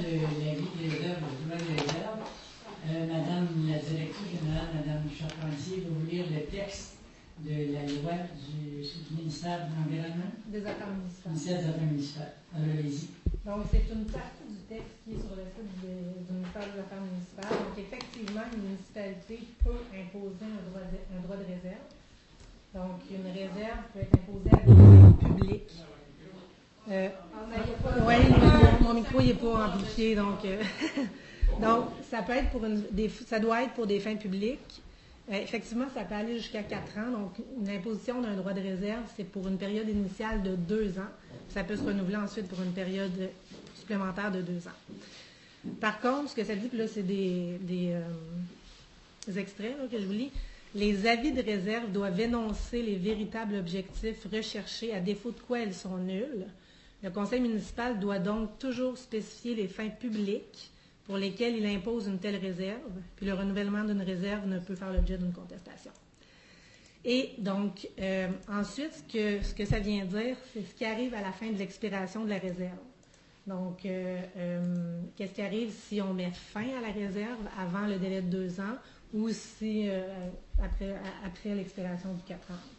de l'avis des réserves, du droit de réserve, Madame la directrice générale, Madame Charpentier, va vous lire le texte de la loi du ministère de l'Environnement. Des Affaires municipales. Ministère des Affaires municipales. Alors, allez-y. Donc, c'est une partie du texte qui est sur le site du ministère des Affaires municipales. Donc, effectivement, une municipalité peut imposer un droit de réserve. Donc, une réserve peut être imposée à des biens publics. Oui, mon micro n'est pas amplifié, donc ça peut être ça doit être pour des fins publiques. Effectivement, ça peut aller jusqu'à 4 ans. Donc, une imposition d'un droit de réserve, c'est pour une période initiale de 2 ans. Ça peut se renouveler ensuite pour une période supplémentaire de 2 ans. Par contre, ce que ça dit, puis là, c'est des extraits là, que je vous lis. Les avis de réserve doivent énoncer les véritables objectifs recherchés, à défaut de quoi elles sont nulles. Le conseil municipal doit donc toujours spécifier les fins publiques pour lesquelles il impose une telle réserve, puis le renouvellement d'une réserve ne peut faire l'objet d'une contestation. Et donc, ensuite, ce que ça vient dire, c'est ce qui arrive à la fin de l'expiration de la réserve. Donc, qu'est-ce qui arrive si on met fin à la réserve avant le délai de 2 ans ou si après l'expiration du 4 ans.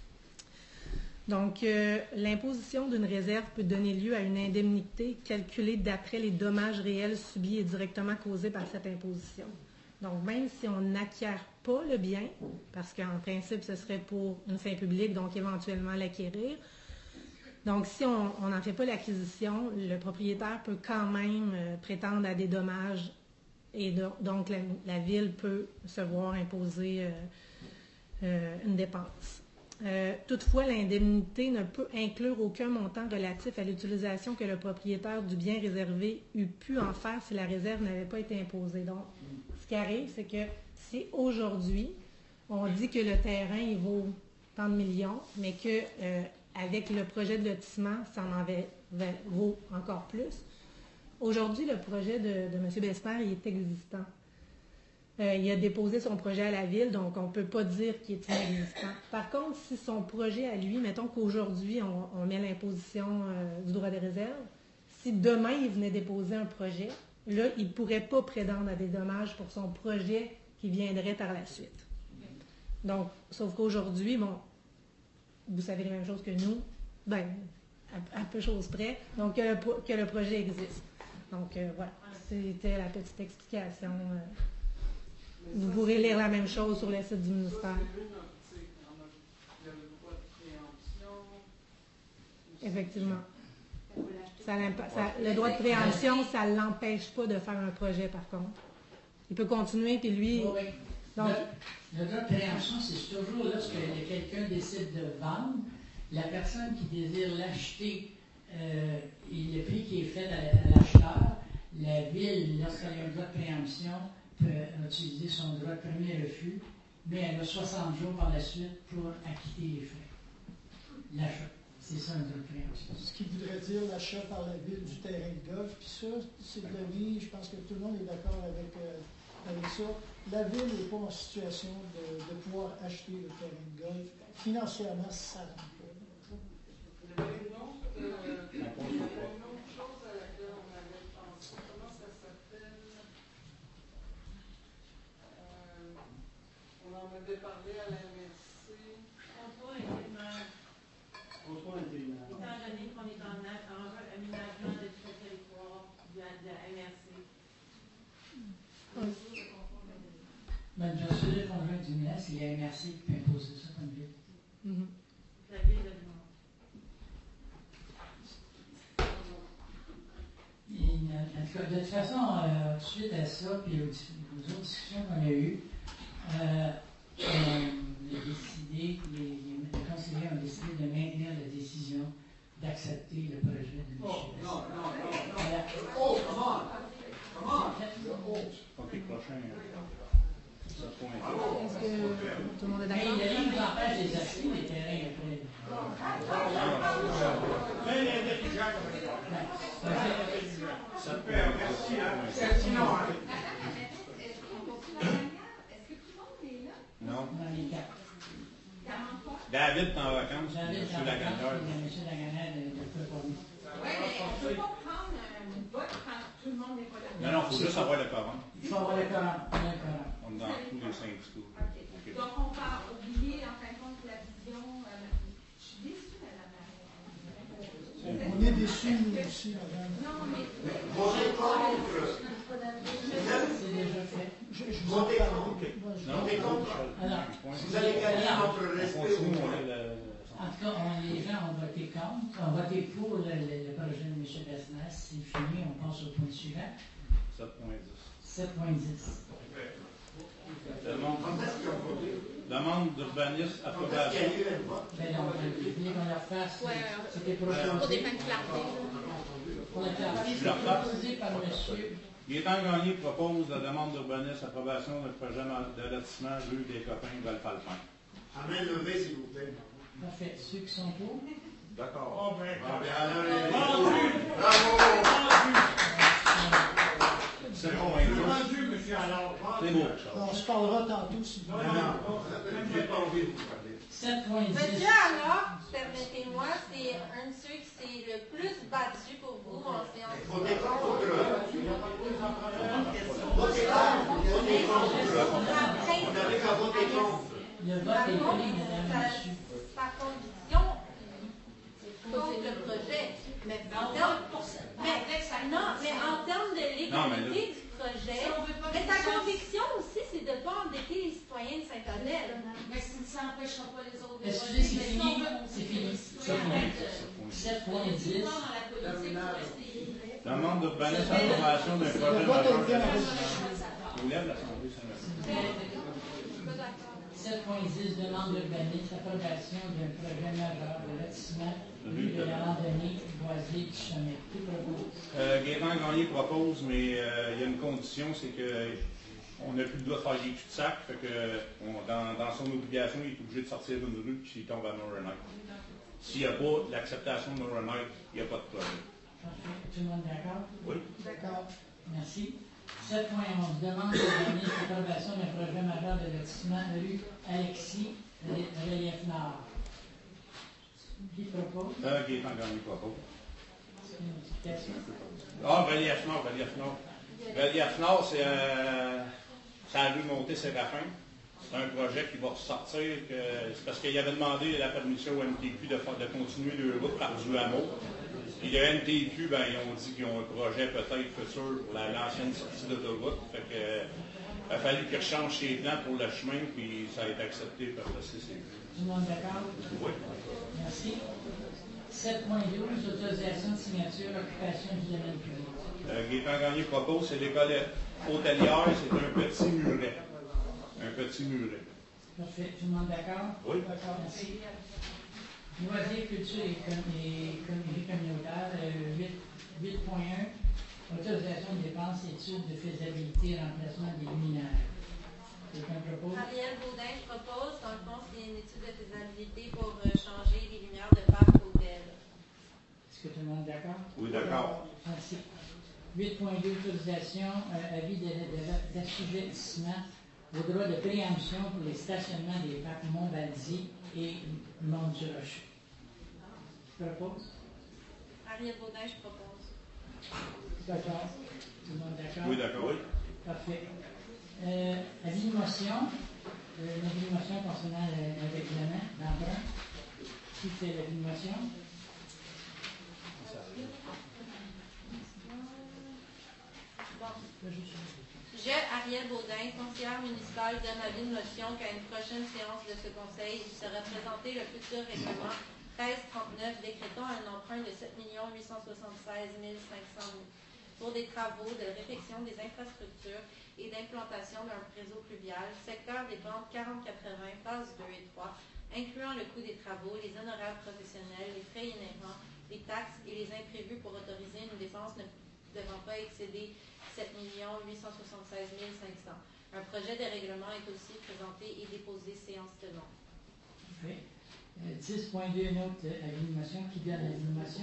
Donc, l'imposition d'une réserve peut donner lieu à une indemnité calculée d'après les dommages réels subis et directement causés par cette imposition. Donc, même si on n'acquiert pas le bien, parce qu'en principe, ce serait pour une fin publique, donc éventuellement l'acquérir. Donc, si on n'en fait pas l'acquisition, le propriétaire peut quand même prétendre à des dommages et donc la ville peut se voir imposer une dépense. Toutefois, l'indemnité ne peut inclure aucun montant relatif à l'utilisation que le propriétaire du bien réservé eût pu en faire si la réserve n'avait pas été imposée. Donc, ce qui arrive, c'est que si aujourd'hui, on dit que le terrain il vaut tant de millions, mais que avec le projet de lotissement, ça en vaut encore plus. Aujourd'hui, le projet de M. Besmer, il est existant. Il a déposé son projet à la ville, donc on ne peut pas dire qu'il est inexistant. Par contre, si son projet à lui, mettons qu'aujourd'hui, on met l'imposition du droit de réserve, si demain, il venait déposer un projet, là, il ne pourrait pas prétendre à des dommages pour son projet qui viendrait par la suite. Donc, sauf qu'aujourd'hui, bon, vous savez les mêmes choses que nous, bien, à peu de choses près, donc que le projet existe. Donc, voilà, c'était la petite explication. Vous pourrez lire la même chose sur le site du ministère. Effectivement. Le droit de préemption, ça ne l'empêche pas de faire un projet, par contre. Il peut continuer, puis lui... Oui. Donc, le droit de préemption, c'est toujours lorsque quelqu'un décide de vendre, la personne qui désire l'acheter, le prix qui est fait à l'acheteur, la ville, lorsqu'elle a un droit de préemption, peut utiliser son droit de premier refus, mais elle a 60 jours par la suite pour acquitter les frais. L'achat. C'est ça un droit de préemption. Ce qui voudrait dire l'achat par la ville du terrain de golf. Puis ça, c'est de l'avis, je pense que tout le monde est d'accord avec ça. La ville n'est pas en situation de pouvoir acheter le terrain de golf. Financièrement, ça ne rentre pas. Il y avait une autre chose à laquelle on avait pensé. Comment ça s'appelle? On en avait parlé à la MRC. Contrôle intérimaire. Contrôle intérimaire. Étant donné qu'on est en aménagement de tout le territoire de la MRC. Ben, je suis le conjoint du ministre, c'est la MRC qui peut imposer ça comme ville. La ville de Dumont. En tout cas, de toute façon, suite à ça, puis aux autres discussions qu'on a eues, on a décidé, les conseillers ont décidé de maintenir la décision d'accepter le projet de Michel. Non. Oh, comment? Ok, prochain. Ça pointe. Est-ce que tout le monde est Mais d'accord? il y a une qui empêche les acheter les terrains après. Super, merci. Sinon, Est-ce que tout le monde est là? Non. dans les quatre. David est en vacances. J'invite Monsieur Lagardère. M. Lagardère de ne pas venir. Oui, mais on ne peut pas prendre un vote quand tout le monde est faut c'est juste pas- avoir le quorum. Il faut avoir le quorum. On a un quorum. On est dans tous les syndicats. OK. Donc, on va oublier, en fin de compte, la vision. Je suis déçue, madame la maire. On est déçus, nous aussi, madame. Non, mais. Votez contre. C'est déjà fait. Je vous en Votez parle. contre. Moi, je- Non, Votez contre. Alors, Vous allez gagner notre On respect. continue, on est en tout cas, les gens ont voté contre, ont voté pour le projet de M. Desnas. C'est fini, on passe au point suivant. 7.10. 7.10. Demande d'urbanisme, Quand est-ce approbation. qu'il y a eu un vote? Ben non, vous voulez qu'on la refasse? Ouais, C'était pour des proposé. fins de clarté. Pour la clarté, Je c'est la refasse. proposé par monsieur. Gaétan Gagné propose la demande d'urbanisme, approbation d'un projet de lotissement rue des Copains, Golfe-Alpin. À main levée, s'il vous plaît. Parfait. Ceux qui sont pour? D'accord. Ah, ben, alors, bravo! C'est bon, c'est beau, Charles. On se parlera tantôt, si vous voulez. Non, j'ai pas envie de vous parler. 7.10. Monsieur alors, permettez-moi, c'est un de ceux qui s'est le plus battu pour vous en séance. Votez contre. Votez contre. On n'avait qu'à voter contre. Le vote est pris, madame, monsieur. Sa conviction contre le projet. Mais en termes de légalité du projet, mais sa conviction aussi, c'est de ne pas embêter les citoyens de Saint-Honnête. Mais ça n'empêchera pas les autres. Excusez, c'est fini. C'est fini. 7.10. Demande d'urbanisme, approbation d'un projet Le vote est ouvert. majeur. Vous lève l'Assemblée Saint-Martin. 7.10, demande d'urbanisme, approbation d'un projet majeur de lotissement rue de la randonnée boisée du Chemin. Qui propose? Gaétan Gagné propose, mais il y a une condition, c'est que on n'a plus le droit de faire des cul-de-sac, fait que dans son obligation, il est obligé de sortir d'une rue puis il tombe à Northern. S'il n'y a pas l'acceptation de Northern, il n'y a pas de projet. Parfait. Tout le monde d'accord? Oui. D'accord. Merci. 7.11, demande d'urbanisme, approbation d'un projet majeur de lotissement rue Alexis, relief Nord. Qui propose? Gaétan Gagné propose. C'est une modification. Ah, Relief Nord, Relief Nord. Relief Nord, c'est la rue Montée-Séraphin. C'est un projet qui va ressortir. C'est parce qu'il avait demandé la permission au NTQ de continuer le route par du hameau. Et le NTQ, ben, ils ont dit qu'ils ont un projet peut-être futur pour l'ancienne sortie d'autoroute. Fait que, il a fallu qu'ils rechangent ses plans pour le chemin, puis ça a été accepté par le CCQ. Tout le monde d'accord? Oui. Merci. 7.12, autorisation de signature, occupation du domaine public. Gaétan Gagné propose, c'est l'école hôtelière, c'est un petit muret. Un petit muret. Parfait. Tout le monde d'accord? Oui. D'accord, merci. Loisirs, culture et vie communautaire, 8.1, autorisation de dépenses, études de faisabilité et remplacement des luminaires. Quelqu'un propose? Ariel Baudin, je propose, dans le fond, c'est une étude de faisabilité pour changer les lumières de parc hôtel. Est-ce que tout le monde est d'accord? Oui, d'accord. Merci. 8.2, autorisation, avis d'assujettissement au droit de préemption pour les stationnements des parcs Montbaldi et Mont-du-Rocher. Qui propose? Ariel Baudin, je propose. D'accord. Tout le monde d'accord? Oui, d'accord. Oui. Parfait. Avis de motion. L'avis de motion concernant le règlement d'emprunt. Qui fait l'avis de motion? Je, Ariel Baudin, conseillère municipale, donne avis de motion qu'à une prochaine séance de ce conseil, il sera présenté le futur règlement 1339 décrétant un emprunt de 7 876 500 pour des travaux de réfection des infrastructures et d'implantation d'un réseau pluvial, secteur des pentes 40-80, phases 2 et 3, incluant le coût des travaux, les honoraires professionnels, les frais inhérents, les taxes et les imprévus pour autoriser une dépense ne devant pas excéder 7 876 500. Un projet de règlement est aussi présenté et déposé séance tenante. Parfait. 10.2, une autre avis de motion. Qui donne l'avis de motion?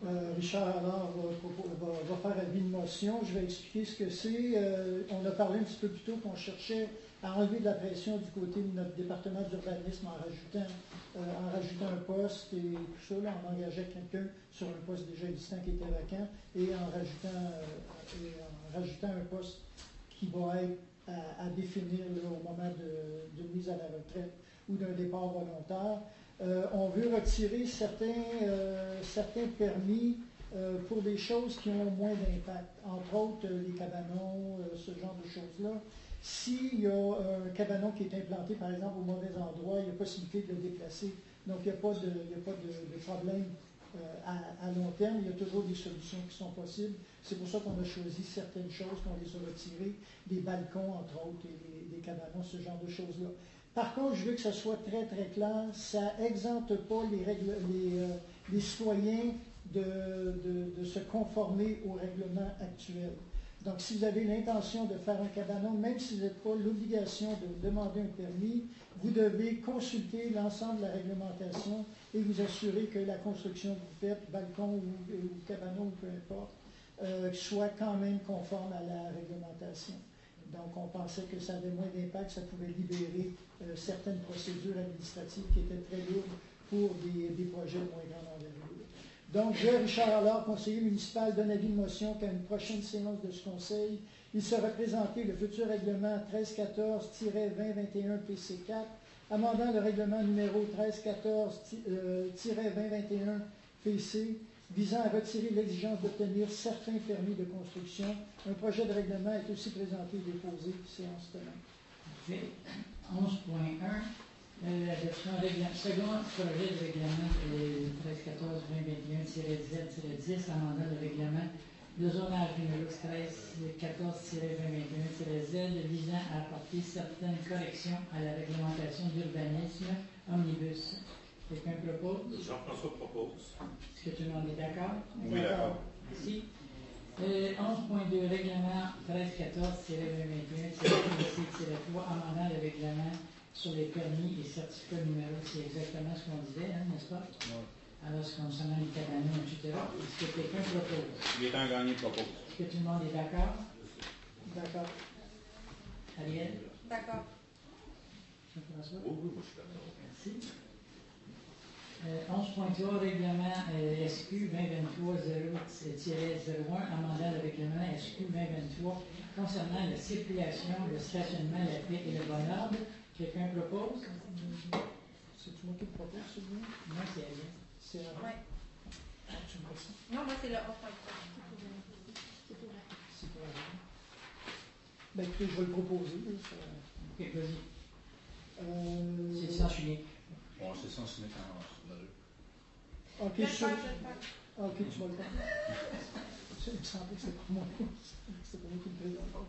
Richard Allard va faire avis de motion. Je vais expliquer ce que c'est. On a parlé un petit peu plus tôt qu'on cherchait à enlever de la pression du côté de notre département d'urbanisme en rajoutant un poste et tout ça. Là, on engageait quelqu'un sur un poste déjà existant qui était vacant et en rajoutant un poste qui va être à définir là, au moment de mise à la retraite ou d'un départ volontaire. On veut retirer certains permis pour des choses qui ont moins d'impact, entre autres les cabanons, ce genre de choses-là. S'il y a un cabanon qui est implanté, par exemple, au mauvais endroit, il y a possibilité de le déplacer. Donc, il n'y a pas de problème à long terme. Il y a toujours des solutions qui sont possibles. C'est pour ça qu'on a choisi certaines choses, qu'on les a retirées, des balcons, entre autres, et des cabanons, ce genre de choses-là. Par contre, je veux que ça soit très, très clair. Ça n'exempte pas les citoyens de se conformer au règlement actuel. Donc, si vous avez l'intention de faire un cabanon, même si vous n'êtes pas l'obligation de demander un permis, vous devez consulter l'ensemble de la réglementation et vous assurer que la construction que vous faites, balcon ou cabanon ou peu importe, soit quand même conforme à la réglementation. Donc, on pensait que ça avait moins d'impact, ça pouvait libérer certaines procédures administratives qui étaient très lourdes pour des projets de moins grande envergure. Donc, je, Richard Allard, conseiller municipal, donne avis de motion qu'à une prochaine séance de ce conseil, il sera présenté le futur règlement 1314-2021 PC4, amendant le règlement numéro 1314-2021 PC, visant à retirer l'exigence d'obtenir certains permis de construction. Un projet de règlement est aussi présenté et déposé, séance tenante. 11.1. L'adoption second projet de règlement 1314-2021-Z-10 amendant le règlement de zonage numéro 1314-2021-Z visant à apporter certaines corrections à la réglementation d'urbanisme omnibus. Quelqu'un propose? Jean-François propose. Est-ce que tout le monde est d'accord? Oui, d'accord. Merci. 11.2, règlement 1314-2021-3 amendant le règlement sur les permis et certificats numéro. C'est exactement ce qu'on disait, hein, n'est-ce pas? Oui. Alors, ce concernant les cabanons, etc. Est-ce que quelqu'un propose? Il est en gagné, propose. Est-ce que tout le monde est d'accord? D'accord. Ariel? D'accord. Jean-François? Oui, moi je suis d'accord. Merci. 11.3, règlement SQ 2023-0-01, amendant le règlement SQ 2023 concernant la circulation, le stationnement, la paix et le bon ordre. Quelqu'un propose? C'est moi qui le propose, celui-là? Non, c'est Ariel. C'est Ariel. Oui. Tu me dis ça? Non, moi, c'est le 11.3. C'est pour Ariel. Ben, écoutez, je vais le proposer. Ok, vas-y. C'est sens unique. Bon, c'est sens unique en Ok, Je ok, tu vas le faire. Il me semblait que c'était pour moi. C'est pour moi qui le présente.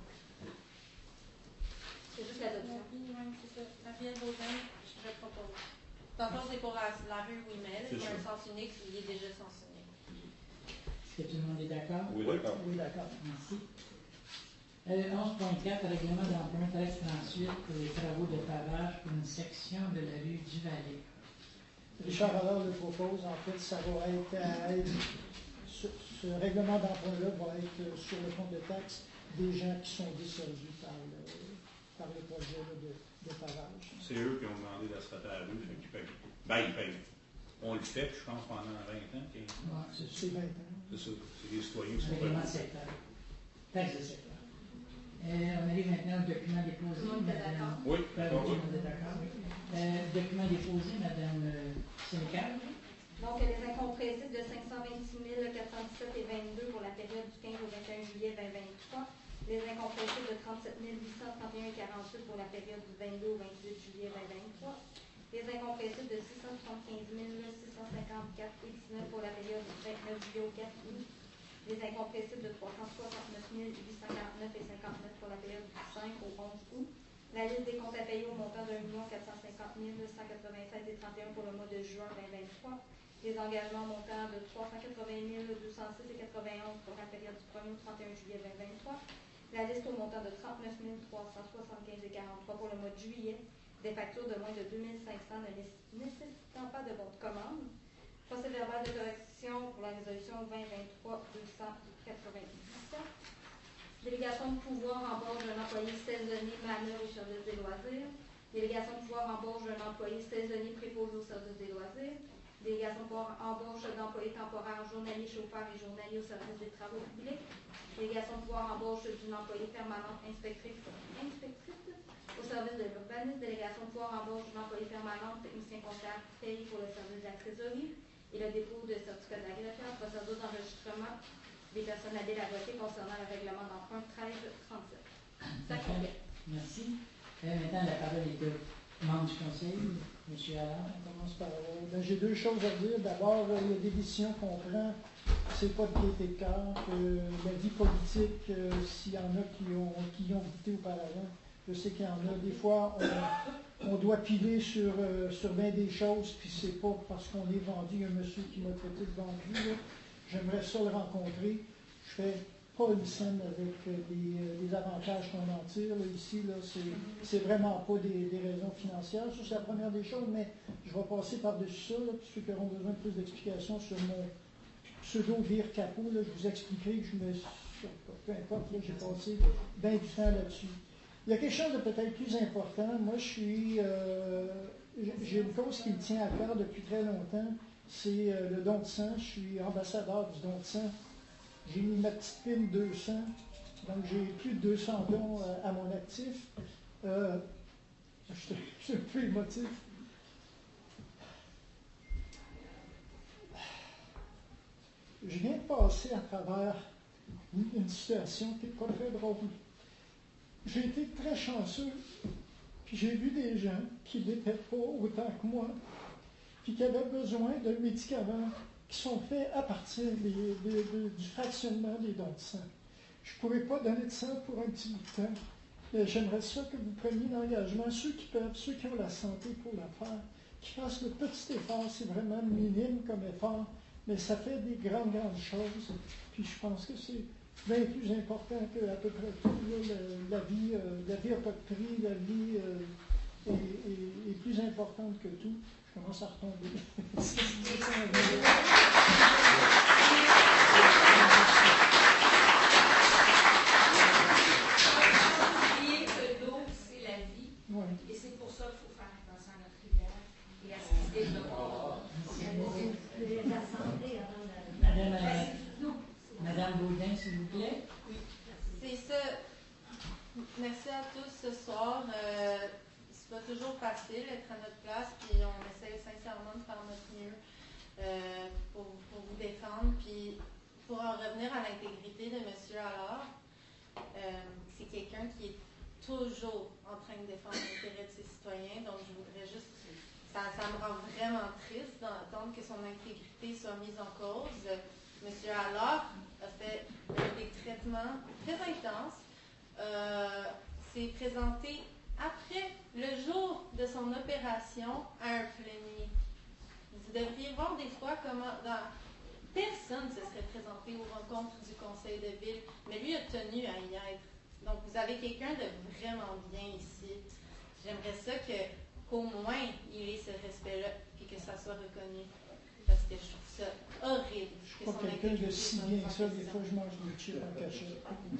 C'est juste l'adoption. Oui, c'est ça. Ariel Baudin, je propose. Tantôt, c'est pour la rue Ouimel, pour un sens unique, il est déjà sens unique. Est-ce que tout le monde est d'accord? Oui, d'accord. Oui, d'accord. Merci. 11.4, règlement d'emprunt 1338 pour les travaux de pavage pour une section de la rue du Valais. Richard Allard le propose. En fait, ça va être ce règlement d'emprunt-là va être sur le compte de taxes des gens qui sont desservis par le projet de pavage. C'est eux qui ont demandé d'asphalter la rue, fait qu'ils payent. Ben, ils payent. On le fait, je pense, pendant 20 ans. Ouais, C'est 20 ans. C'est ça. C'est les citoyens qui sont règlement de payés. secteur. Taxe de secteur. On arrive maintenant au document déposé. Tout le monde est d'accord? Oui, Tout le monde est d'accord. Document déposé, Madame Sénécal. Donc, les incompressibles de 526 417 et 22 pour la période du 15 au 21 juillet 2023. Les incompressibles de 37 831 et 48 pour la période du 22 au 28 juillet 2023. Les incompressibles de 675 654 et 19 pour la période du 29 juillet au 4 août. Les incompressibles de 369 849 et 59 pour la période du 5 au 11 août. La liste des comptes à payer au montant de 1 450 196 et 31 pour le mois de juin 2023. Les engagements montant de 380 206 et 91 pour la période du 1er au 31 juillet 2023. La liste au montant de 39 375 et 43 pour le mois de juillet. Des factures de moins de 2500 ne nécessitant pas de bon de commande. Procès verbal de correction pour la résolution 2023-290. Délégation de pouvoir embauche d'un employé saisonnier manœuvre au service des loisirs. Délégation de pouvoir embauche d'un employé saisonnier préposé au service des loisirs. Délégation de pouvoir embauche d'employés temporaires journaliers chauffeurs et journaliers au service des travaux publics. Délégation de pouvoir embauche d'une employée permanente inspectrice au service de l'urbanisme. Délégation de pouvoir embauche d'une employée permanente technicien comptable payé pour le service de la trésorerie. Et le dépôt de certificat d'agrément, procédure d'enregistrement des personnes habiles à voter concernant le règlement d'emprunt 1337. Ça complète. Merci. Maintenant, la parole est au membre du conseil, M. Allard. On commence par. J'ai deux choses à dire. D'abord, il y a des décisions qu'on prend, c'est pas de gaieté de cœur. La vie politique, s'il y en a qui ont goûté auparavant, je sais qu'il y en a. Des fois, on doit piler sur bien des choses, puis c'est pas parce qu'on est vendu. Il y a un monsieur qui m'a traité de vendu. J'aimerais ça le rencontrer. Je fais pas une scène avec les avantages qu'on en tire. Là, ici, là, c'est vraiment pas des raisons financières. Ça, c'est la première des choses, mais je vais passer par-dessus ça. Là, puis ceux qui auront besoin de plus d'explications sur mon pseudo-vire-capot, je vous expliquerai que peu importe, là, j'ai passé bien du temps là-dessus. Il y a quelque chose de peut-être plus important. Moi, j'ai une cause qui me tient à cœur depuis très longtemps. C'est le don de sang. Je suis ambassadeur du don de sang. J'ai mis ma petite pine 200. Donc, j'ai plus de 200 dons à mon actif. Je suis un peu émotif. Je viens de passer à travers une situation qui n'est pas très drôle. J'ai été très chanceux, puis j'ai vu des gens qui n'étaient pas autant que moi, puis qui avaient besoin de médicaments qui sont faits à partir du fractionnement des dons de sang. Je ne pourrais pas donner de sang pour un petit bout de temps, mais j'aimerais ça que vous preniez l'engagement, ceux qui peuvent, ceux qui ont la santé pour la faire, qui fassent le petit effort, c'est vraiment minime comme effort, mais ça fait des grandes choses, puis je pense que c'est bien plus important qu'à peu près tout. Là, la vie n'a pas de prix, la vie est plus importante que tout. Je commence à retomber. Oublier que l'eau, c'est la vie. Ouais. Et c'est pour ça qu'il faut faire attention à notre rivière et à ce qui se développe. Madame Baudin, s'il vous plaît. Oui, c'est ça. Merci à tous ce soir. C'est pas toujours facile d'être à notre place, puis on essaie sincèrement de faire notre mieux pour vous défendre. Puis pour en revenir à l'intégrité de M. Allard, c'est quelqu'un qui est toujours en train de défendre l'intérêt de ses citoyens. Donc je voudrais juste, ça me rend vraiment triste d'entendre que son intégrité soit mise en cause. M. Allard a fait des traitements très intenses. S'est présenté après le jour de son opération à un plénier. Vous devriez voir des fois comment personne ne se serait présenté aux rencontres du conseil de ville, mais lui a tenu à y être. Donc vous avez quelqu'un de vraiment bien ici. J'aimerais ça qu'au moins il ait ce respect-là et que ça soit reconnu. Parce que je trouve ça horrible. Je suis pas quelqu'un de si bien que ça. Des fois, je mange des chips en cachette.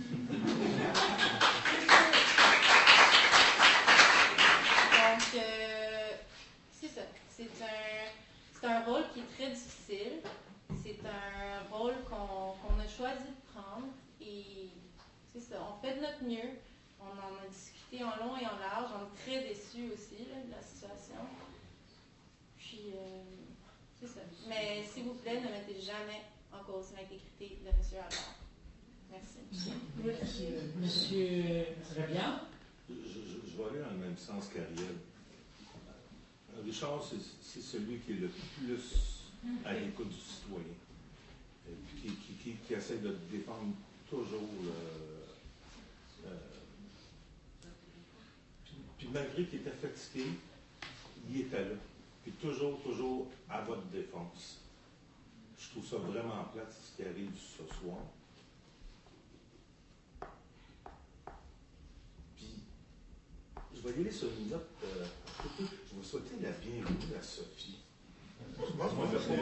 Donc, c'est ça. C'est un rôle qui est très difficile. C'est un rôle qu'on a choisi de prendre. Et c'est ça. On fait de notre mieux. On en a discuté en long et en large. On est très déçus aussi là, de la situation. Puis, c'est ça. Mais s'il vous plaît, ne mettez jamais en cause l'intégrité de M. Allard. Merci. Monsieur Rébian. Je vais aller dans le même sens qu'Ariel. Richard, c'est celui qui est le plus à l'écoute du citoyen, qui essaie de défendre toujours puis malgré qu'il était fatigué, il était là. Puis toujours à votre défense. Je trouve ça vraiment plate, ce qui arrive ce soir. Puis, je vais y aller sur une note. Je vais souhaiter la bienvenue à Sophie. Moi, c'est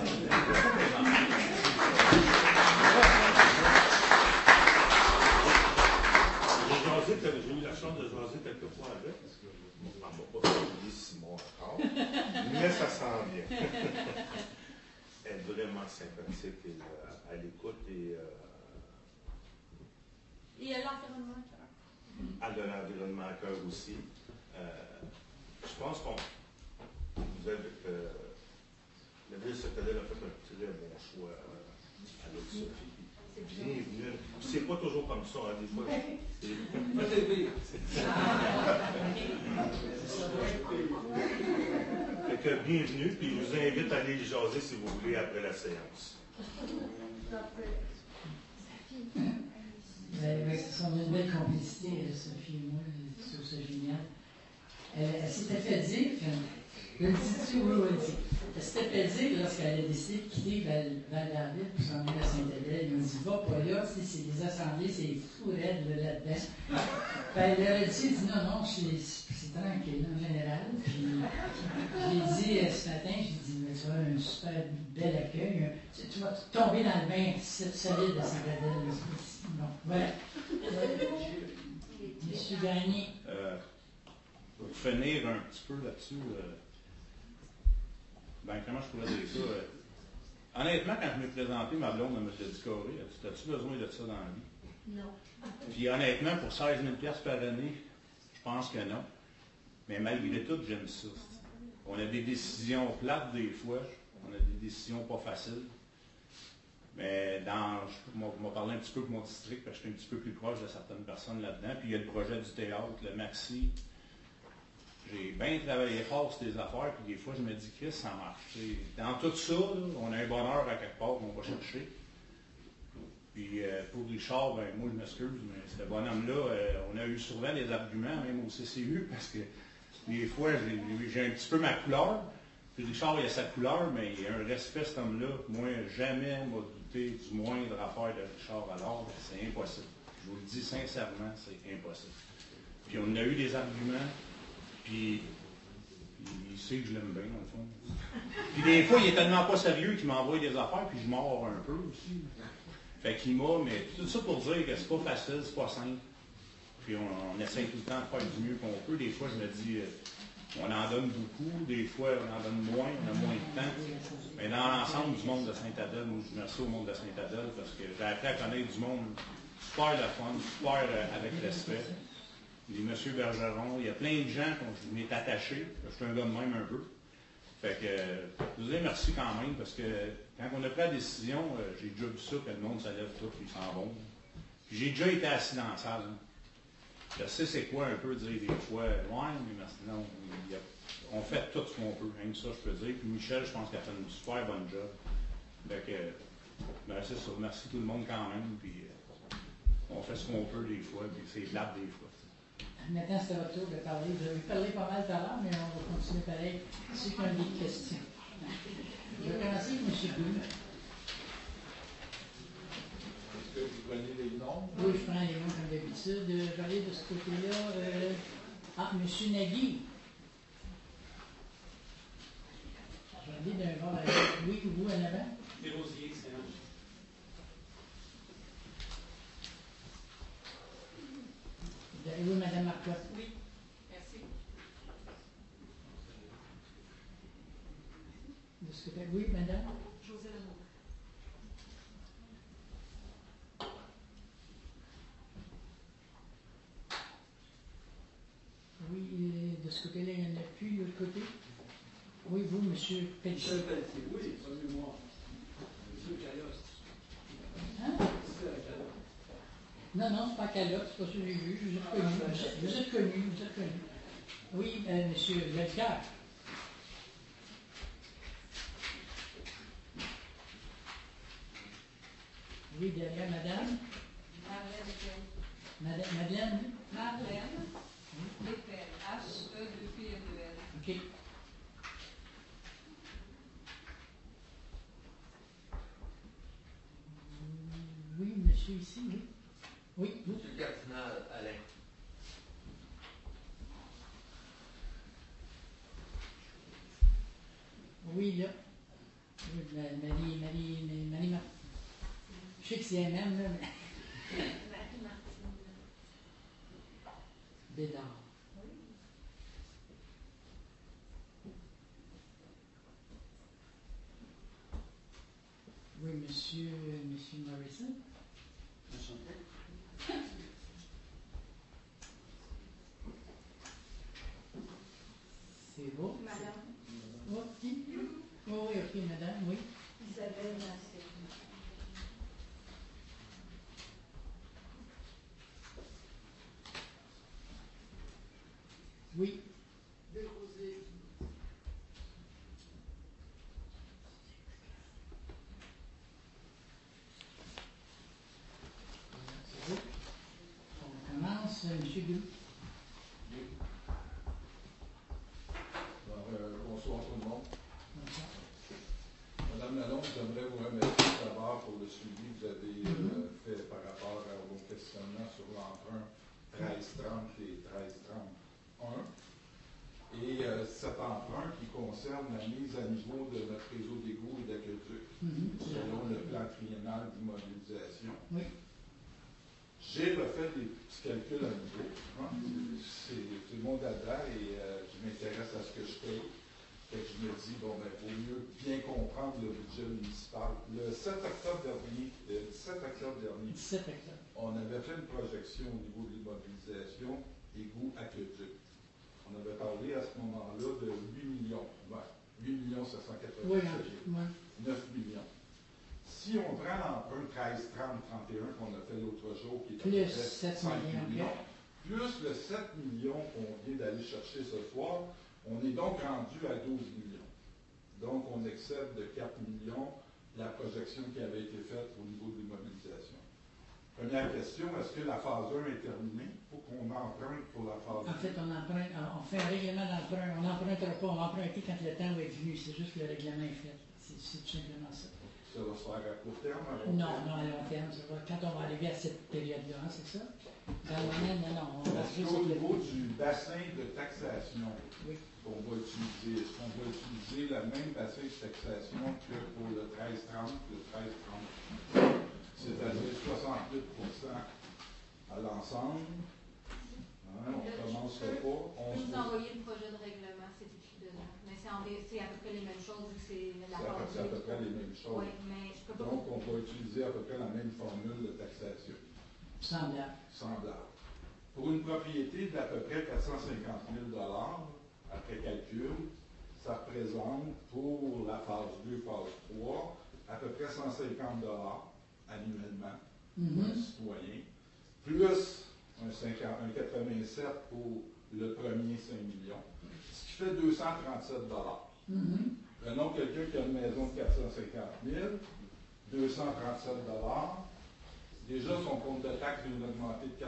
j'ai eu la chance de jaser quelques fois avec, parce que je ne m'en vais pas oublier Simon encore, mais ça s'en vient. Elle est vraiment sympathique et à l'écoute et Et l'environnement à cœur. elle a l'environnement à cœur aussi. Je pense qu'on vous avez la ville secrétaire a fait un très bon choix avec Sophie. Bienvenue. C'est pas toujours comme ça, hein, des fois. Fait que bienvenue, puis je vous invite à aller jaser si vous voulez après la séance. On a une belle complicité, Sophie et moi, je trouve ça génial. Elle s'était fait dire, je le dis-tu, oui, elle s'était fait dire lorsqu'elle a décidé de quitter Val-David pour s'en aller à Saint-Adèle, ils ont dit, va pas là, c'est des assemblées, c'est fou raide là-dedans. Elle leur a dit, non, c'est tranquille en général. Puis j'ai dit ce matin, j'ai dit, tu as un super bel accueil, tu vas tomber dans le bain solide de Saint-Adèle. Bon, voilà. Monsieur Gagné. Pour finir un petit peu là-dessus, comment je pourrais dire ça? Honnêtement, quand je m'ai présenté, ma blonde me l'a dit, Corée, as-tu besoin de ça dans la vie? Non. Puis honnêtement, pour 16 000 $ par année, je pense que non. Mais malgré tout, j'aime ça. On a des décisions plates des fois, on a des décisions pas faciles. Mais je vais parler un petit peu pour mon district, parce que je suis un petit peu plus proche de certaines personnes là-dedans. Puis il y a le projet du théâtre, le Maxi. J'ai bien travaillé fort sur des affaires, puis des fois je me dis, Chris, ça marche. Dans tout ça, là, on a un bonheur à quelque part qu'on va chercher. Puis pour Richard, moi je m'excuse, mais ce bonhomme-là, on a eu souvent des arguments, même au CCU, parce que des fois j'ai un petit peu ma couleur. Puis Richard, il a sa couleur, mais il y a un respect, cet homme-là. Moi, jamais m'a douté du moindre affaire de Richard alors, c'est impossible. Je vous le dis sincèrement, c'est impossible. Puis on a eu des arguments, puis il sait que je l'aime bien, dans le fond. Puis des fois, il est tellement pas sérieux qu'il m'envoie des affaires, puis je mords un peu aussi. Fait qu'il m'a, mais tout ça pour dire que c'est pas facile, c'est pas simple. Puis on essaie tout le temps de faire du mieux qu'on peut. Des fois, je me dis, on en donne beaucoup, des fois, on en donne moins, on a moins de temps. Mais dans l'ensemble du monde de Saint-Adèle, je merci au monde de Saint-Adèle parce que j'ai appris à connaître du monde super le fun, super avec respect. Les M. Bergeron, il y a plein de gens qu'on m'est attaché. Je suis un gars de même un peu. Fait que je vous dis merci quand même parce que quand on a pris la décision, j'ai déjà vu ça, que le monde se lève tout et ils s'en vont. Puis j'ai déjà été assis dans la salle. Hein. Je sais c'est quoi un peu dire des fois, ouais, mais merci, non, on fait tout ce qu'on peut, même ça je peux dire. Puis Michel, je pense qu'elle fait une super bonne job. Fait que, c'est ça, merci tout le monde quand même, puis on fait ce qu'on peut des fois, puis c'est plate des fois. Maintenant, c'est votre tour de parler. Vous avez parlé pas mal tout à l'heure, mais on va continuer pareil. Ceux qui ont des questions. Je vais commencer avec M. Boulle. Est-ce que vous prenez les noms? Oui, je prends les noms comme d'habitude. Je vais aller de ce côté-là. M. Nagui. Je vais aller d'un bord à l'autre. Oui, vous en avant? Les rosiers, c'est un. Oui, Mme Marcotte. Oui, merci. De ce côté. Oui, Madame? José Lamour. Oui, de ce côté-là, il n'y en a plus. De l'autre côté? Oui, vous, M. Pelletier. Michel Pelletier, oui, pas de mémoire. M. Calos. Hein? C'est à Calos. Non, non, c'est pas Calotte, c'est pas ça que j'ai vu. Vous êtes connu. Oui, monsieur Ledgar. Oui, derrière madame. Madeleine. Marlène, Lépel, H-E-2-P-L-E-L. OK. Oui, monsieur ici, oui. Oui, vous. Monsieur le cardinal Alain. Oui, là. Oui, Marie Martin. Je sais que c'est MM, là, mais. Marie-Martine. Bédard. Oui, monsieur Morrison. C'est beau. Madame Oh, qui? Oh, oui, ok, madame, oui. Isabelle Massé. Oui. C'est beau. On commence, M. Guy. Bonsoir tout le monde. Bonsoir. Madame Lalonde, j'aimerais vous remercier d'abord pour le suivi que vous avez fait par rapport à vos questionnements sur l'emprunt 1330 et 1331. Et cet emprunt qui concerne la mise à niveau de notre réseau d'égouts et d'aqueducs selon le plan triennal d'immobilisation. Oui. J'ai refait des petits calculs à nouveau. Hein. C'est tout le monde là-dedans et je m'intéresse à ce que je paye. Fait que je me dis, bon, ben, il vaut mieux bien comprendre le budget municipal. Le 17 octobre dernier, on avait fait une projection au niveau de l'immobilisation égout aqueduc. On avait parlé à ce moment-là de 8 millions. Ouais, 8 millions 780 Oui, 9 millions. Si on prend l'emprunt 13, 30, 31 qu'on a fait l'autre jour, qui est plus à peu près 7 5 millions, millions, plus le 7 millions qu'on vient d'aller chercher ce soir, on est donc rendu à 12 millions. Donc, on excède de 4 millions la projection qui avait été faite au niveau de l'immobilisation. Première question, est-ce que la phase 1 est terminée? Il faut qu'on emprunte pour la phase 2. En fait, on fait un règlement d'emprunt. On n'empruntera pas, on va emprunter quand le temps va être venu. C'est juste que le règlement est fait. C'est tout simplement ça. Ça va se faire à court terme, à long terme? Non, à long terme. Ça va, quand on va arriver à cette période-là, c'est ça? Dans le moment, non. Est-ce qu'au niveau du bassin de taxation oui. qu'on va utiliser, est-ce qu'on va utiliser le même bassin de taxation que pour le 1330, le 1330? C'est-à-dire 68% à l'ensemble. Hein, on ne commencera pas. Je peux vous envoyer le projet de règlement, c'est écrit dedans. Mais c'est à peu près les mêmes choses, vu que c'est la phase 2. C'est à peu près les mêmes choses. Oui, mais je peux pas. Donc, on va utiliser à peu près la même formule de taxation. Semblable. Pour une propriété d'à peu près 450 000 après calcul, ça représente pour la phase 2, phase 3, à peu près 150 annuellement pour un citoyen, plus un 87 pour le premier 5 millions, ce qui fait 237 Prenons quelqu'un qui a une maison de 450 000, 237 déjà son compte de taxe vient d'augmenter de 4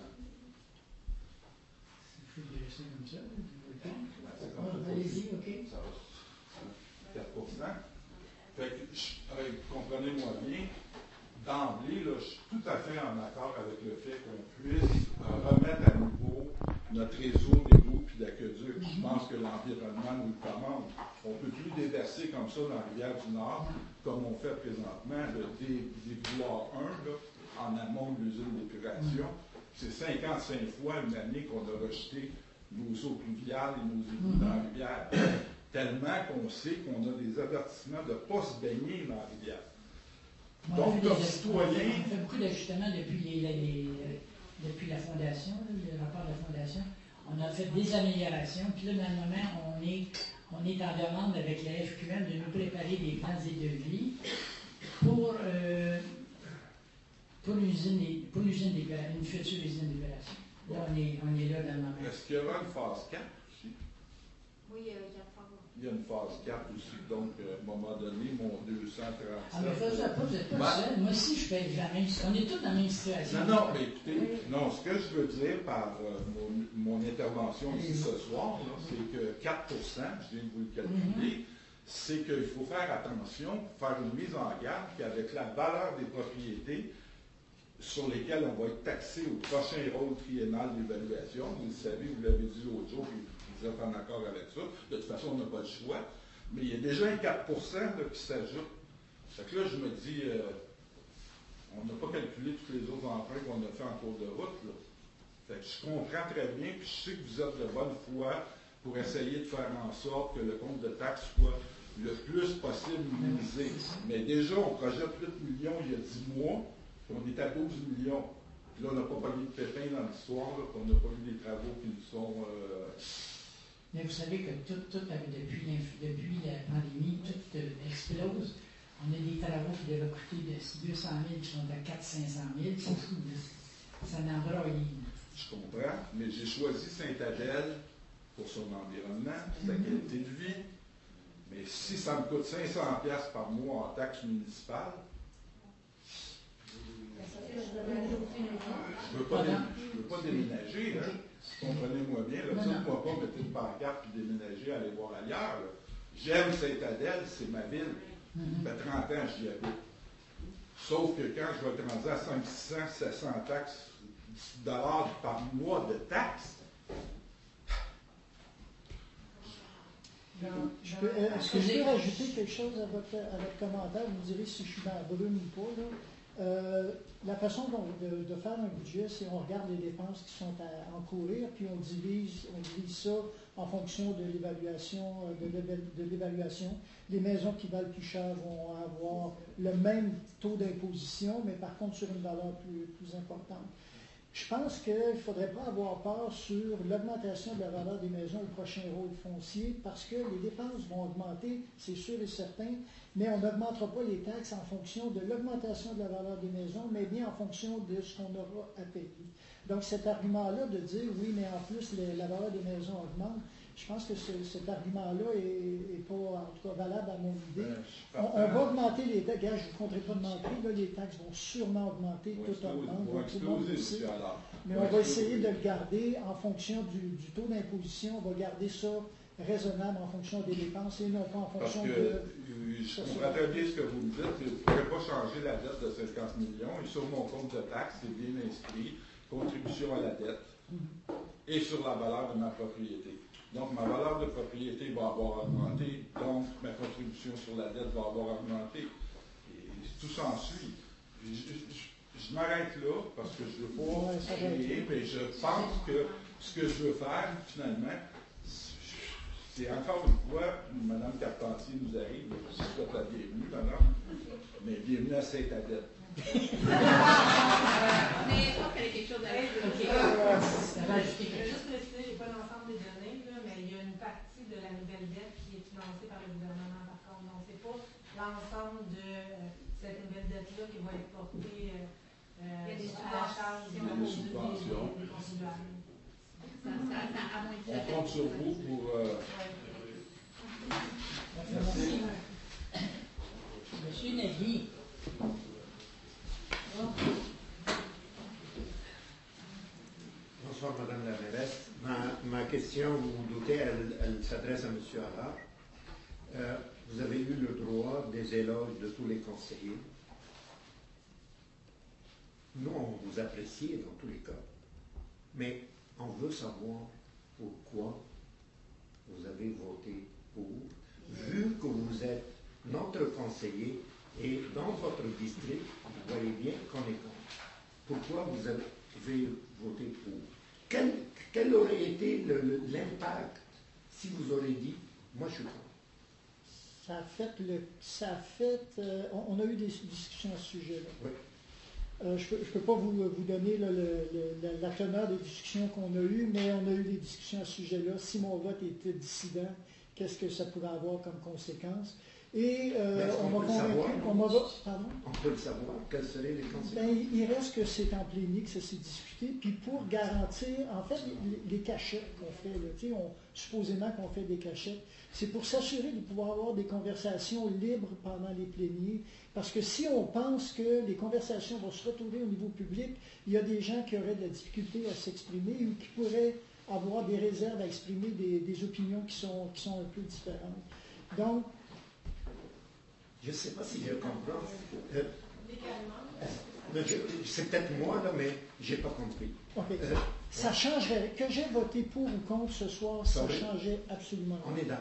Je vais dire ça comme ça. Allez-y, OK. Ça va, 4 Fait que, comprenez-moi bien, d'emblée, là, je suis tout à fait en accord avec le fait qu'on puisse remettre à nouveau notre réseau d'égouts et d'aqueducs. Je pense que l'environnement nous le commande. On ne peut plus déverser comme ça dans la rivière du Nord, comme on fait présentement, des vouloirs 1, là, en amont de l'usine d'épuration. C'est 55 fois une année qu'on a rejeté nos eaux pluviales et nos égouts dans la rivière. Tellement qu'on sait qu'on a des avertissements de ne pas se baigner dans la rivière. Donc, comme citoyen... On fait beaucoup d'ajustements depuis la fondation, le rapport de la fondation. On a fait des améliorations. Puis là, dans le moment, on est en demande avec la FQM de nous préparer des plans et devis pour une future usine d'opération. Là, on est là dans le moment. Est-ce qu'il y aura une phase 4 aussi? Oui, il y a 4 phases. Il y a une phase 4 aussi, donc à un moment donné, mon 237... Ah, mais faites-ça pas, vous n'êtes pas seul. Moi aussi, je fais la même chose. On est tous dans la même situation. Non, mais écoutez, non, ce que je veux dire par mon intervention ici ce soir, c'est que 4 je viens de vous le calculer, c'est qu'il faut faire attention, faire une mise en garde, qu'avec la valeur des propriétés sur lesquelles on va être taxé au prochain rôle triennal d'évaluation, vous le savez, vous l'avez dit l'autre jour, puis vous êtes en accord avec ça, de toute façon, on n'a pas le choix, Mais il y a déjà un 4 là, qui s'ajoute. Fait que là, je me dis, on n'a pas calculé tous les autres emprunts qu'on a fait en cours de route. Là. Fait que je comprends très bien, puis je sais que vous êtes de bonne foi pour essayer de faire en sorte que le compte de taxes soit le plus possible minimisé. Mais déjà, on projette 8 millions il y a 10 mois, puis on est à 12 millions. Puis là, on n'a pas eu de pépins dans l'histoire, puis on n'a pas eu des travaux qui nous sont... Mais vous savez que tout depuis la pandémie, tout explose. On a des travaux qui devaient coûter de 200 000 qui sont à 400-500 000. C'est fou, ça n'embroille. Je comprends, mais j'ai choisi Saint-Adèle pour son environnement, sa qualité de vie. Mais si ça me coûte 500$ par mois en taxes municipales, je ne veux pas déménager. Hein. Comprenez-moi bien. Dites-moi pas mettre une pancarte et déménager, aller voir ailleurs. Là. J'aime Saint-Adèle, c'est ma ville. Ça fait 30 ans que j'y habite. Sauf que quand je vais être rendu à 500, 700 taxes dollars par mois de taxes, est-ce que je peux rajouter quelque chose à votre commentaire? Vous me direz si je suis dans la brume ou pas. Là. La façon de faire un budget, c'est on regarde les dépenses qui sont à encourir, puis on divise ça en fonction de l'évaluation. Les maisons qui valent plus cher vont avoir le même taux d'imposition, mais par contre sur une valeur plus importante. Je pense qu'il ne faudrait pas avoir peur sur l'augmentation de la valeur des maisons au prochain rôle foncier parce que les dépenses vont augmenter, c'est sûr et certain, mais on n'augmentera pas les taxes en fonction de l'augmentation de la valeur des maisons, mais bien en fonction de ce qu'on aura à payer. Donc cet argument-là de dire oui, mais en plus la valeur des maisons augmente, je pense que cet argument-là n'est pas en tout cas valable à mon idée. On va augmenter les taxes, je ne vous compterai pas de mentir, là, les taxes vont sûrement augmenter, tout augmente, tout le monde le sait. Mais on va essayer de le garder en fonction du taux d'imposition, on va garder ça raisonnable en fonction des dépenses et non pas en fonction je comprends très bien ce que vous me dites, vous ne pourrez pas changer la dette de 50 millions et sur mon compte de taxes, c'est bien inscrit, contribution à la dette et sur la valeur de ma propriété. Donc, ma valeur de propriété va avoir augmenté, donc ma contribution sur la dette va avoir augmenté. Et tout s'ensuit. Je m'arrête là parce que je ne veux pas créer, mais je pense que ce que je veux faire, finalement, c'est encore une fois, Mme Carpentier nous arrive, je vous souhaite la bienvenue, madame, mais bienvenue à Saint-Adèle. Mais je pense qu'elle a quelque chose à dire. Je vais juste préciser, je n'ai pas l'ensemble des données, là, mais il y a une partie de la nouvelle dette qui est financée par le gouvernement, par contre. Donc, ce n'est pas l'ensemble de cette nouvelle dette-là qui va être portée à la charge des contribuables. On compte sur vous pour... Merci. Monsieur Nagui. Bonsoir, Madame la mairesse. Ma question, vous vous doutez, elle s'adresse à M. Allard. Vous avez eu le droit des éloges de tous les conseillers. Nous, on vous apprécie dans tous les cas. Mais on veut savoir pourquoi vous avez voté pour, vu que vous êtes notre conseiller et dans votre district, vous voyez bien qu'on est contre. Pourquoi vous avez voté pour? Quel aurait été l'impact si vous auriez dit, moi je suis contre? On a eu des discussions à ce sujet-là. Oui. Je ne peux pas vous donner la teneur des discussions qu'on a eues, mais on a eu des discussions à ce sujet-là. Si mon vote était dissident, qu'est-ce que ça pouvait avoir comme conséquence? Et on m'a convaincu. On peut le savoir, quelles seraient les conséquences? Ben, il reste que c'est en plénier que ça s'est discuté. Puis pour garantir, en fait, les cachettes qu'on fait, là, supposément qu'on fait des cachettes, c'est pour s'assurer de pouvoir avoir des conversations libres pendant les pléniers. Parce que si on pense que les conversations vont se retrouver au niveau public, il y a des gens qui auraient de la difficulté à s'exprimer ou qui pourraient avoir des réserves à exprimer des opinions qui sont un peu différentes. Donc, je ne sais pas si je comprends. C'est peut-être moi, là, mais je n'ai pas compris. Okay. Ça changerait. Que j'ai voté pour ou contre ce soir, ça changeait absolument. On est d'accord.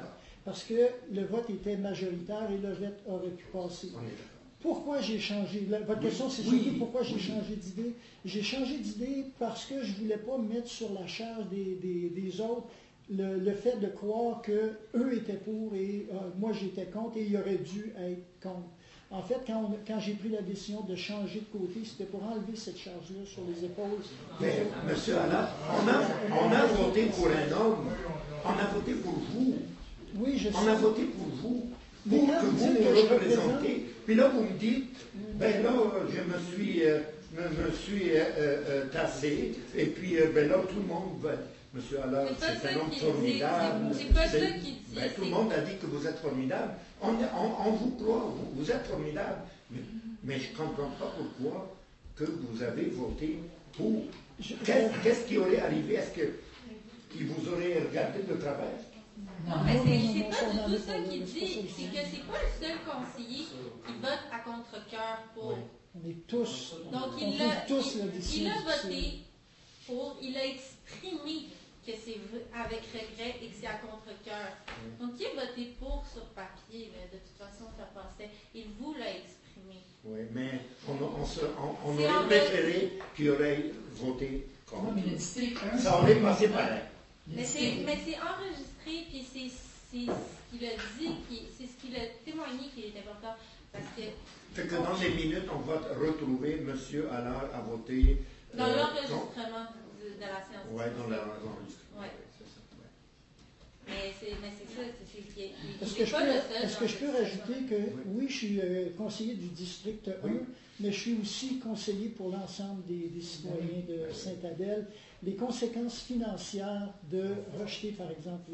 parce que le vote était majoritaire et le vote aurait pu passer. On est d'accord. Pourquoi j'ai changé? Votre question, c'est Oui, surtout pourquoi j'ai oui. changé d'idée. J'ai changé d'idée parce que je ne voulais pas mettre sur la charge des autres le fait de croire qu'eux étaient pour et moi j'étais contre et ils auraient dû être contre. En fait, quand j'ai pris la décision de changer de côté, c'était pour enlever cette charge-là sur les épaules. Mais, monsieur Allard, on a voté pour un homme. On a voté pour vous. Oui, je sais. On a voté pour vous. Mais Pour là, que vous vous dites nous que je représentez. Puis là, vous me dites, ben là, je me suis tassé. Et puis, ben là, tout le monde va. Monsieur Allard, c'est un homme formidable. C'est pas ça qu'il dit. Ben, tout le monde a dit que vous êtes formidable. On vous croit, vous êtes formidable. Mais je ne comprends pas pourquoi que vous avez voté pour. Qu'est-ce qui aurait arrivé? Est-ce qu'il vous aurait regardé de travers? Non, mais c'est pas du tout ça qu'il dit. C'est que c'est pas le seul conseiller qui vote à contre-cœur pour. On est tous. Donc, il a voté pour, il a exprimé que c'est avec regret et que c'est à contre-cœur. Donc, il a voté pour sur papier, mais de toute façon, ça passait. Il vous l'a exprimé. Oui, mais on aurait préféré qu'il aurait voté contre. Ça aurait passé pareil. Mais c'est enregistré, puis c'est ce qu'il a dit, c'est ce qu'il a témoigné qui est important. Parce que. Fait que dans les minutes, on va retrouver M. Allard à voter. Dans l'enregistrement de la séance. Oui, dans l'enregistrement. Ouais. C'est ça. Ouais. Mais c'est ça, c'est ce qui est. Est-ce que je peux rajouter que oui, je suis conseiller du district 1, mais je suis aussi conseiller pour l'ensemble des citoyens de Sainte-Adèle. Les conséquences financières de rejeter, par exemple,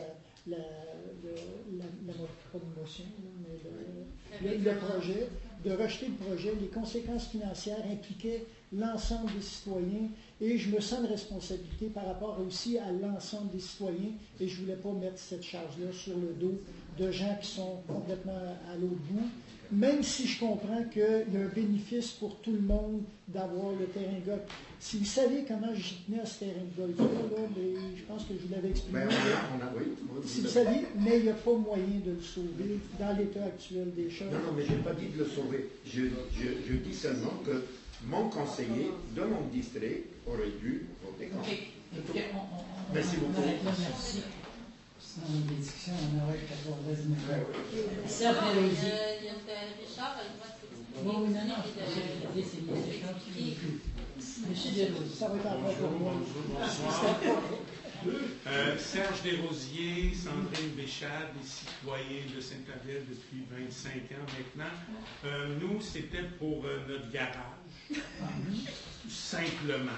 le projet, de rejeter le projet, les conséquences financières impliquaient l'ensemble des citoyens et je me sens une responsabilité par rapport aussi à l'ensemble des citoyens et je ne voulais pas mettre cette charge-là sur le dos de gens qui sont complètement à l'autre bout, même si je comprends qu'il y a un bénéfice pour tout le monde d'avoir le terrain de golf. Si vous savez comment j'y tenais à ce terrain de golf-là, je pense que je vous l'avais expliqué. Si vous saviez, mais il n'y a pas moyen de le sauver dans l'état actuel des choses. Non, mais je n'ai pas dit de le sauver. Je dis seulement que mon conseiller de mon district aurait dû voter contre. Merci beaucoup. Merci. Sans bénédiction, on aurait 14 minutes. Serge Desrosiers. Il y a Richard, il voit que oui, non, c'est Monsieur Desrosiers. Ça va être après pour moi. Serge Desrosiers, Sandrine Béchard, des citoyens de Sainte-Adèle depuis 25 ans maintenant. Nous, c'était pour notre garage, tout simplement.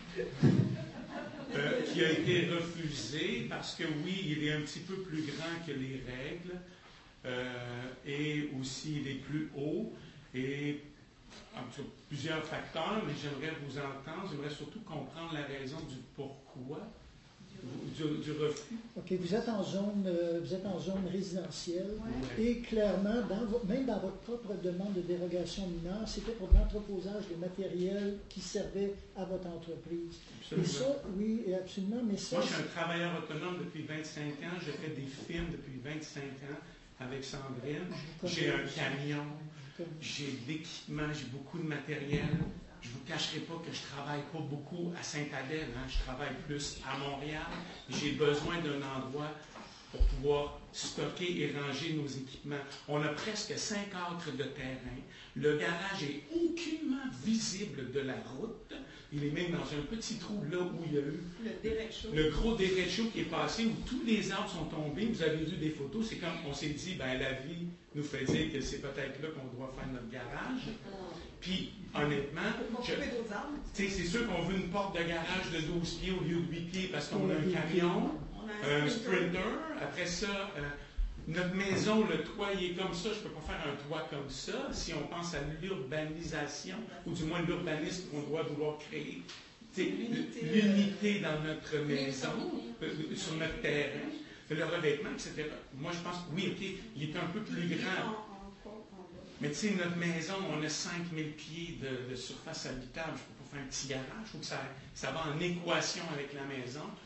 Qui a été refusé parce que oui, il est un petit peu plus grand que les règles et aussi il est plus haut et sur plusieurs facteurs, mais j'aimerais vous entendre, j'aimerais surtout comprendre la raison du pourquoi du refus. OK, vous êtes en zone résidentielle et clairement, même dans votre propre demande de dérogation mineure, c'était pour l'entreposage de matériel qui servait à votre entreprise. Absolument. Et ça, oui, absolument, mais ça... Moi, je suis un travailleur autonome depuis 25 ans, je fais des films depuis 25 ans avec Sandrine, j'ai un camion, j'ai de l'équipement, j'ai beaucoup de matériel. Je ne vous cacherai pas que je ne travaille pas beaucoup à Sainte-Adèle, je travaille plus à Montréal. J'ai besoin d'un endroit pour pouvoir stocker et ranger nos équipements. On a presque 5 acres de terrain. Le garage est aucunement visible de la route. Il est même dans un petit trou là où il y a eu le gros dérecho qui est passé, où tous les arbres sont tombés. Vous avez vu des photos. C'est comme on s'est dit, la vie nous fait dire que c'est peut-être là qu'on doit faire notre garage. Puis, honnêtement, c'est sûr qu'on veut une porte de garage de 12 pieds au lieu de 8 pieds parce qu'on a un camion, un sprinter. Après ça, notre maison, le toit, il est comme ça. Je ne peux pas faire un toit comme ça. Si on pense à l'urbanisation, ou du moins l'urbanisme qu'on doit vouloir créer, l'unité dans notre maison, sur notre terrain, le revêtement, etc. Moi, je pense, oui, OK, il est un peu plus grand. Mais tu sais, notre maison, on a 5000 pieds de surface habitable. Je ne peux pas faire un petit garage. Il faut que ça va en équation avec la maison.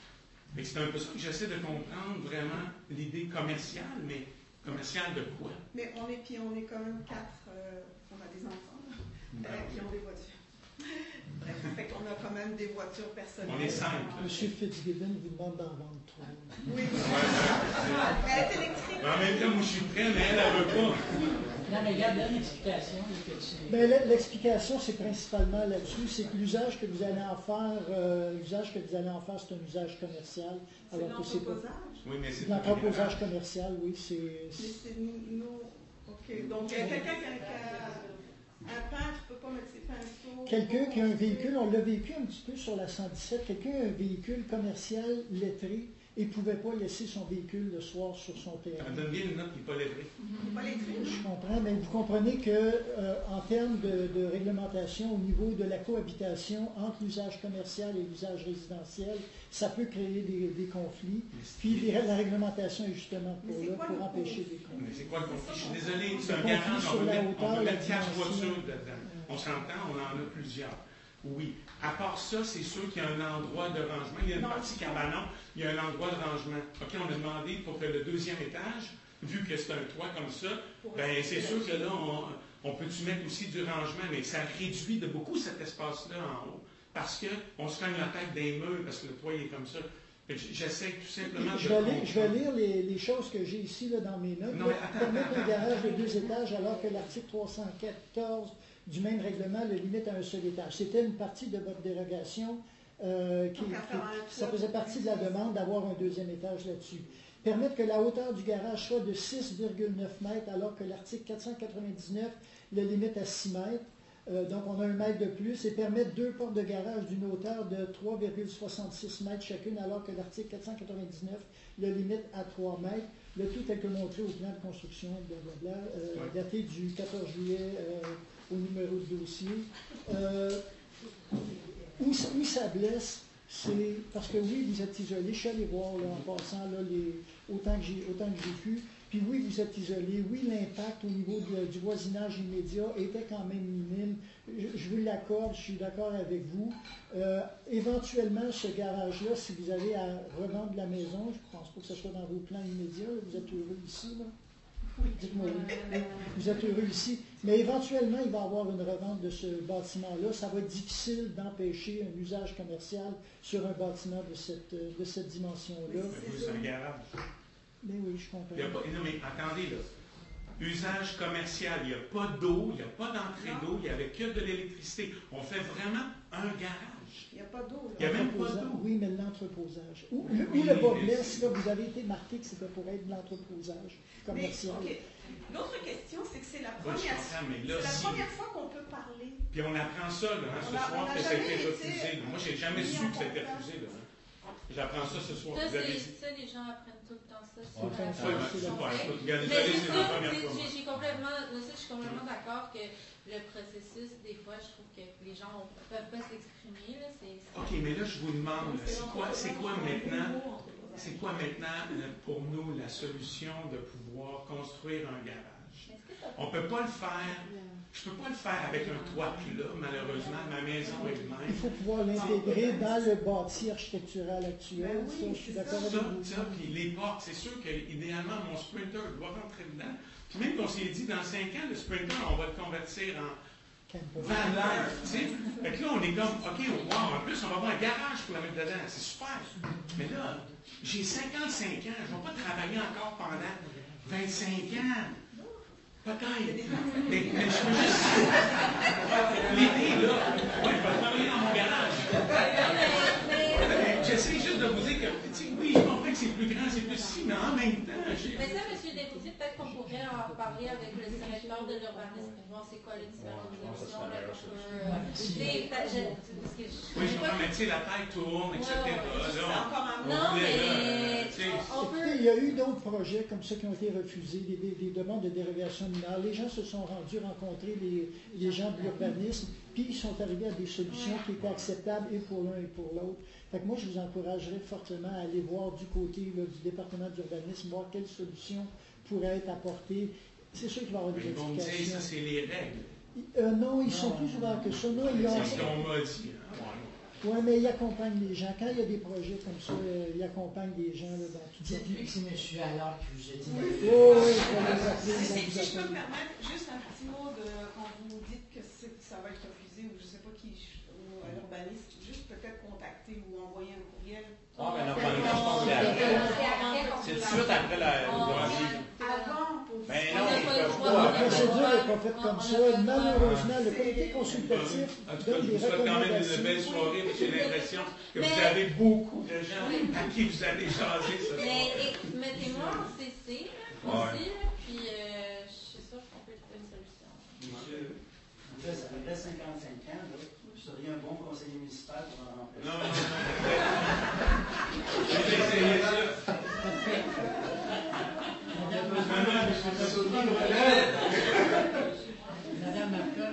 Fait que c'est un peu ça que j'essaie de comprendre vraiment l'idée commerciale, mais commerciale de quoi? Mais on est quand même 4, on a des enfants, qui ont des voitures. Fait qu'on a quand même des voitures personnelles. On est 5. Monsieur Fitzgibbon vous demande d'en vendre 3. Oui. Elle est électrique. En même temps, moi je suis prêt, mais elle ne veut pas. Non, mais regarde, donne l'explication. L'explication, c'est principalement là-dessus, c'est que l'usage que vous allez en faire, c'est un usage commercial. C'est l'entreposage? Oui, mais c'est l'entreposage commercial, oui, c'est... Mais c'est nous... OK. Donc, quelqu'un qui a... Un peintre ne peut pas mettre ses pinceaux... Quelqu'un qui a un véhicule, on l'a vécu un petit peu sur la 117, quelqu'un a un véhicule commercial lettré et ne pouvait pas laisser son véhicule le soir sur son terrain. Ça donne bien une note qui n'est pas lettrée. Pas lettré? Je comprends, mais vous comprenez que en termes de réglementation au niveau de la cohabitation entre l'usage commercial et l'usage résidentiel, ça peut créer des conflits. Puis la réglementation est justement pour empêcher des conflits. Mais c'est quoi le conflit? Je suis désolé, c'est un garage, on peut mettre 4 voitures dedans. On s'entend, on en a plusieurs. Oui. À part ça, c'est sûr qu'il y a un endroit de rangement. Il y a une partie cabanon, il y a un endroit de rangement. OK, on a demandé pour que le deuxième étage, vu que c'est un toit comme ça, ben c'est sûr que là, on peut-tu mettre aussi du rangement, mais ça réduit de beaucoup cet espace-là en haut. Parce qu'on se cogne la tête des murs, parce que le toit est comme ça. J'essaie tout simplement de... Je vais lire les choses que j'ai ici là, dans mes notes. Permettre un garage de 2 étages alors que l'article 314 du même règlement le limite à un seul étage. C'était une partie de votre dérogation ça faisait partie de la demande d'avoir un deuxième étage là-dessus. Permettre que la hauteur du garage soit de 6,9 mètres alors que l'article 499 le limite à 6 mètres. Donc, on a 1 mètre de plus et permettre 2 portes de garage d'une hauteur de 3,66 mètres chacune, alors que l'article 499 le limite à 3 mètres. Le tout tel que montré au plan de construction, daté du 14 juillet au numéro de dossier. Où ça blesse, c'est parce que oui, vous êtes isolé. Je suis allé voir là, en passant là, autant que j'ai pu. Puis oui, vous êtes isolé. Oui, l'impact au niveau du voisinage immédiat était quand même minime. Je vous l'accorde, je suis d'accord avec vous. Éventuellement, ce garage-là, si vous allez à revendre la maison, je ne pense pas que ce soit dans vos plans immédiats, là, vous êtes heureux ici, là? Dites-moi oui. Vous êtes heureux ici. Mais éventuellement, il va y avoir une revente de ce bâtiment-là. Ça va être difficile d'empêcher un usage commercial sur un bâtiment de cette dimension-là. C'est un garage. Mais oui, je comprends. Non, mais attendez, là. Usage commercial, il n'y a pas d'eau, il n'y a pas d'entrée d'eau, il n'y avait que de l'électricité. On fait vraiment un garage. Il n'y a pas d'eau. Il n'y a même pas d'eau. Oui, mais l'entreposage. Où le bas blesse, là, vous avez été marqué que c'était pour être de l'entreposage commercial. Mais, okay. L'autre question, c'est que c'est la première fois qu'on peut parler. Puis on apprend ça, là, ce soir, que ça a été refusé. Moi, je n'ai jamais su que ça a été refusé. Là. J'apprends ça ce soir. Ça, les gens apprennent tout le temps ça. Je suis complètement d'accord que le processus, des fois, je trouve que les gens ne peuvent pas s'exprimer. OK, mais là, je vous demande, c'est quoi maintenant pour nous la solution de pouvoir construire un garage? On ne peut pas le faire. Je ne peux pas le faire avec un toit plat, malheureusement, ma maison est de même. Il faut pouvoir l'intégrer dans le bâti architectural actuel. Ça, je suis d'accord avec vous. Ça, puis les portes, c'est sûr qu'idéalement, mon Sprinter doit rentrer dedans. Puis même qu'on s'est dit, dans 5 ans, le Sprinter, on va le convertir en van life, tu sais. Fait que là, on est comme, OK, wow, en plus, on va avoir un garage pour la mettre dedans. C'est super. Mais là, j'ai 55 ans, je ne vais pas travailler encore pendant 25 ans. Peut-être. Mais je veux juste. L'été, là, ouais, je vais travailler dans mon garage. J'essaie juste de vous dire que, oui, je comprends que c'est plus grand, c'est plus si, mais en même temps. Mais ça, M. Despoutier, peut-être qu'on pourrait en parler avec le directeur de l'urbanisme pour voir c'est quoi les différentes options. Oui, je comprends, mais tu sais, la tête tourne, etc. Non, mais. Écoutez, il y a eu d'autres projets comme ça qui ont été refusés, des demandes de dérogation mineure. Les gens se sont rendus rencontrer les gens de l'urbanisme, puis ils sont arrivés à des solutions qui étaient acceptables et pour l'un et pour l'autre. Fait que moi, je vous encouragerais fortement à aller voir du côté là, du département d'urbanisme, voir quelles solutions pourraient être apportées. C'est sûr qu'il va y avoir des explications. Ils vont dire ça, c'est les règles. Non, ils sont plus ouverts que ça. Non, c'est ce qu'on m'a dit. Oui, mais il accompagne les gens. Quand il y a des projets comme ça, il accompagne les gens là, dans tout ça. Dites-lui que c'est M. Allard qui vous a dit. Oui, il faut les appeler. Si je peux me permettre, juste un petit mot quand vous dites que ça va être refusé, ou je ne sais pas qui, ou à l'urbaniste, juste peut-être contacter ou envoyer un courriel. Ah, mais normalement, je pense que c'est tout de suite après la revue. Avant, pour Mais non, ils peuvent La pas. procédure n'est pas faite comme ça. Malheureusement, le comité consultatif En tout cas, donne je des vous souhaite quand même une recommandations. belle soirée, parce que j'ai l'impression que vous avez beaucoup de gens à qui vous allez jaser ce soir. Mais mettez-moi en CC, aussi, là, puis je suis sûre qu'on peut trouver une solution. Monsieur, ça fait 55 ans, là. Vous seriez un bon conseiller municipal pour en remplacer. Non. J'ai essayé ça. Madame Marcotte.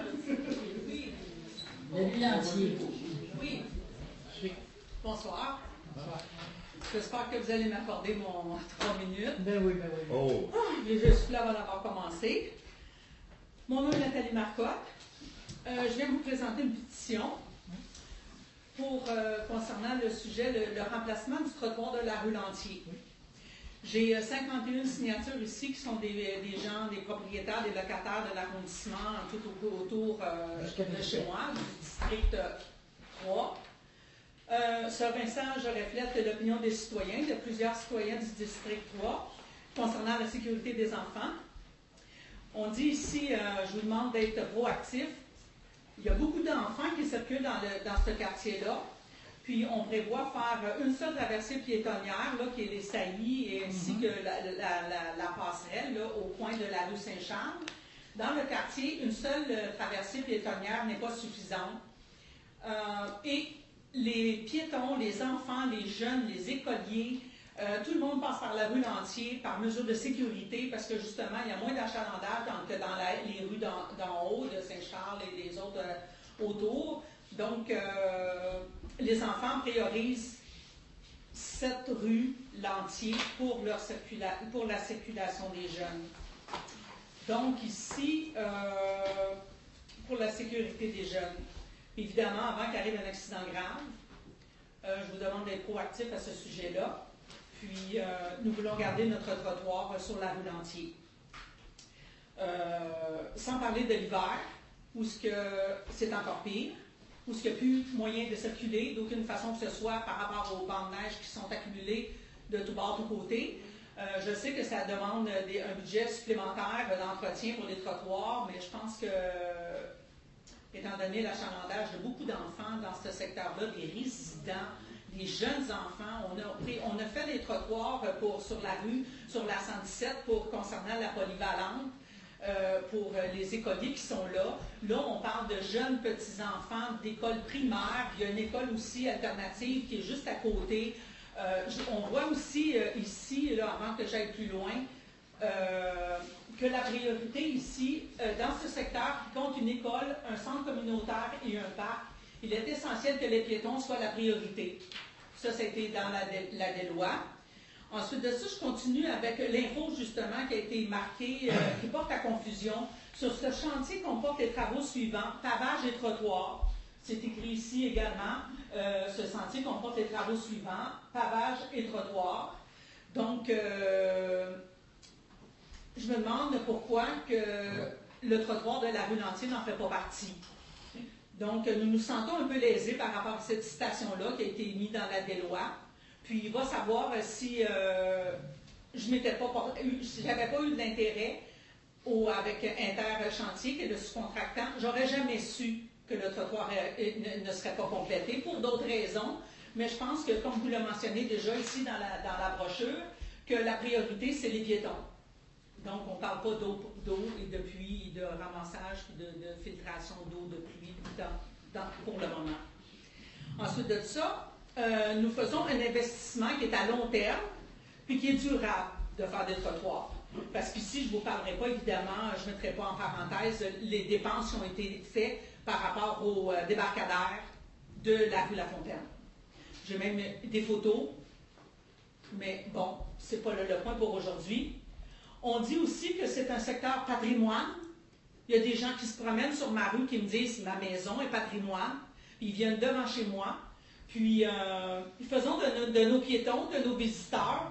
Le bilancier. Oui. Bonsoir. J'espère que vous allez m'accorder mon 3 minutes. Ben oui, ben oui. Oh! Je suis là avant d'avoir commencé. Mon nom est Nathalie Marcotte. Je viens vous présenter une pétition concernant le sujet, le remplacement du trottoir de la rue Lantier. J'ai 51 signatures ici qui sont des gens, des propriétaires, des locataires de l'arrondissement tout autour de chez moi, du district 3. Ce message reflète l'opinion des citoyens, de plusieurs citoyens du district 3, concernant la sécurité des enfants. On dit ici, je vous demande d'être proactif. Il y a beaucoup d'enfants qui circulent dans ce quartier-là. Puis on prévoit faire une seule traversée piétonnière, là, qui est les saillies, et ainsi que la passerelle là, au coin de la rue Saint-Charles. Dans le quartier, une seule traversée piétonnière n'est pas suffisante. Et les piétons, les enfants, les jeunes, les écoliers, tout le monde passe par la rue Lantier par mesure de sécurité, parce que justement, il y a moins d'achalandage que dans les rues d'en haut, de Saint-Charles et les autres autour. Donc, les enfants priorisent cette rue Lantier pour la circulation des jeunes. Donc, ici, pour la sécurité des jeunes. Évidemment, avant qu'arrive un accident grave, je vous demande d'être proactif à ce sujet-là. Puis, nous voulons garder notre trottoir sur la rue Lantier. Sans parler de l'hiver, où c'est encore pire, où il n'y a plus moyen de circuler d'aucune façon que ce soit par rapport aux bancs de neige qui sont accumulés de tous bords, tous côtés. Je sais que ça demande un budget supplémentaire d'entretien pour les trottoirs, mais je pense que, étant donné l'achalandage de beaucoup d'enfants dans ce secteur-là, des résidents, des jeunes enfants, on a fait des trottoirs sur la rue, sur la 117, concernant la polyvalente. Pour les écoliers qui sont là. Là, on parle de jeunes petits-enfants d'école primaire. Il y a une école aussi alternative qui est juste à côté. On voit aussi ici, là, avant que j'aille plus loin, que la priorité ici, dans ce secteur qui compte une école, un centre communautaire et un parc, il est essentiel que les piétons soient la priorité. Ça a été dans la Déloie. Ensuite de ça, je continue avec l'info justement qui a été marquée, qui porte à confusion. Sur ce chantier comporte les travaux suivants, pavage et trottoir. C'est écrit ici également, ce sentier comporte les travaux suivants, pavage et trottoir. Donc, je me demande pourquoi que le trottoir de la rue Lantier n'en fait pas partie. Donc, nous nous sentons un peu lésés par rapport à cette citation-là qui a été mise dans la Déloie. Puis il va savoir si je n'avais pas eu d'intérêt avec Interchantier, qui est le sous-contractant, j'aurais jamais su que le trottoir ne serait pas complété pour d'autres raisons. Mais je pense que, comme vous le mentionnez déjà ici dans la brochure, que la priorité, c'est les piétons. Donc, on ne parle pas d'eau et de pluie, de ramassage, de filtration d'eau, de pluie pour le moment. Ensuite de ça, nous faisons un investissement qui est à long terme, puis qui est durable de faire des trottoirs. Parce qu'ici, je ne vous parlerai pas, évidemment, je ne mettrai pas en parenthèse les dépenses qui ont été faites par rapport au débarcadère de la rue La Fontaine. J'ai même des photos, mais bon, ce n'est pas le point pour aujourd'hui. On dit aussi que c'est un secteur patrimoine. Il y a des gens qui se promènent sur ma rue qui me disent « ma maison est patrimoine », puis ils viennent devant chez moi. Puis, faisons de nos piétons, de nos visiteurs,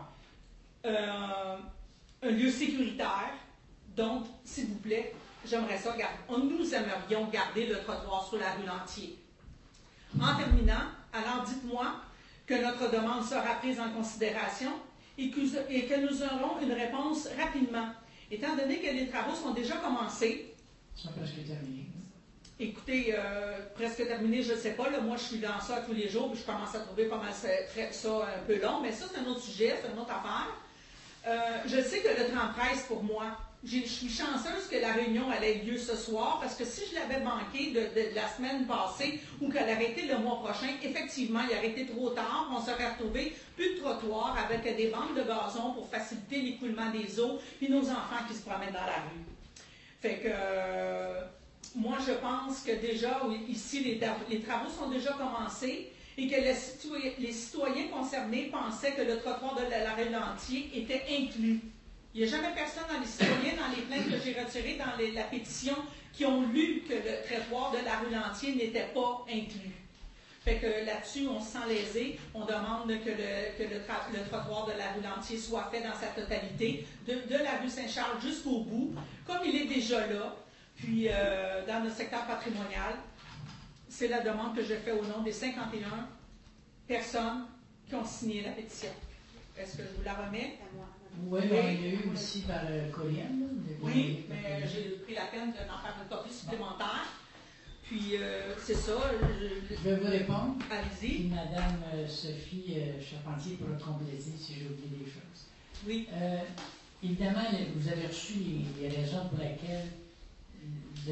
un lieu sécuritaire. Donc, s'il vous plaît, j'aimerais ça, nous aimerions garder le trottoir sur la rue Lantier. En terminant, alors dites-moi que notre demande sera prise en considération et que nous aurons une réponse rapidement. Étant donné que les travaux sont déjà commencés. Ils sont presque terminés. Écoutez, presque terminé, je ne sais pas. Là, moi, je suis dans ça tous les jours, puis je commence à trouver pas mal ça un peu long. Mais ça, c'est un autre sujet, c'est une autre affaire. Je sais que le 30-13, pour moi, je suis chanceuse que la réunion allait lieu ce soir, parce que si je l'avais manqué de la semaine passée ou qu'elle aurait été le mois prochain, effectivement, il aurait été trop tard. On serait retrouvé plus de trottoir avec des bandes de gazon pour faciliter l'écoulement des eaux, puis nos enfants qui se promènent dans la rue. Fait que... moi, je pense que déjà, ici, les travaux sont déjà commencés et que les citoyens concernés pensaient que le trottoir de la rue Lantier était inclus. Il n'y a jamais personne dans les citoyens, dans les plaintes que j'ai retirées dans la pétition, qui ont lu que le trottoir de la rue Lantier n'était pas inclus. Fait que là-dessus, on se sent lésé. On demande que le trottoir de la rue Lantier soit fait dans sa totalité, de la rue Saint-Charles jusqu'au bout, comme il est déjà là. Puis, dans le secteur patrimonial, c'est la demande que je fais au nom des 51 personnes qui ont signé la pétition. Est-ce que je vous la remets? Oui, il y a eu aussi par courriel. Oui, mais j'ai pris la peine d'en faire une copie supplémentaire. Puis, c'est ça. Je vais vous répondre. Allez-y. Madame Sophie Charpentier pourra compléter si j'ai oublié des choses. Oui. Évidemment, vous avez reçu les raisons pour lesquelles on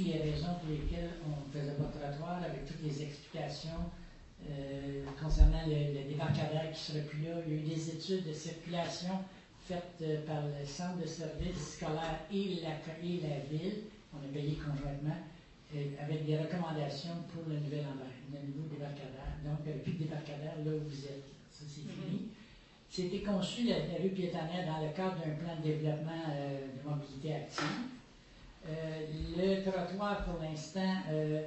ne faisait pas de trottoir, avec toutes les explications concernant le débarcadère qui ne serait plus là. Il y a eu des études de circulation faites par le centre de services scolaires et la ville, on a payé conjointement, avec des recommandations pour le nouveau débarcadère. Donc, plus de débarcadère là où vous êtes. Ça, c'est fini. C'était conçu, la rue piétonnière, dans le cadre d'un plan de développement de mobilité active. Le trottoir, pour l'instant,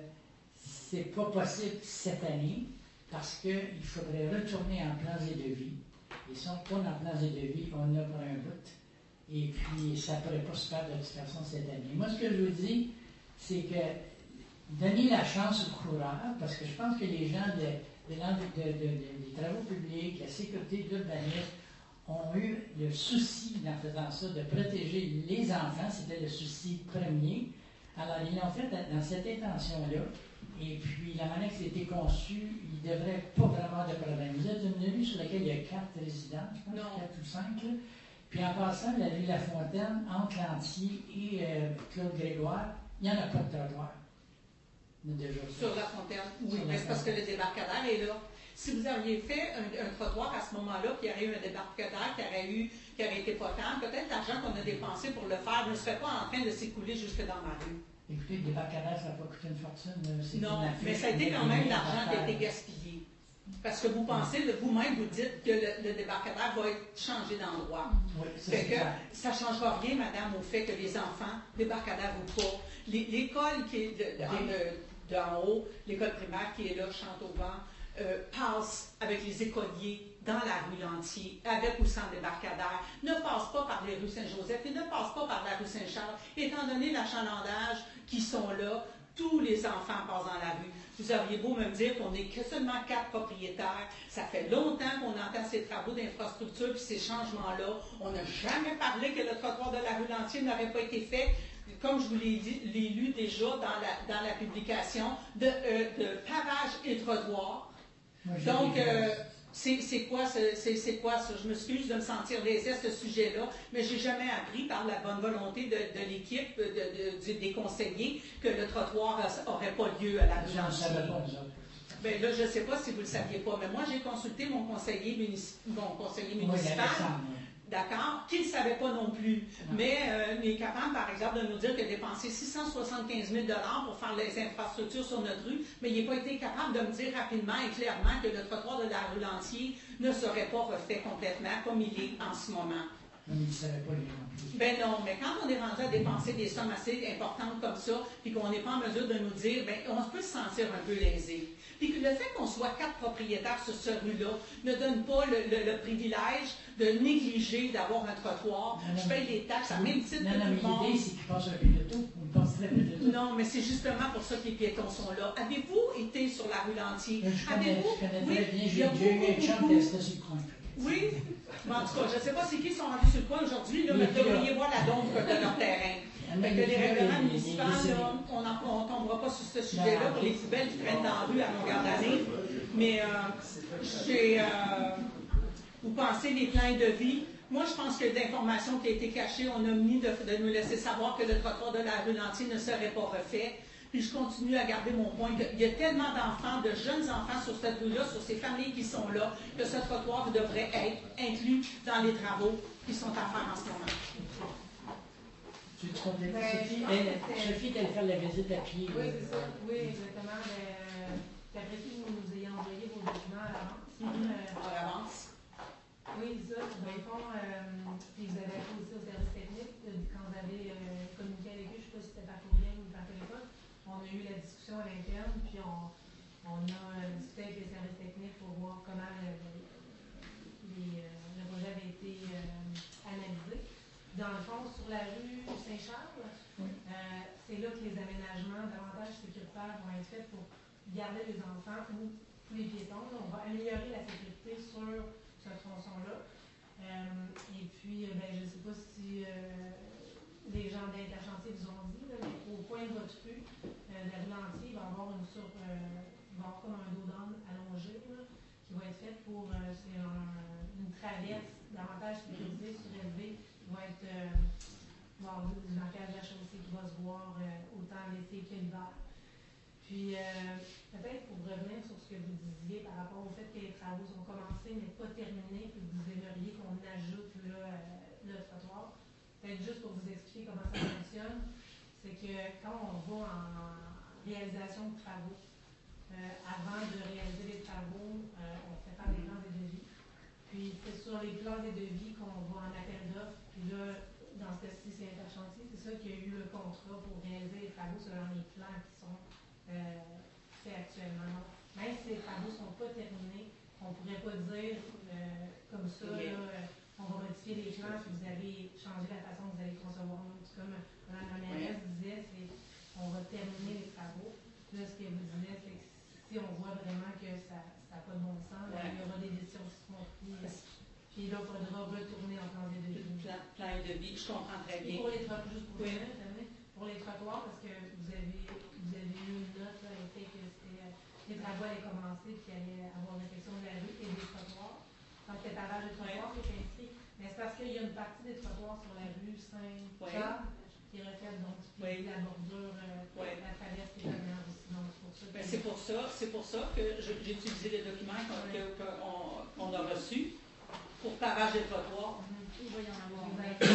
c'est pas possible cette année parce qu'il faudrait retourner en plans et devis. Ils ne sont pas dans plans et devis, on a pour un bout. Et puis, ça ne pourrait pas se faire de toute façon cette année. Moi, ce que je vous dis, c'est que donner la chance aux coureurs, parce que je pense que les gens des travaux publics, la sécurité de l'urbanisme, ont eu le souci, en faisant ça, de protéger les enfants. C'était le souci premier. Alors, ils l'ont fait dans cette intention-là. Et puis, la manière que c'était conçu, il ne devrait pas vraiment de problème. Vous êtes une rue sur laquelle il y a 4 résidents, je pense, 4 ou 5. Là. Puis, en passant, la rue La Fontaine, entre Lantier et Claude Grégoire, il n'y en a pas de trottoir. Déjà, sur La Fontaine, oui, mais c'est parce que le débarcadère est là. Si vous aviez fait un trottoir à ce moment-là, puis il y aurait eu un débarcadère qui aurait été potable, peut-être l'argent qu'on a dépensé pour le faire ne serait pas en train de s'écouler jusque dans ma rue. Écoutez, le débarcadère, ça n'a pas coûté une fortune. Non, mais ça a été quand même l'argent qui a été gaspillé. Parce que vous pensez, vous-même, vous dites que le débarcadère va être changé d'endroit. Oui, ça ne changera rien, madame, au fait que les enfants, débarcadère ou pas, l'école qui est d'en haut, l'école primaire qui est là, Chante-au-Vent, passe avec les écoliers dans la rue Lantier, avec ou sans débarcadère, ne passe pas par les rues Saint-Joseph et ne passe pas par la rue Saint-Charles. Étant donné l'achalandage qui sont là, tous les enfants passent dans la rue. Vous auriez beau me dire qu'on n'est que seulement 4 propriétaires. Ça fait longtemps qu'on entend ces travaux d'infrastructure et ces changements-là. On n'a jamais parlé que le trottoir de la rue Lantier n'aurait pas été fait. Comme je vous l'ai lu déjà dans la publication, de pavage et trottoir. Donc, c'est quoi ça? Je m'excuse de me sentir lésée à ce sujet-là, mais je n'ai jamais appris par la bonne volonté de l'équipe, des conseillers, que le trottoir n'aurait pas lieu à la rue Lantier. Ben là, je ne sais pas si vous ne le saviez pas, mais moi, j'ai consulté mon conseiller municipal. D'accord, qui ne savait pas non plus, mais il est capable, par exemple, de nous dire qu'il a dépensé 675 000 $ pour faire les infrastructures sur notre rue, mais il n'a pas été capable de me dire rapidement et clairement que le trottoir de la rue Lantier ne serait pas refait complètement comme il est en ce moment. Non, mais ils ne savaient pas les remplir. Ben non, mais quand on est rendu à dépenser des sommes assez importantes comme ça, puis qu'on n'est pas en mesure de nous dire, ben on peut se sentir un peu lésé. Puis que le fait qu'on soit 4 propriétaires sur ce rue-là ne donne pas le privilège de négliger d'avoir un trottoir. Non, je paye des taxes à même titre que tout le monde. Non, mais l'idée, c'est qu'ils passent un piéton. On passe très vite de tout. Non, mais c'est justement pour ça que les piétons sont là. Avez-vous été sur la rue Lantier? Je connais très bien. Il y J'ai a eu un chum qui restait sur le coin. Oui. Mais en tout cas, je ne sais pas c'est qui sont rendus sur le coin aujourd'hui, mais vous devriez voir la dombe de leur terrain. Fait que les règlements municipaux, on ne tombera pas sur ce sujet-là pour les poubelles qui traînent dans la rue à longueur d'année. Mais vous pensez les plans de vie. Moi, je pense que l'information qui a été cachée, on a mis de nous laisser savoir que le trottoir de la rue Lantier ne serait pas refait. Puis je continue à garder mon point qu'il y a tellement d'enfants, de jeunes enfants sur cette rue-là, sur ces familles qui sont là, que ce trottoir devrait être inclus dans les travaux qui sont à faire en ce moment. Tu veux compléter, Sophie? Sophie est allée faire la visite à pied. Oui, c'est ça. Oui, exactement. J'apprécie que vous nous ayez envoyé vos documents à l'avance. À l'avance. Oui, c'est ça. Dans le fond, puis vous avez appris aussi au service technique, quand vous avez communiqué avec eux, je ne sais pas si c'était par courriel ou par téléphone, on a eu la discussion à l'interne, puis on a discuté avec les services techniques pour voir comment le projet avait été analysé. Dans le fond, sur la rue Saint-Charles, c'est là que les aménagements davantage sécuritaires vont être faits pour garder les enfants ou les piétons. Là, on va améliorer la sécurité sur ce tronçon-là. Et puis, je ne sais pas si les gens d'Interchantier vous ont dit, là, mais au coin de votre rue, la rue Lantier, il va y avoir comme un dos d'âne allongé là, qui va être fait pour c'est une traverse davantage sécurisée, surélevée, qui va être du marquage de la chaussée qui va se voir autant l'été que l'hiver. Puis, peut-être pour revenir sur ce que vous disiez par rapport au fait que les travaux sont commencés mais pas terminés, puis vous aimeriez qu'on ajoute le trottoir. Peut-être juste pour vous expliquer comment ça fonctionne, c'est que quand on va en réalisation de travaux, avant de réaliser les travaux, on fait faire des plans et devis. Puis c'est sur les plans et devis qu'on va en appel d'offres. Puis là, dans ce cas-ci, c'est Interchantier, c'est ça qui a eu le contrat pour réaliser les travaux selon les plans qui sont faits actuellement. Donc, même si les travaux ne sont pas terminés, on ne pourrait pas dire comme ça, là, on va modifier les plans puis vous allez changer la façon que vous allez concevoir. C'est comme Mme la mairesse disait, c'est on va terminer les travaux. Là, ce que vous disiez, c'est que si on voit vraiment que ça n'a pas de bon sens, il y aura des décisions qui seront prises. Puis là, il faudra retourner en plan de devis. Plan de devis, je comprends très bien. Pour les trottoirs, juste pour pour les trottoirs, parce que vous avez eu une note là, qui fait que les travaux allaient commencer et qu'il allait avoir une réflexion de la rue et des trottoirs. Donc, le pavage des trottoirs qui est inscrit. Mais c'est parce qu'il y a une partie des trottoirs sur la rue Saint-Charles qui reflète donc la bordure, la traverse qui est dernière aussi. Donc, c'est pour ça que j'ai utilisé les documents qu'on a reçus pour pavage des trottoirs. Il va y en avoir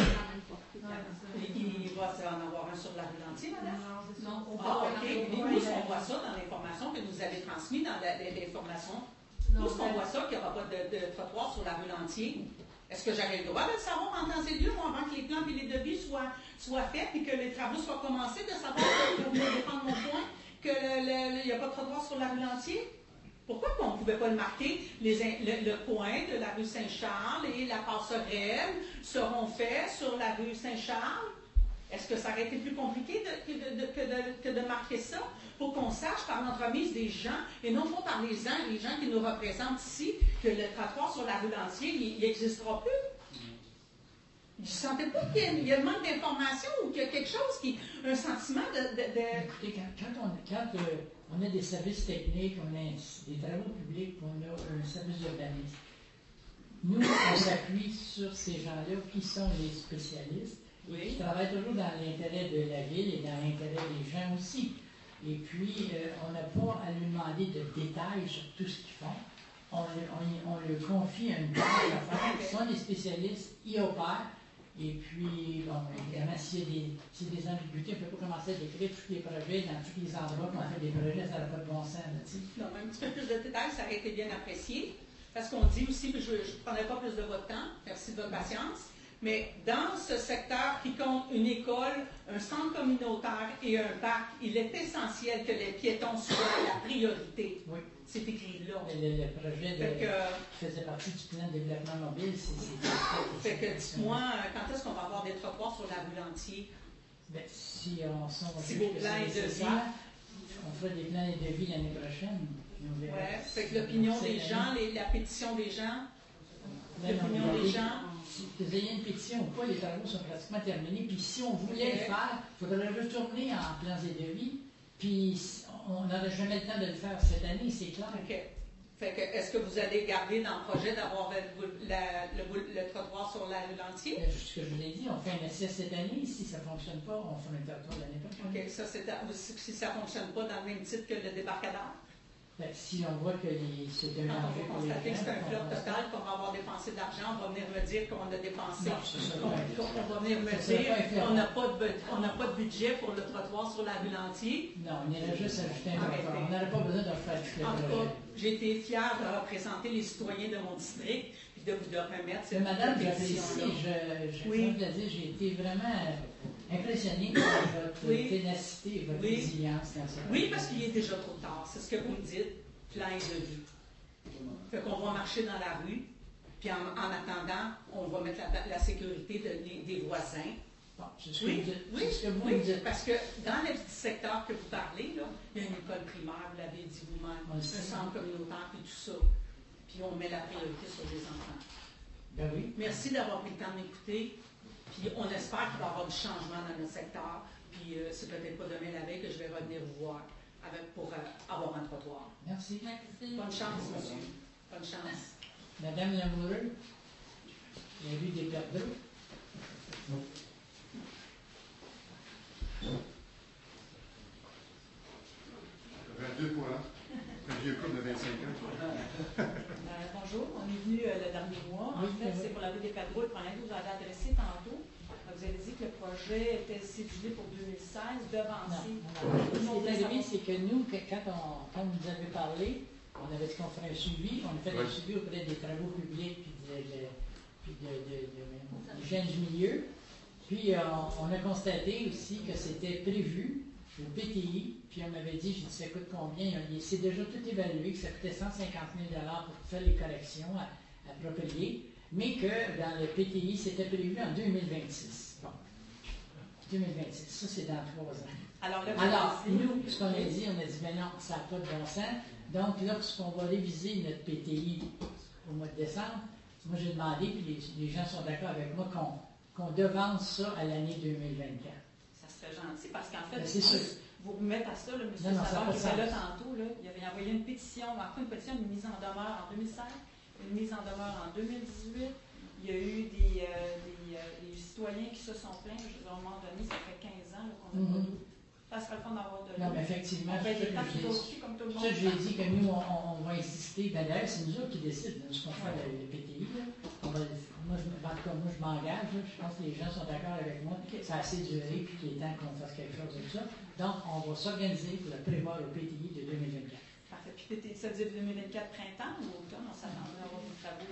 Il va en avoir un sur la rue Lantier, madame? Non, OK. Où est-ce qu'on voit ça dans l'information que vous avez transmise dans l'information? Où est-ce qu'on voit ça qu'il n'y aura pas de trottoir sur la rue Lantier? Est-ce que j'aurais le droit de le savoir en temps et lieu, moi, avant que les plans et les devis soient faits et que les travaux soient commencés, de savoir, pour venir défendre mon point, qu'il n'y a pas de trottoir sur la rue Lantier? Pourquoi on ne pouvait pas le marquer? Le coin de la rue Saint-Charles et la passerelle seront faits sur la rue Saint-Charles? Est-ce que ça aurait été plus compliqué que de marquer ça pour qu'on sache par l'entremise des gens et non pas par les gens qui nous représentent ici que le trottoir sur la rue Lantier, il n'existera plus? Vous ne sentez pas qu'il y a un manque d'information ou qu'il y a quelque chose un sentiment de... Écoutez, quand on a des services techniques, on a des travaux publics, on a un service d'urbanisme, nous, on s'appuie sur ces gens-là qui sont les spécialistes et qui travaillent toujours dans l'intérêt de la ville et dans l'intérêt des gens aussi. Et puis, on n'a pas à lui demander de détails sur tout ce qu'ils font. On leur confie une tâche à faire. Ils sont des spécialistes, ils opèrent. Et puis, bon, évidemment, s'il y a des ambiguïtés, on ne peut pas commencer à décrire tous les projets dans tous les endroits qu'on fait des projets, ça n'a pas de bon sens. Non, mais un petit peu plus de détails, ça aurait été bien apprécié. Parce qu'on dit aussi, je ne prendrai pas plus de votre temps, merci de votre patience, Mais dans ce secteur qui compte une école, un centre communautaire et un parc, il est essentiel que les piétons soient la priorité. Oui. C'est écrit là. Le projet qui faisait partie du plan de développement mobile, c'est... Fait que dites-moi, quand est-ce qu'on va avoir des trottoirs sur la rue Lantier? Ben, si on si vos plans et devis. On fera des plans et devis l'année prochaine. Oui, fait que l'opinion des gens, la pétition des gens, l'opinion des gens. Si vous ayez une pétition ou pas, les travaux sont pratiquement terminés. Puis si on voulait le faire, il faudrait retourner en plans et devis. Puis on n'aurait jamais le temps de le faire cette année, c'est clair. OK. Fait que, est-ce que vous allez garder dans le projet d'avoir le trottoir sur la rue Lantier? Ce que je vous l'ai dit, on fait un essai cette année. Si ça ne fonctionne pas, on fera un trottoir l'année prochaine. OK. Ça, si ça ne fonctionne pas dans le même titre que le débarcadère? Ben, si on voit que c'est un quand enjeu on va constater que c'est un flop total, qu'on va avoir dépensé de l'argent, on va venir me dire qu'on a dépensé. On va venir me dire qu'on n'a pas de budget pour le trottoir sur la rue Lantier. Non, on irait juste ajouter un trottoir. On n'aurait pas besoin de refaire tout le projet. J'ai été fière de représenter les citoyens de mon district et de vous remettre cette Madame, j'apprécie, j'ai été vraiment impressionné par votre ténacité et votre résilience dans cette Oui, parce qu'il est déjà trop tard. C'est ce que vous me dites, plein de vie. Fait qu'on va marcher dans la rue, puis en attendant, on va mettre la sécurité des voisins. Bon, c'est ce que vous dites. Parce que dans le petit secteur que vous parlez, là, il y a une école primaire, vous l'avez dit vous-même, un centre communautaire, puis tout ça. Puis on met la priorité sur les enfants. Ben oui. Merci d'avoir pris le temps de m'écouter. Puis on espère qu'il va y avoir du changement dans notre secteur. Puis c'est peut-être pas demain la veille que je vais revenir vous voir pour avoir un trottoir. Merci. Bonne chance, monsieur. Bonne chance. Madame Lamoureux, il y a eu des perdants. Deux points. Un vieux couple de 25 ans. Bonjour, on est venu le dernier mois. En fait, c'est pour la rue des Padrouilles, le problème que vous avez adressé tantôt. Vous avez dit que le projet était cédulé pour 2016, devancé. Non. Ce qui est arrivé, c'est que nous, quand vous nous avez parlé, on avait dit qu'on ferait un suivi. On a fait un suivi auprès des travaux publics puis du jeune du milieu. Puis on a constaté aussi que c'était prévu au PTI, puis on m'avait dit, j'ai dit, ça coûte combien? C'est déjà tout évalué, que ça coûtait 150 000 pour faire les corrections appropriées, mais que dans le PTI, c'était prévu en 2026. Bon. 2026, ça c'est dans 3 ans. Alors nous, ce qu'on a dit, ben non, ça n'a pas de bon sens. Donc, lorsqu'on va réviser notre PTI au mois de décembre, moi j'ai demandé, puis les gens sont d'accord avec moi, qu'on devance ça à l'année 2024. Ça serait gentil, parce qu'en fait, vous remettez à ça, M. Savard, qui était là tantôt, là, il avait envoyé une pétition, une mise en demeure en 2016, une mise en demeure en 2018. Il y a eu des citoyens qui se sont plaints. À un moment donné, ça fait 15 ans qu'on n'a pas d'eau. Ça serait le fond d'avoir de l'eau. Non, mais effectivement, ça, je lui ai dit que nous, on va insister. D'ailleurs, c'est nous autres qui décident de ce qu'on fait le PTI. Moi, je m'engage. Je pense que les gens sont d'accord avec moi. Ça a assez duré, puis qu'il est temps qu'on fasse quelque chose de ça. Donc, on va s'organiser pour le prévoir au PTI de 2024. Parfait. Puis, ça veut dire 2024 printemps ou automne? On s'attendrait à avoir des travaux.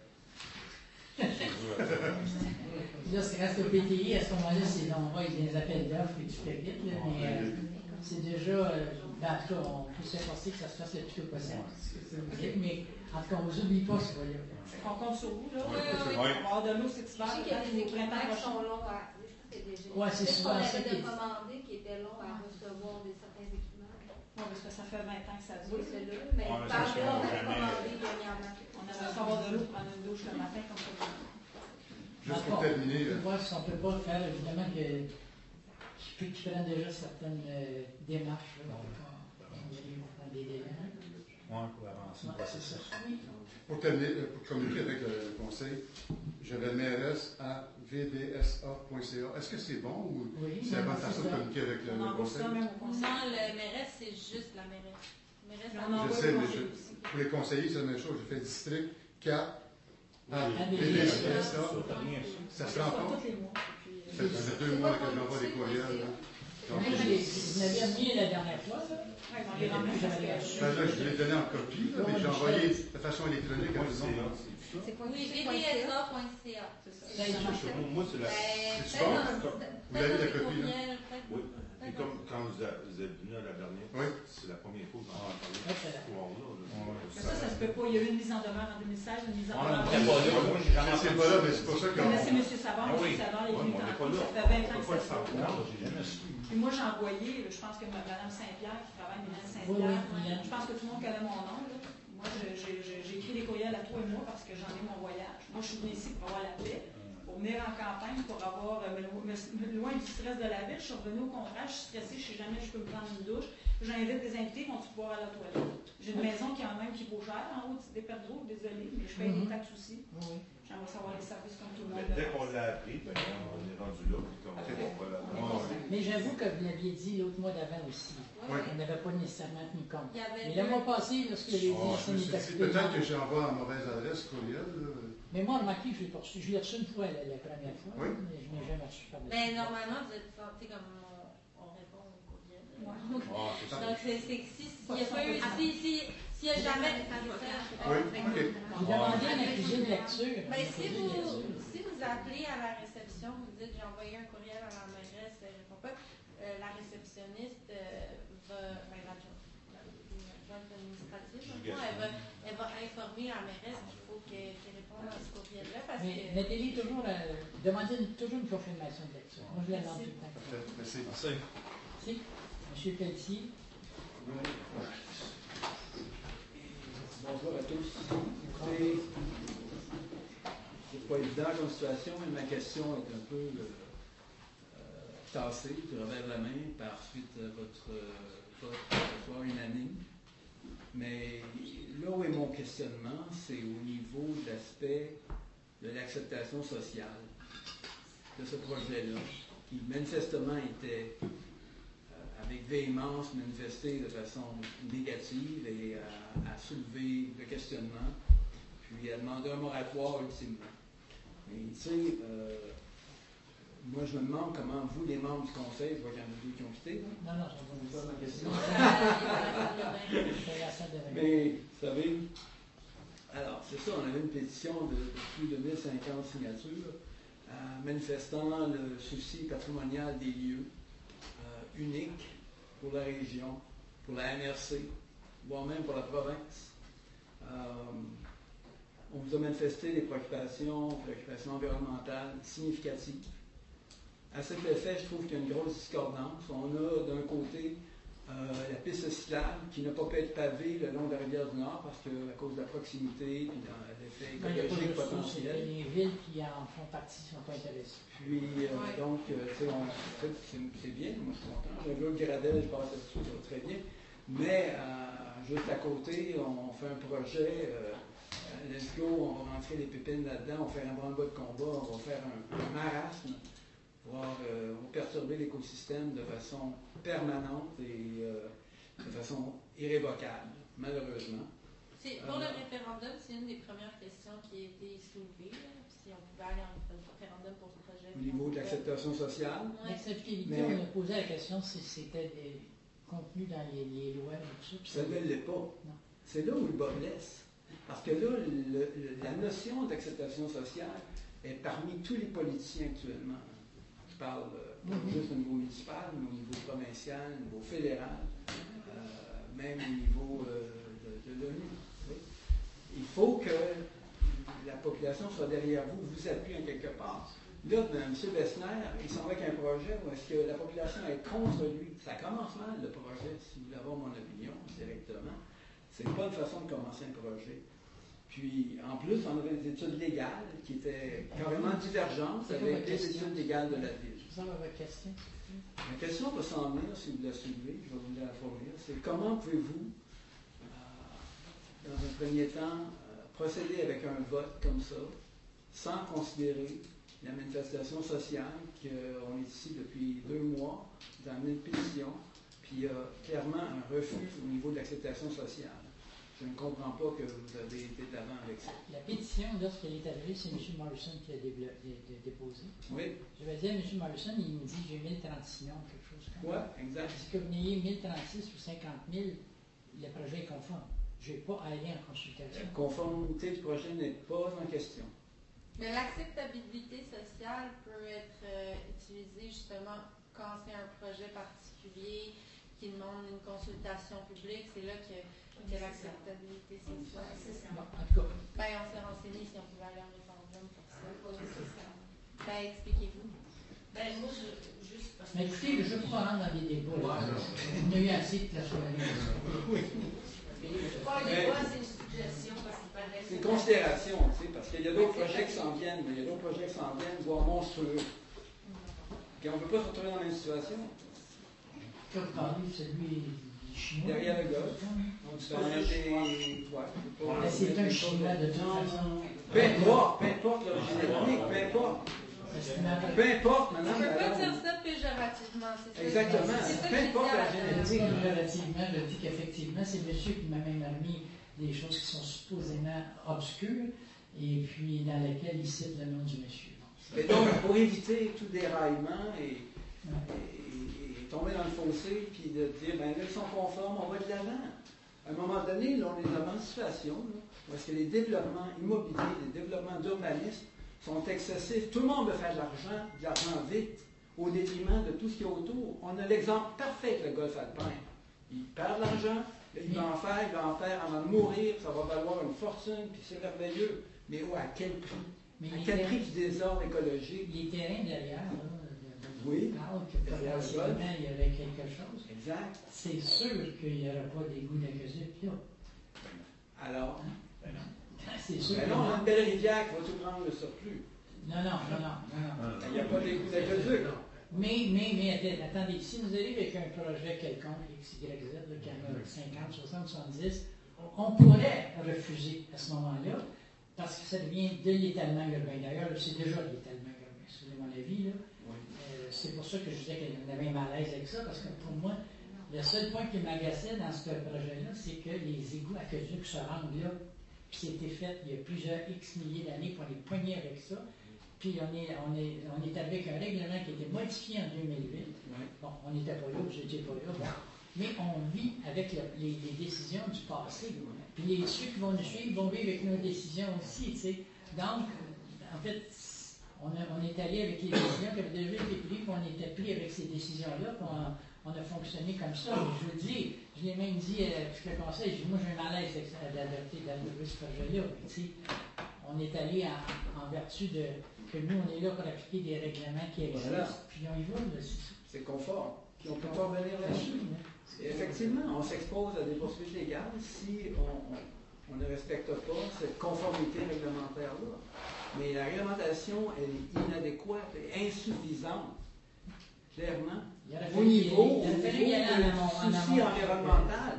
Là, c'est reste au PTI, à ce moment-là, on va avec des appels d'offres et du fait vite, mais c'est déjà, en tout cas, on peut s'efforcer que ça se fasse le plus tôt possible. Mais en tout cas, on ne vous oublie pas ce volet. On compte sur vous, là. Oui. On va avoir de l'eau cet hiver. Je sais qu'il y a des équipements qui sont longs à... Oui, c'est souvent ça qui est... commandé qui était long à recevoir certains équipements. Oui, parce que ça fait 20 ans que ça dure. Oui, c'est là, mais par là, on avait commandé dernièrement. On avait recevoir de l'eau pour prendre une douche le matin, comme ça. Juste pour terminer. Voir si on ne peut pas faire, évidemment, qu'ils prennent déjà certaines démarches dans des délais. Oui, pour avancer. C'est ça. Oui. Pour terminer, pour communiquer avec le conseil, j'avais mairesse à vdsa.ca. Est-ce que c'est bon ou c'est la bonne façon de communiquer avec le conseil? Non, le mairesse, c'est juste la mairesse. Je sais, mais pour les conseillers, c'est la même chose. J'ai fait district 4 à vdsa. Ça se rend compte? Ça fait 2 mois que j'envoie des courriels. Donc, Vous m'avez remis la dernière fois, là? Oui, on les remet. là, je l'ai donné en copie, là, mais j'ai envoyé de façon électronique à tout le monde. Oui, vdsa.ca. Moi, c'est la. C'est bon? Vous avez la copie, là? Oui. Et comme quand vous êtes venu à la dernière, c'est la première fois que j'en ai parlé de cette histoire-là. Mais ça se peut pas. Il y a eu une mise en demeure en 2016, une mise en demeure en 2016. C'est pas là, mais c'est pour ça que. Mais c'est M. Savard. M. Savard est venu tantôt. Ça fait 20 ans que ça se passe. Puis moi, j'ai envoyé, je pense que Mme Saint-Pierre, qui travaille, Mme Saint-Pierre, je pense que tout le monde connaît mon nom. Là. Moi, j'ai écrit des courriels à toi et moi parce que j'en ai mon voyage. Moi, je suis venue ici pour avoir la paix, pour venir en campagne, pour avoir loin du stress de la ville. Je suis revenue au contraire, je suis stressée, je ne sais jamais je peux me prendre une douche. J'invite des invités, vont-tu pouvoir aller à la toilette? J'ai une maison qui vaut cher en haut des Perdreaux, désolé, mais je paye des taxes aussi. J'aimerais savoir les services comme tout le monde. Dès qu'on l'a appris, on est rendu là, puis on va la. Mais j'avoue que vous l'aviez dit l'autre mois d'avant aussi. Oui. On n'avait pas nécessairement tenu compte. Mais le mois passé, lorsque les peut-être que j'envoie à mauvaise adresse courriel. Mais moi, remarquez, je l'ai reçu une fois la première fois, mais je n'ai jamais reçu par Mais normalement, vous êtes censé comme on répond au courriel. Donc, c'est que s'il n'y a pas eu, s'il n'y a jamais. Vous demandez un accusé de lecture. Mais si vous appelez à la réception, vous dites j'ai envoyé un courriel à la mairesse, elle ne répond pas, la réceptionniste va, elle va informer la mairesse qu'il faut qu'elle réponde à ce courriel-là. Mais mettez-lui toujours, demandez toujours une confirmation de lecture. Moi, je la demande tout le temps. Merci. Merci. Monsieur Pelletier. Bonjour à tous. C'est pas évident comme situation, mais ma question est un peu tassée, de revers de la main, par suite à votre vote ce soir unanime. Mais là où est mon questionnement, c'est au niveau de l'aspect de l'acceptation sociale de ce projet-là, qui manifestement était avec véhémence manifesté de façon négative et à soulever le questionnement, puis à demander un moratoire ultimement. Mais tu sais, moi je me demande comment vous, les membres du conseil, je vois qu'il y en a deux qui ont quitté. Non, c'est pas ma question. Mais, vous savez, alors c'est ça, on avait une pétition de plus de 1050 signatures manifestant le souci patrimonial des lieux uniques pour la région, pour la MRC, voire même pour la province. On vous a manifesté des préoccupations environnementales significatives. À cet effet, je trouve qu'il y a une grosse discordance. On a d'un côté la piste cyclable qui n'a pas pu être pavée le long de la rivière du Nord parce que à cause de la proximité et de l'effet écologique potentiel. Les villes qui en font partie ne sont pas intéressées. Puis, donc, c'est bien, moi je suis content. Le gars de Gradel, je passe là-dessus, ça va très bien. Mais juste à côté, on fait un projet, let's go, on va rentrer les pépines là-dedans, on va faire un branle-bas de combat, on va faire un marasme. On va perturber l'écosystème de façon permanente et de façon irrévocable, malheureusement. Pour le référendum, c'est une des premières questions qui a été soulevée, si on pouvait aller en référendum pour ce projet. Au niveau de l'acceptation sociale. L'acceptabilité, on a posé la question si c'était contenu dans les lois et tout ça. Ça ne l'est pas. C'est là où le bas blesse. Parce que là, la notion d'acceptation sociale est parmi tous les politiciens actuellement. Je parle pas juste au niveau municipal, mais au niveau provincial, au niveau fédéral, même au niveau de l'ONU. Oui. Il faut que la population soit derrière vous, vous appuie en quelque part. Là, M. Bessner, il s'en va avec un projet où est-ce que la population est contre lui. Ça commence mal, le projet, si vous voulez avoir mon opinion directement. C'est pas une façon de commencer un projet. Puis, en plus, on avait des études légales qui étaient carrément divergentes avec les études légales de la ville. Ça va votre question. La question va s'en venir, si vous la suivez, je vais vous la fournir, c'est comment pouvez-vous, dans un premier temps, procéder avec un vote comme ça, sans considérer la manifestation sociale, qu'on est ici depuis 2 mois, vous avez amené une pétition, puis il y a clairement un refus au niveau de l'acceptation sociale. Je ne comprends pas que vous avez été de l'avant avec ça. La pétition, lorsqu'elle est arrivée, c'est M. Morrison qui l'a déposée. Oui. Je vais dire à M. Morrison, il me dit j'ai 1036 millions, quelque chose comme ça. Oui, exact. Si que vous n'ayez 1036 ou 50 000, le projet est conforme. Je n'ai pas à aller en consultation. La conformité du projet n'est pas en question. Mais l'acceptabilité sociale peut être utilisée justement quand c'est un projet particulier qui demande une consultation publique. C'est là que l'acceptabilité sociale. Bon, en tout cas. Ben, on s'est renseigné si on pouvait aller en référendum pour ça. Ben, expliquez-vous. Ben, moi, juste parce que... Mais écoutez, je ne veux pas rentrer dans des débats. On a eu assez de la soirée. Oui. Pas un débat, c'est une suggestion parce qu'il paraît... C'est une considération, tu sais, parce qu'il y a d'autres projets qui s'en viennent, mais il y a d'autres projets qui s'en viennent, voire monstrueux. Puis on ne peut pas se retrouver dans la même situation. Que vous parlez, celui chinois? Derrière le golf. C'est un chinois de toute façon. Peu importe l'origine ethnique, peu importe. Peu importe, On maintenant. ne peut pas dire ça péjorativement, c'est ça. Exactement. Peu importe l'origine ethnique. Relativement, je dis qu'effectivement, c'est monsieur qui m'a même remis des choses qui sont supposément obscures et puis dans lesquelles il cite le nom du monsieur. Et donc, pour éviter tout déraillement et tomber dans le fossé, puis de dire, ben là, ils sont conformes, on va de l'avant. À un moment donné, là, on est dans une situation là, où est-ce que les développements immobiliers, les développements d'urbanisme sont excessifs. Tout le monde veut faire de l'argent vite, au détriment de tout ce qui est autour. On a l'exemple parfait avec le golf alpin. Il perd de l'argent, il va en faire avant de mourir, ça va valoir une fortune, puis c'est merveilleux. Mais à quel prix? À quel prix du désordre écologique? Les terrains derrière, là, oui, que potentiellement il y avait quelque chose. Exact. C'est sûr qu'il n'y aura pas d'égout d'aqueduc là. Alors? C'est sûr. Mais non, on a une belle rivière qui va tout prendre le surplus. Non. Il n'y a pas d'égout d'aqueduc. Mais attendez, si nous arrivons avec un projet quelconque, XYZ, qui en a 50, 60, 70, on pourrait refuser à ce moment-là, parce que ça devient de l'étalement urbain. D'ailleurs, c'est déjà de l'étalement urbain, c'est mon avis. Là. C'est pour ça que je disais qu'il y avait un malaise avec ça, parce que pour moi, le seul point qui m'agaçait dans ce projet-là, c'est que les égouts aqueducs se rendent là, puis c'était fait il y a plusieurs X milliers d'années pour les poigner avec ça. Puis on est avec un règlement qui a été modifié en 2008. Bon, on n'était pas là, je n'étais pas là. Bon. Mais on vit avec les décisions du passé. Puis ceux qui vont nous suivre vont vivre avec nos décisions aussi. T'sais. Donc, en fait, on est allé avec les décisions qui avaient déjà été prises, puis on était pris avec ces décisions-là, puis on a fonctionné comme ça. Mais je vous dis, je l'ai même dit à le conseil, j'ai dit, moi j'ai un malaise d'adopter ce projet-là. On est allé en vertu de que nous, on est là pour appliquer des règlements qui existent, voilà. Puis on y va. C'est conforme. Puis on ne peut pas revenir là-dessus. Effectivement, on s'expose à des poursuites légales si on ne respecte pas cette conformité réglementaire-là. Mais la réglementation, elle est inadéquate, elle est insuffisante, clairement. Au niveau du souci environnemental,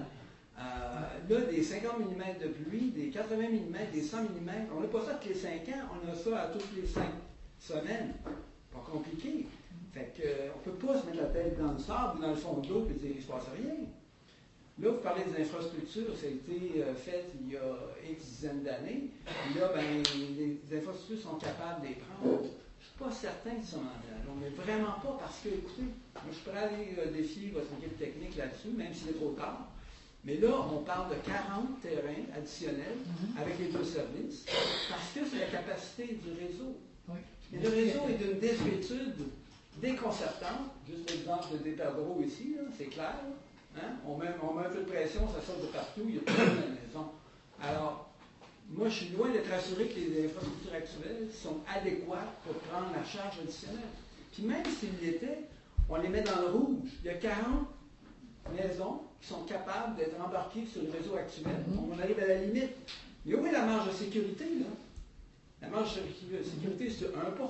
là, des 50 mm de pluie, des 80 mm, des 100 mm, on n'a pas ça tous les 5 ans, on a ça à toutes les 5 semaines. Pas compliqué. Fait qu'on ne peut pas se mettre la tête dans le sable ou dans le fond de l'eau et dire qu'il ne se passe rien. Là, vous parlez des infrastructures, ça a été fait il y a X dizaines d'années. Et là, ben, les infrastructures sont capables de les prendre. Je ne suis pas certain qu'ils sont en allons, mais vraiment pas, parce que, écoutez, moi je pourrais aller défier votre équipe technique là-dessus, même s'il est trop tard. Mais là, on parle de 40 terrains additionnels avec les deux services, parce que c'est la capacité du réseau. Oui. Et le réseau est d'une désuétude déconcertante. Juste l'exemple de Déperdreau ici, c'est clair. Hein? On met un peu de pression, ça sort de partout, il y a tout dans la maison. Alors, moi, je suis loin d'être assuré que les infrastructures actuelles sont adéquates pour prendre la charge additionnelle. Puis même s'ils l'étaient, on les met dans le rouge. Il y a 40 maisons qui sont capables d'être embarquées sur le réseau actuel. On arrive à la limite. Mais où est la marge de sécurité, là? La marge de sécurité, c'est 1%.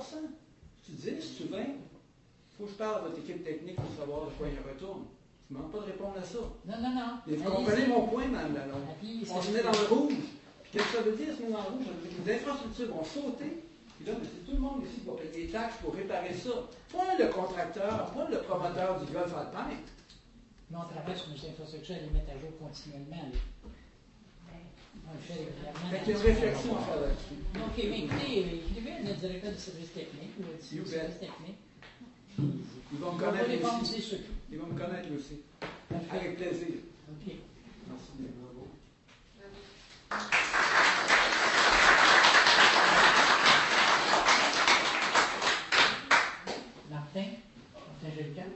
Tu 10, tu 20. Il faut que je parle à votre équipe technique pour savoir de quoi il retourne. Je ne demande pas de répondre à ça. Non. Mais vous comprenez mon point, Mme Lalonde. On se met dans le rouge. Puis qu'est-ce que ça veut dire, se mettre dans le rouge? Les infrastructures vont sauter. Puis là, c'est tout le monde ici qui va payer des taxes pour réparer ça. Pas le contracteur, pas le promoteur du golf alpin. Mais on travaille sur nos infrastructures à les mettre à jour continuellement. Fait qu'il y a une réflexion à faire là-dessus. OK, mais écoutez, écrivez à notre directeur de service technique ou au service technique. Ils vont me On va connaître répondre, aussi. c'est sûr. Ils vont me connaître aussi. Parfait. Avec plaisir. OK. Merci bien, bravo. Martin Gélican.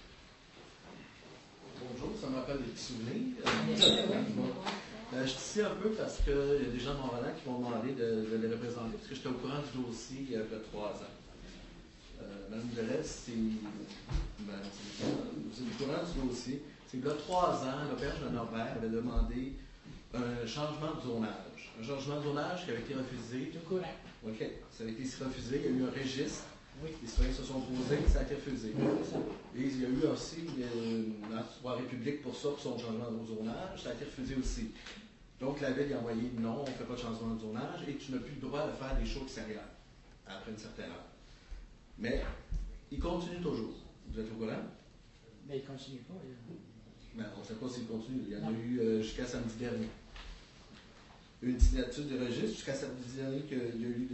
Bonjour, ça me rappelle des petits souvenirs. Oui. Je suis ici un peu parce qu'il y a des gens de Mont-Roland qui m'ont demandé de les représenter, parce que j'étais au courant du dossier il y a 3 ans. Mme Delès, vous êtes au courant du dossier. C'est qu'il y a 3 ans, l'auberge de Norbert avait demandé un changement de zonage. Un changement de zonage qui avait été refusé. Tout courant. OK. Ça avait été refusé. Il y a eu un registre. Oui. Les citoyens se sont posés, ça a été refusé. Et il y a eu aussi une soirée publique pour ça, pour son changement de zonage, ça a été refusé aussi. Donc la ville a envoyé non, on ne fait pas de changement de zonage et tu n'as plus le droit de faire des shows extérieurs après une certaine heure. Mais il continue toujours. Vous êtes au courant? Mais il ne continue pas. Ben, on ne sait pas s'il continue. Il y en a eu jusqu'à samedi dernier. Une signature du registre jusqu'à samedi dernier qu'il y a eu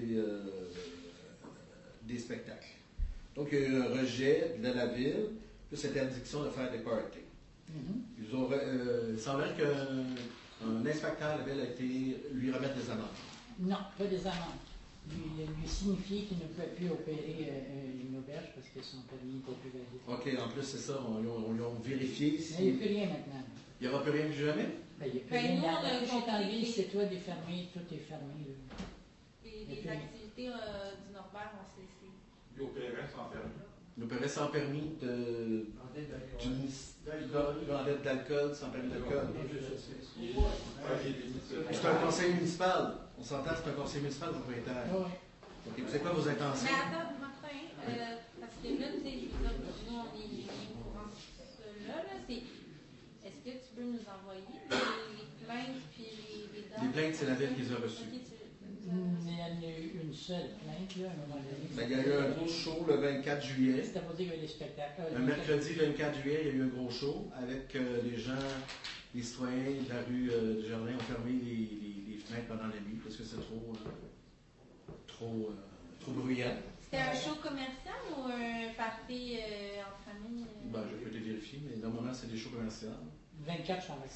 des spectacles. Donc, il y a eu un rejet de la ville, plus interdiction de faire des parties. Il semblerait qu'un inspecteur de la ville a été lui remettre des amendes. Non, pas des amendes. Lui signifier qu'il ne peut plus opérer une auberge parce que son permis n'était plus valide. OK, en plus, c'est ça, on lui a vérifié. Mais il n'y a plus rien maintenant. Il n'y aura plus rien plus jamais? Ben, il n'y a plus rien. La bouche est enlevée, c'est toi défermé, tout est fermé. Les activités du Norbert ont cessé. L'OPRS sans permis. L'OPRS sans permis de vendette d'alcool, sans permis d'alcool. C'est un conseil municipal. On s'entend, c'est un conseil municipal propriétaire. OK, c'est quoi vos intentions? Mais attends, Martin, parce que là, tu sais, je veux dire, nous, on est au courant de cela, là, est-ce que tu peux nous envoyer les plaintes puis les dates? Les plaintes, c'est la ville qui les a reçues. Il y en a eu une seule plainte, là, à un moment donné. Ben, il y a eu un gros show le 24 juillet. C'était pour dire qu'il y avait des spectacles. Un mercredi 24 juillet, il y a eu un gros show avec les gens, les citoyens de la rue du Jardin ont fermé les fenêtres pendant la nuit parce que c'est trop bruyant. C'était un show commercial ou un party entre amis? Ben, je peux te vérifier, mais normalement, c'est des shows commerciaux. 24 chambres.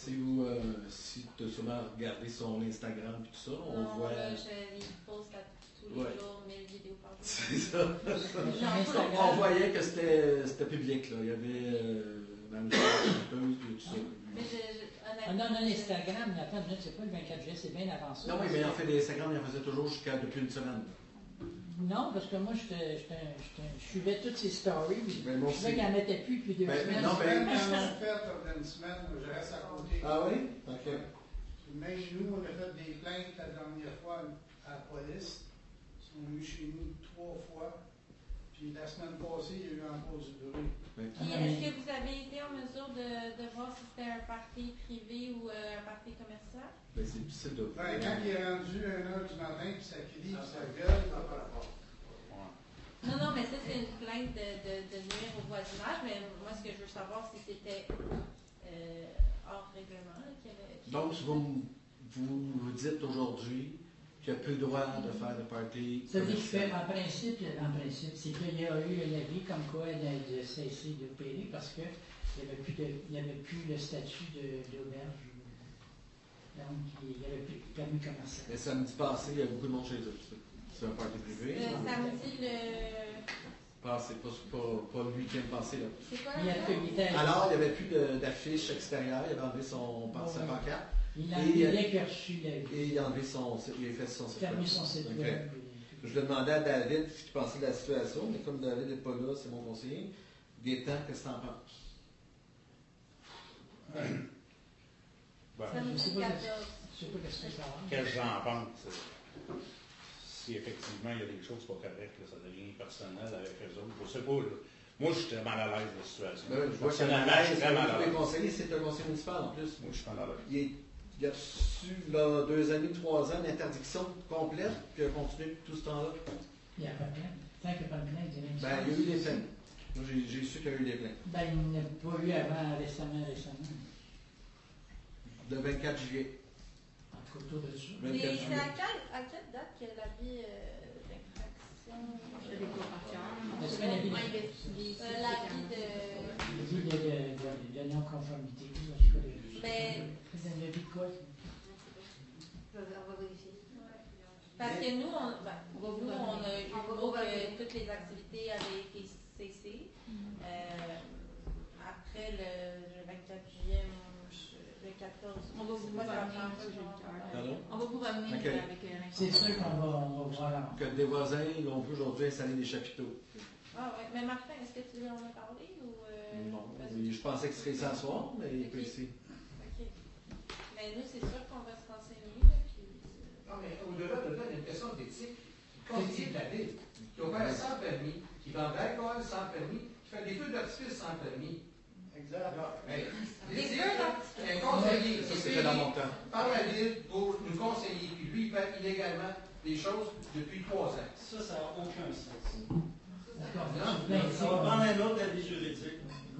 Si tu as sûrement regardé son Instagram et tout ça, on voit. Là, il poste tous les jours 1000 vidéos par jour. C'est ça. On voyait que c'était public, là. Il y avait même tout ça. Non, Instagram, attends, c'est pas le 24 juillet, c'est bien avant ça. Non, oui, mais en fait, l'Instagram, il en faisait toujours depuis une semaine. Non, parce que moi, je suivais toutes ces stories. Je trouvais qu'il n'y en mettait plus depuis 2 semaines. Non, mais quand on fait une semaine, je reste à côté. Ah oui? OK. Même nous, on a fait des plaintes la dernière fois à la police. Ils sont venus chez nous 3 fois. Puis la semaine passée, il y a eu encore du bruit. Puis est-ce que vous avez été en mesure de voir si c'était un party privé ou un party commercial? Ben, c'est difficile de voir. Quand il est rendu 1h du matin, puis ça crie, puis ça gueule, ça pas rapport. Non, mais ça, c'est une plainte de nuire au voisinage, mais moi, ce que je veux savoir, c'est si c'était hors règlement. Donc, vous dites aujourd'hui qu'il n'y a plus le droit de faire de party. Ça veut dire qu'en principe, c'est qu'il y a eu un avis comme quoi elle a cessé d'opérer parce qu'il n'y avait plus le statut d'auberge. Donc, il n'y avait plus de permis commercial. Et samedi passé, il y a beaucoup de monde chez eux. C'est un party privé. Samedi, Passé, pas le week-end passé. Là. C'est quoi Alors, il n'y avait plus d'affiches extérieures. Il avait enlevé sa pancarte. Il a enlevé qu'il a reçu la vie. Et il a enlevé il a fait son site web. Fermé son site web. Je lui ai demandé à David ce qu'il pensait de la situation, mais comme David n'est pas là, c'est mon conseiller. Gaétan, qu'est-ce que tu en penses? Je ne sais pas ce que ça va. Qu'est-ce que j'en pense? Si effectivement il y a des choses pas correctes, là, ça devient personnel avec eux autres. Je sais pas. Là. Moi, je suis très mal à l'aise de la situation. Je vois que je suis très mal à l'aise. C'est un conseiller municipal en plus. Moi, je suis mal à l'aise. Il a reçu, là, 2 années, 3 ans d'interdiction complète, puis il a continué tout ce temps-là. Il n'y a pas de plainte. Tant qu'il n'y a pas de plainte, il y a même il y a eu des plaintes. Moi, j'ai su qu'il y a eu des plaintes. Il n'y en a pas eu avant récemment. Le 24 juillet. En tout autour de ça. C'est à quelle date que l'avis d'infraction? Je découvre par cœur. Est-ce que l'avis de non-conformité? Mais. L'avis de quoi? On va vérifier. Parce que nous, on a eu gros que toutes les activités avaient été cessées. Après le 24 juillet, le 14. On va vous revenir. On va vous revenir Okay. avec C'est sûr qu'on va voir. Que des voisins ils ont pu aujourd'hui installer des chapiteaux. Ah oui, mais Martin, est-ce que tu lui en as parlé ou Non, je pensais que ce serait ici ce soir, mais il est pas ici. OK. Mais nous, c'est sûr qu'on va se renseigner. Là, puis... Non, mais au-delà de là, il y a une question d'éthique. Conseiller de la ville, qui opère sans permis, qui vend de l'alcool sans permis, qui fait des feux d'artifice sans permis. Exact. L'éthique, un conseiller Ça, qui est c'était payé dans mon temps. par la ville pour nous conseiller, puis lui, il fait illégalement des choses depuis 3 ans. Ça n'a aucun sens. D'accord. Ça va prendre un autre avis juridique.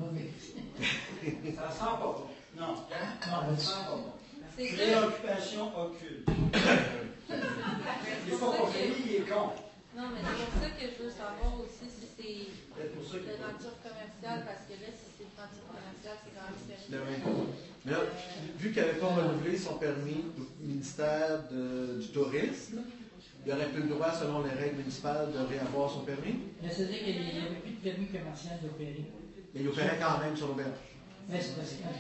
Ça sent pas bon. Non. Ça sent pas bon. Préoccupation occulte. Il est pas compris, il est con. Non, mais c'est pour ça que je veux savoir aussi si c'est de nature commerciale, parce que là, si c'est de nature commerciale, c'est quand même sérieux. Mais là, vu qu'il n'avait pas renouvelé son permis au ministère du Tourisme, il n'aurait plus le droit, selon les règles municipales, de réavoir son permis. C'est-à-dire qu'il n'y avait plus de permis commercial d'opérer. Mais il opérait quand même sur l'auberge. Mais c'est parce que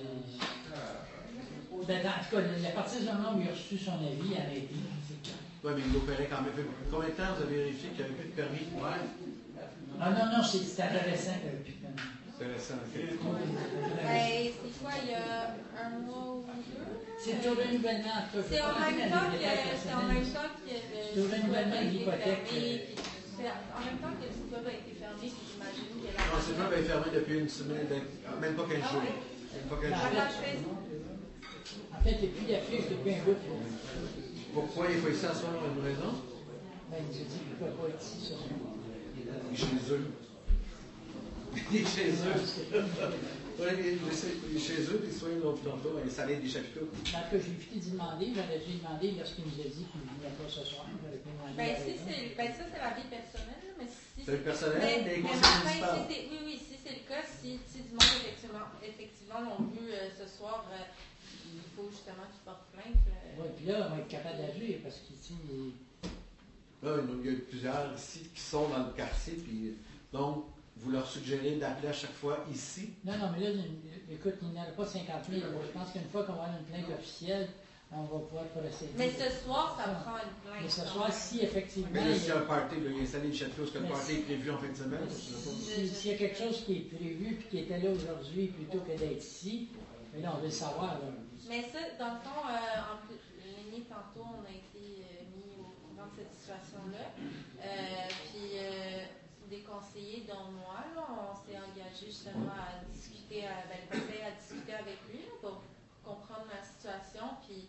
en tout cas, à partir du moment où il a reçu son avis, il a arrêté. Oui, mais il opérait quand même. Combien de temps vous avez vérifié qu'il n'y avait plus de permis? Ah non, c'est intéressant qu'il n'y avait plus de permis. Intéressant, ok. Ben, c'est quoi, il y a un mois ou deux? C'est au renouvellement. C'est en même temps que le renouvellement de l'hypothèque. C'est en même temps que le site web a été fermé, j'imagine que la... Non, le site web a été fermé depuis une semaine, même pas 15 jours. Même pas 15 jours. En fait, il n'y a plus d'affiches depuis un bout. Pourquoi il faut ici à soir une raison? Ben, il nous dit qu'il ne peut pas être ici ce soir. Il est chez eux. Il est chez eux. Oui, il est chez eux, puis soit l'autre tantôt, installer des chapiteaux. Donc, j'ai évité d'y demander. J'ai demandé lorsqu'il nous a dit qu'il ne venait pas ce soir. Ça, c'est la vie personnelle. Mais si c'est personnel, mais Martin, oui, si c'est le cas, si du monde effectivement l'ont vu ce soir, il faut justement qu'ils portent plainte. Oui, puis là, on va être capable d'agir parce qu'ici. Là, il y a plusieurs ici qui sont dans le quartier, puis donc, vous leur suggérez d'appeler à chaque fois ici? Non, mais là, écoute, il n'y en a pas 50 000. Je pense qu'une fois qu'on va avoir une plainte officielle, on va pouvoir procéder. Mais ce soir, ça prend une plainte. Mais ce soir, si effectivement. Mais là, s'il y a un party, il y a installé des chapiteaux, est-ce que le party est prévu en fin de semaine? S'il y a quelque chose qui est prévu et qui était là aujourd'hui plutôt que d'être ici, mais là, on veut le savoir. Là. Mais ça, dans le fond, Lénie, tantôt, on a été mis au courant de cette situation-là. Puis, des conseillers, dont moi, là, on s'est engagé justement à discuter, à discuter avec lui là, pour comprendre la situation. Puis,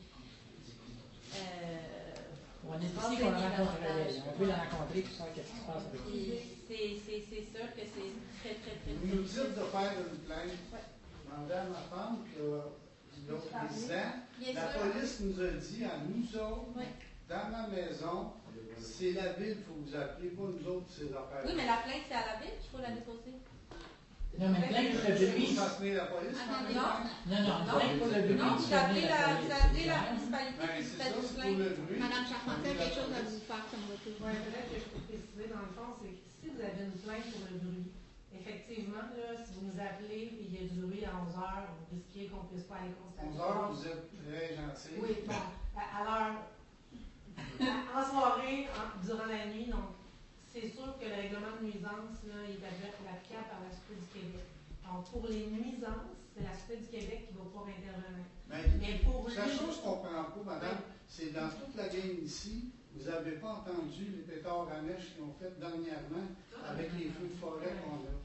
on est ici qu'on la rencontrerait. On veut la rencontrer pour savoir qu'est-ce qui se passe avec lui. C'est sûr que c'est très, très, très Vous nous dites de faire une plainte. Demandez à ma femme que l'autre président, la police nous a dit à nous autres, dans ma maison, c'est la ville qu'il faut vous appeler, pas nous autres, ces affaires. Oui, mais la plainte, c'est à la ville qu'il faut la déposer. Non, mais plainte pour le bureau. Vous transmettez la police? Non, plainte pour le bureau. Non, vous appelez la municipalité qui fait une plainte. Madame Charpentier a quelque chose à vous faire comme retour. Oui, peut-être que je peux préciser dans le fond, c'est que si vous avez une plainte pour le bruit, effectivement, là, si vous nous appelez et il y a du bruit à 11h, vous risquez qu'on ne puisse pas aller constater. 11h, vous êtes très gentil. Oui, bon, à l'heure, en soirée, durant la nuit, donc c'est sûr que le règlement de nuisance là, est applicable par la Sûreté du Québec. Donc pour les nuisances, c'est la Sûreté du Québec qui va pouvoir intervenir. Mais pour la chose qu'on ne comprend pas, madame, c'est dans toute la game ici, vous n'avez pas entendu les pétards à neige qu'ils ont fait dernièrement avec les feux de forêt qu'on a.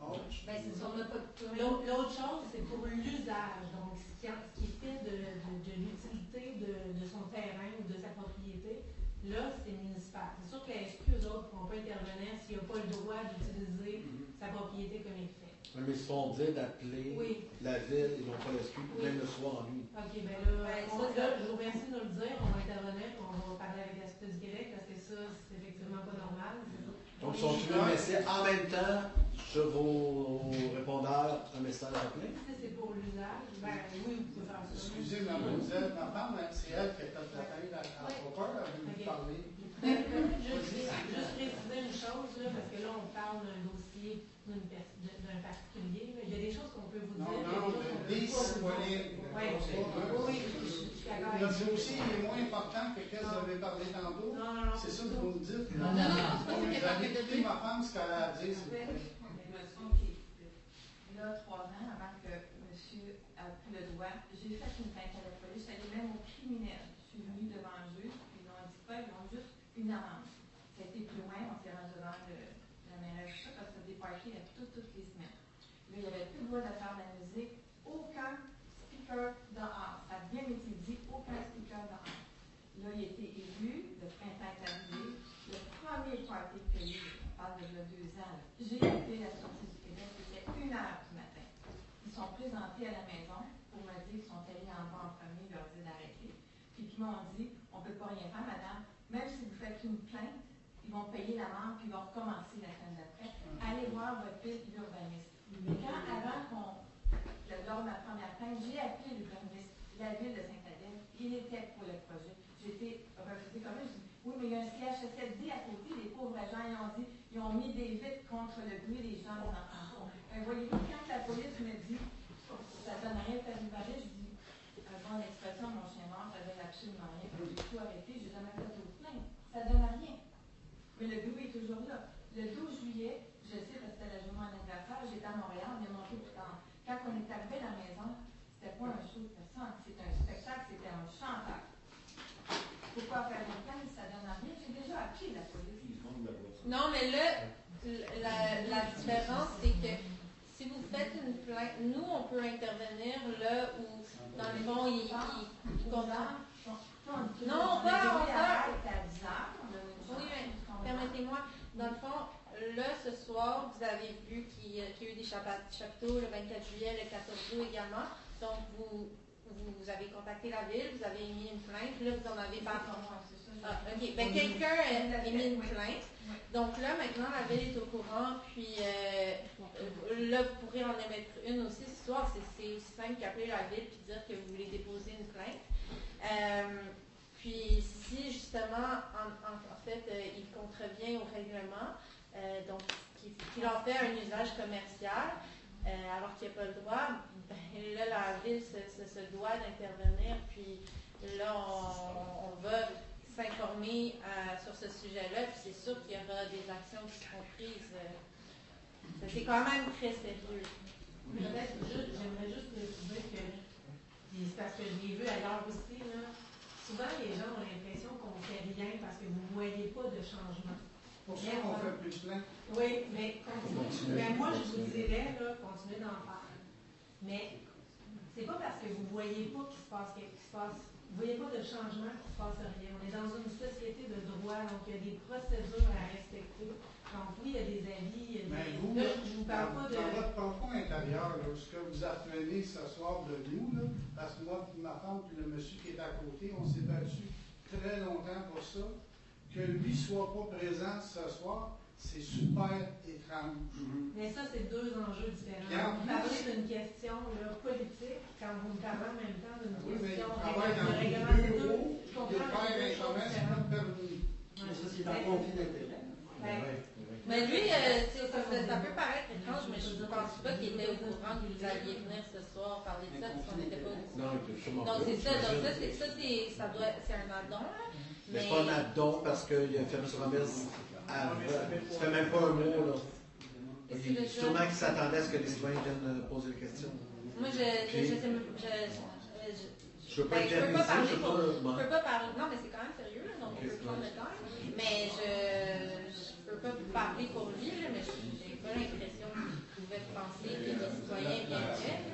L'autre chose, c'est pour l'usage. Donc, ce qui fait de l'utilité de son terrain ou de sa propriété, là, c'est municipal. C'est sûr que la SQ, eux autres, ne pourront pas intervenir s'il n'y a pas le droit d'utiliser sa propriété comme il fait. Mais ils se font dire d'appeler la ville et non pas la SQ, même le soir en nuit. OK, bien là, je vous remercie de nous le dire. dire, on va intervenir, puis on va parler avec la Cité du Québec, parce que ça, c'est effectivement pas normal. Donc, sont tous laissés en même temps sur vos répondeurs un message à plaindre? Si c'est pour l'usage, ben oui, vous pouvez faire ça. Excusez, mademoiselle, ma femme, c'est elle qui a fait la peine à Hopper, elle veut vous parler. Juste préciser une chose, là, parce que là, on parle d'un dossier d'un particulier. Là. Il y a des choses qu'on peut vous dire. Non, des citoyens. Oui, je suis d'accord. Le dossier est moins important que ce que vous avez parlé tantôt. Non. C'est ça que vous me dites? Non. Vous avez écouté ma femme, ce qu'elle a à dire, s'il vous plaît. Là, 3 ans avant que monsieur a pris le droit, j'ai fait une plainte à la police, j'allais même au criminel. Je suis venue devant le juge, ils n'ont dit pas, ils ont juste une amende. Ça a été plus loin, on s'est rendu devant la mairesse, tout ça, parce que ça départait toutes les semaines. Là, il n'y avait plus le droit de faire de la musique, aucun speaker dehors. Ça a bien été dit, aucun speaker dehors. Là, il a été élu, le printemps est arrivé, le premier party qu'il y a eu, on parle de 2 ans, j'ai appelé la sortie du Québec, c'était 1h du matin. Ils sont présentés à la maison pour me dire qu'ils sont allés en bas en premier, leur dire d'arrêter. Puis qu'ils m'ont dit, on ne peut pas rien faire, madame, même si vous faites une plainte, ils vont payer l'amende, puis ils vont recommencer la semaine d'après. Allez voir votre fils urbaniste. Mais lors de ma première plainte, j'ai appelé l'urbaniste, la ville de Saint-Adèle, il était pour le projet. J'ai été refusée comme ça. Je dis, oui, mais il y a un CHSLD à côté, les pauvres gens, ils ont mis des vitres contre le bruit des gens, les enfants. Voyez-vous, quand la police me dit, ça donne rien de faire du baril, je dis, avant l'expression, mon chien mort, ça donne absolument rien. J'ai tout arrêté, j'ai jamais fait d'autres plaintes. Ça donne rien. Mais le bruit est toujours là. Le 12 juillet, je sais parce que c'était la journée de mon anniversaire, j'étais à Montréal, on est monté plus tard. Quand on est arrivé à la maison, c'était pas un show de personne, c'était un spectacle, c'était un chanteur. Pourquoi faire une plainte, ça donne rien? J'ai déjà appelé la police. Non, mais là, la différence, c'est que si vous faites une plainte, nous, on peut intervenir là où, dans le fond, il comprend. Non, on peut. Oui, mais permettez-moi. Dans le fond, là, ce soir, vous avez vu qu'il y a eu des chapiteaux le 24 juillet, le 14 août également. Donc, vous avez contacté la ville, vous avez émis une plainte, là, vous en avez pas. OK. Ben, quelqu'un a émis une plainte. Donc là, maintenant, la ville est au courant, puis là, vous pourrez en émettre une aussi ce soir. C'est aussi simple qu'appeler la ville et dire que vous voulez déposer une plainte. Puis si, justement, en fait, il contrevient au règlement, donc qu'il en fait un usage commercial, alors qu'il n'y a pas le droit, ben, là, la ville se doit d'intervenir, puis là, on va s'informer sur ce sujet-là, puis c'est sûr qu'il y aura des actions qui seront prises. C'est quand même très sérieux. Peut-être, j'aimerais juste préciser que, c'est parce que je l'ai vu ailleurs aussi, là, souvent les gens ont l'impression qu'on ne fait rien parce que vous ne voyez pas de changement. Pour ça qu'on fait plus plein. Oui, mais continuez. Ben, moi, je vous dirais, là, continuez d'en faire. Mais c'est pas parce que vous ne voyez pas qu'il se passe quelque chose. Vous ne voyez pas de changement, qu'il ne se passe rien. On est dans une société de droit, donc il y a des procédures à respecter. Donc oui, il y a des avis, il y a des... Vous, là, je vous parle pas de... Dans votre profond intérieur, là, ce que vous apprenez ce soir de nous, là, parce que moi, puis ma femme, puis le monsieur qui est à côté, on s'est battu très longtemps pour ça, que lui ne soit pas présent ce soir, c'est super étrange. Mais ça, c'est 2 enjeux différents. Vous parlez d'une question là, politique, quand vous me parlez en même temps d'une question de règlement, c'est 2. Je comprends que c'est 2 choses différentes. Mais ça, c'est un conflit d'intérêt. Mais lui, ça peut paraître étrange, mais je ne pense pas qu'il était au courant que vous alliez venir ce soir parler de ça, parce qu'on n'était pas au courant. Donc c'est ça, c'est un addon. Mais c'est pas un addon parce qu'il a fait M. Ramirez avant. Ça fait même pas un mot, là. Sûrement qu'il s'attendait à ce que les citoyens viennent poser des questions. Moi, je peux pas parler. Je peux pas parler. Non, mais c'est quand même sérieux, là, donc on peut prendre le temps. Mais je peux pas parler pour lui, là, mais j'ai pas l'impression qu'il pouvait penser que les citoyens viendraient.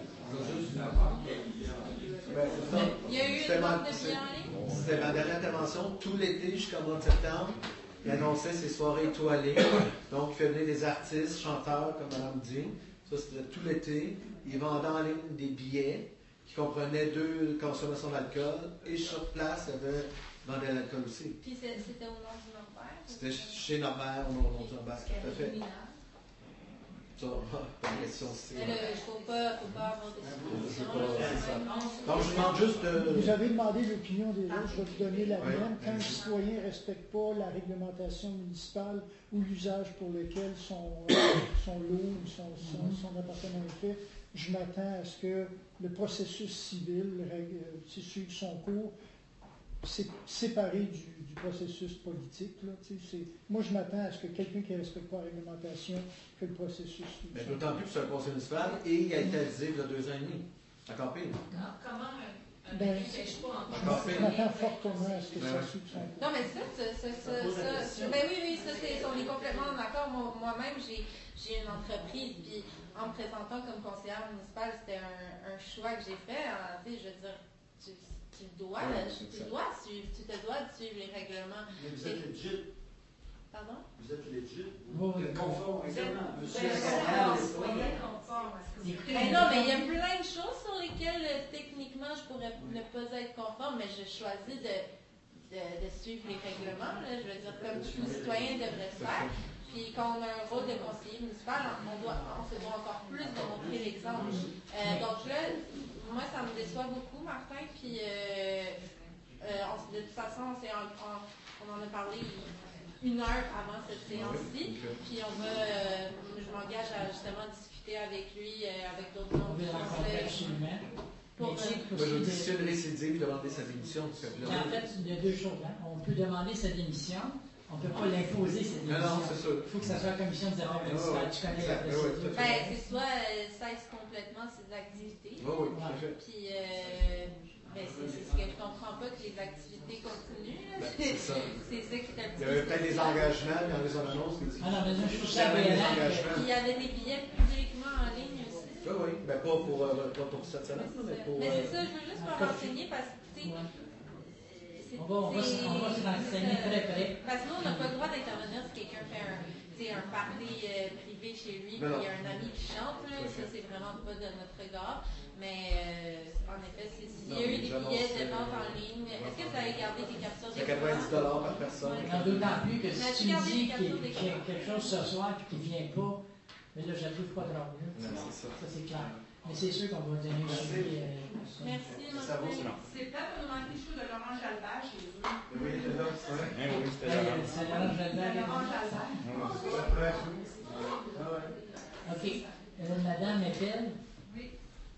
Il y a eu une vente de billets en ligne? C'était ma dernière intervention. Tout l'été jusqu'au mois de septembre, il annonçait ses soirées étoilées. Donc, il fait venir des artistes, chanteurs, comme Mme dit. Ça, c'était tout l'été. Il vendait en ligne des billets qui comprenait 2 consommations d'alcool, et sur place, il y avait vendait l'alcool aussi. Puis c'était au nom du Norbert? C'était chez Norbert, au nom du Norbert, tout à fait. Ça, pas de question aussi. Mais il ne faut pas avoir des solutions. Donc, je demande juste de... Vous avez demandé l'opinion des autres, je vais vous donner la mienne. Quand un citoyen ne respecte pas la réglementation municipale ou l'usage pour lequel son lot ou son appartement est fait, je m'attends à ce que le processus civil suive son cours, séparé du processus politique. Là, moi, je m'attends à ce que quelqu'un qui ne respecte pas la réglementation, que le processus suive. Mais d'autant plus que c'est un conseil municipal et il a été avisé il y a 2 ans et demi. Encore pire. Comment un Ben, ne pêche pas en je m'attends fortement à ce que ça suive son cours. Non, mais ben oui, ça, on est complètement d'accord. Moi-même, j'ai une entreprise, puis en me présentant comme conseillère municipale, c'était un choix que j'ai fait. Je veux dire, tu te dois de suivre les règlements. Mais vous êtes legit. Pardon? Vous êtes legit. Vous êtes conforme, également. Mais non, mais il y a plein de choses sur lesquelles, techniquement, je pourrais ne pas être conforme, mais je choisis de suivre les règlements. Là. Je veux dire, comme tout citoyen devrait se faire. Puis quand on a un rôle de conseiller municipal, on se doit encore plus de montrer l'exemple. Donc là, moi, ça me déçoit beaucoup, Martin. Puis de toute façon, on en a parlé 1 heure avant cette séance-ci. Puis je m'engage à justement discuter avec lui, avec d'autres membres du conseil. Moi, je vous dis, si une récidive, demander sa démission. En fait, il y a 2 choses. Hein. On peut demander sa démission. On ne peut pas l'imposer, cette démission. Non, c'est sûr. Il faut que ça soit la commission des affaires municipales. Tu connais la procédure. C'est soit cesse complètement ses activités. Oui, tout à fait. Puis, c'est ce que je ne comprends pas, que les activités continuent. C'est ça. C'est ça qui est un petit peu. Il y avait peut-être des engagements dans les annonces. Ah non, mais je trouve ça réel. Il y avait des billets publiquement en ligne aussi. Oui, mais pas pour cette semaine. Mais c'est ça, je veux juste me renseigner parce que, tu sais. On va se renseigner très près. Parce que nous, on n'a pas le droit d'intervenir si quelqu'un fait un party privé chez lui, puis il y a un ami qui chante, là, ça c'est vraiment pas de notre regard. Mais en effet, s'il y a eu des billets de vente en ligne, est-ce que vous avez gardé des captures d'écran? C'est 90$ par personne. D'autant plus que si tu me dis qu'il y a quelque chose ce soir et qu'il ne vient pas, mais là, j'avoue pas drôle. Ça, c'est clair. Mais c'est sûr qu'on va donner un suivi. Merci, c'est peut-être un manqué chaud de Laurent Jalbert chez vous. Oui, c'était là, c'est vrai. Oui, c'était là. C'est Laurent Jalbert. OK. Madame Eppel. Oui.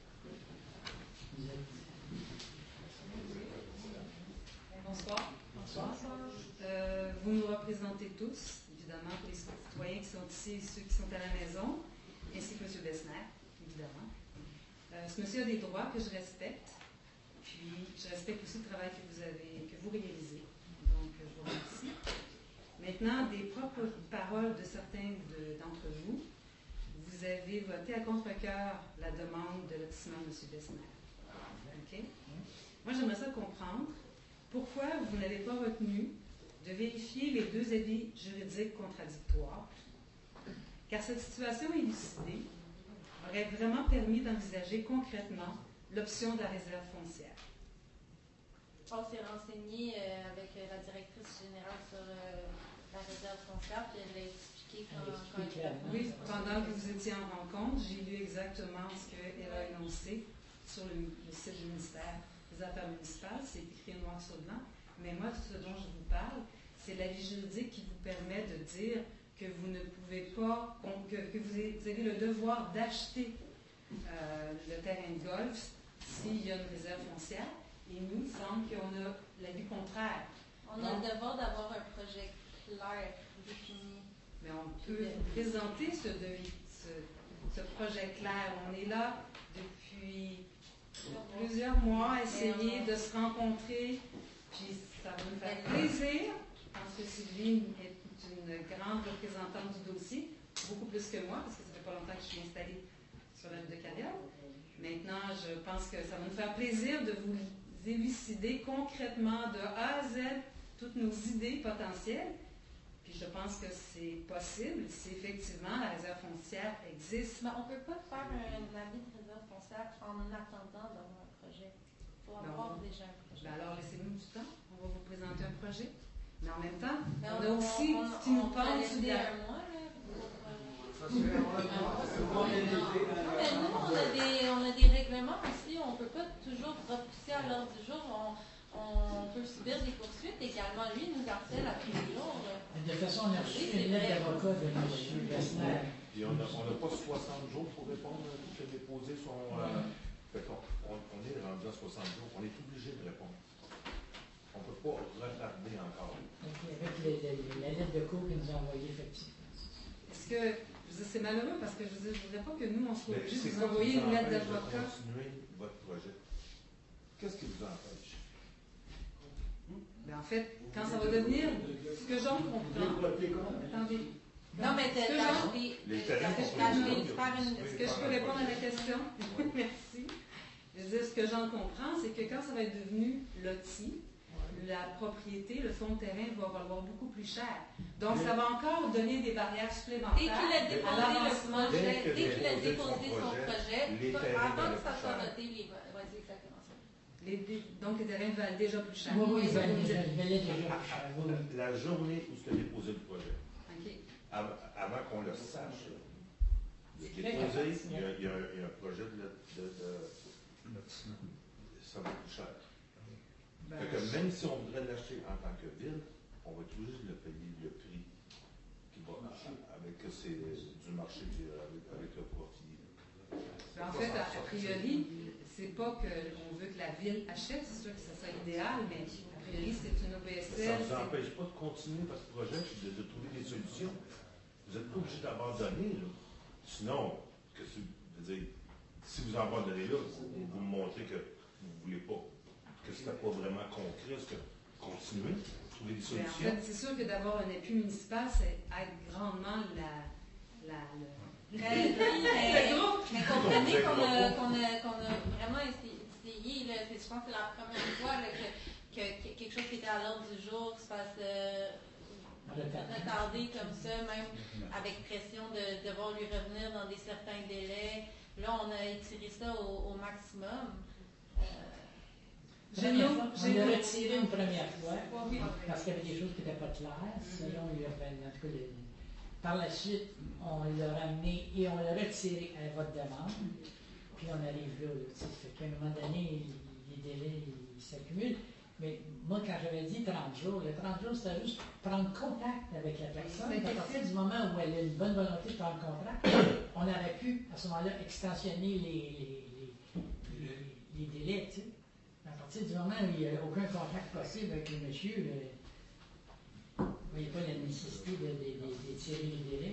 Bonsoir. Bonsoir. Vous nous représentez tous, évidemment, les citoyens qui sont ici et ceux qui sont à la maison, ainsi que M. Besner, évidemment. Ce monsieur a des droits que je respecte, puis je respecte aussi le travail que vous réalisez. Donc, je vous remercie. Maintenant, des propres paroles de certains d'entre vous, vous avez voté à contre-cœur la demande de lotissement de M. Besner. OK? Moi, j'aimerais ça comprendre pourquoi vous n'avez pas retenu de vérifier les 2 avis juridiques contradictoires, car cette situation élucidée aurait vraiment permis d'envisager concrètement l'option de la réserve foncière. On s'est renseigné avec la directrice générale sur la réserve foncière, puis elle l'a expliqué quand Oui, pendant que vous étiez en rencontre, j'ai lu exactement ce qu'elle a énoncé sur le site du ministère des Affaires municipales. C'est écrit noir sur blanc. Mais moi, ce dont je vous parle, c'est l'avis juridique qui vous permet de dire que vous ne pouvez pas, que vous avez le devoir d'acheter le terrain de golf s'il y a une réserve foncière. Et nous, il semble qu'on a l'avis contraire. On a le devoir d'avoir un projet clair, défini. Mais on peut présenter ce projet clair. On est là depuis plusieurs mois à essayer de se rencontrer, puis ça va nous faire plaisir. Je pense que Sylvie est une grande représentante du dossier, beaucoup plus que moi, parce que ça fait pas longtemps que je suis installée sur la ville de Carrière. Maintenant, je pense que ça va nous faire plaisir de vous élucider concrètement de A à Z toutes nos idées potentielles. Puis je pense que c'est possible si effectivement la réserve foncière existe. Mais on ne peut pas faire un avis de réserve foncière en attendant d'avoir un faut avoir déjà un projet. Ben alors, laissez-nous du temps. On va vous présenter un projet. Mais en même temps, Mais on a aussi ce qui nous parle laisser du un mois, là, mais nous, on a des règlements aussi. On ne peut pas toujours repousser à l'ordre du jour. On peut subir des poursuites également. Lui, il nous harcèle à tous les jours. De toute façon, on a reçu une lettre d'avocat de M. Gessner. Puis on n'a pas 60 jours pour répondre à toutes les déposés. Fait on est rendu à 60 jours. On est obligé de répondre. On ne peut pas retarder encore. Avec la lettre de cours qu'ils nous ont envoyée, effectivement. Est-ce que, c'est malheureux parce que je ne voudrais pas que nous, on soit obligés de vous envoyer une lettre d'avocat. Continuer votre projet. Qu'est-ce qui vous empêche? Ben en fait, quand ça va devenir, ce que j'en comprends. Attendez. Non, mais est-ce que je peux répondre à la question? Merci. Je veux dire, ce que j'en comprends, c'est que quand ça va être devenu loti, la propriété, le fonds de terrain va valoir beaucoup plus cher. Donc, ça va encore donner des barrières supplémentaires. Dès qu'il a déposé son projet, avant que ça soit noté, vas-y, exactement ça. Donc, les terrains valent déjà plus cher. Oui, ils valaient déjà plus cher. La journée où tu as déposé le projet, okay. avant qu'on le sache, déposé, il y a un projet ça va plus cher. Fait que même si on voudrait l'acheter en tant que ville, on va tout juste le payer le prix qui va avec du marché avec le profit. En fait, a priori, c'est pas qu'on veut que la ville achète, c'est sûr que ça serait idéal, mais a priori, c'est une OBSL. Ça ne vous empêche pas de continuer votre projet et de trouver des solutions. Vous n'êtes pas obligé d'abandonner, là. Sinon, si vous abandonnez là, vous me montrez que vous ne voulez pas, que ce n'était pas vraiment concret, est-ce que continuer, trouver des solutions? En fait, c'est sûr que d'avoir un appui municipal, c'est aide grandement mais comprenez qu'on a vraiment essayé, là, je pense que c'est la première fois là, que quelque chose qui était à l'ordre du jour se fasse retarder comme ça, même avec pression de devoir lui revenir dans certains délais. Là, on a étiré ça au maximum. On l'a retiré une première fois parce qu'il y avait des choses qui n'étaient pas claires. Selon lui, en tout cas, par la suite, on l'a ramené et on l'a retiré à votre demande. Puis on arrive là. Ça fait qu'à un moment donné, les délais s'accumulent. Mais moi, quand j'avais dit 30 jours, le 30 jours, c'était juste prendre contact avec la personne. À partir du moment où elle a une bonne volonté de prendre contact, on aurait pu, à ce moment-là, extensionner les délais. Tu sais. À partir du moment où il n'y a aucun contact possible avec le monsieur, vous ne voyez pas la nécessité d'étirer les délais.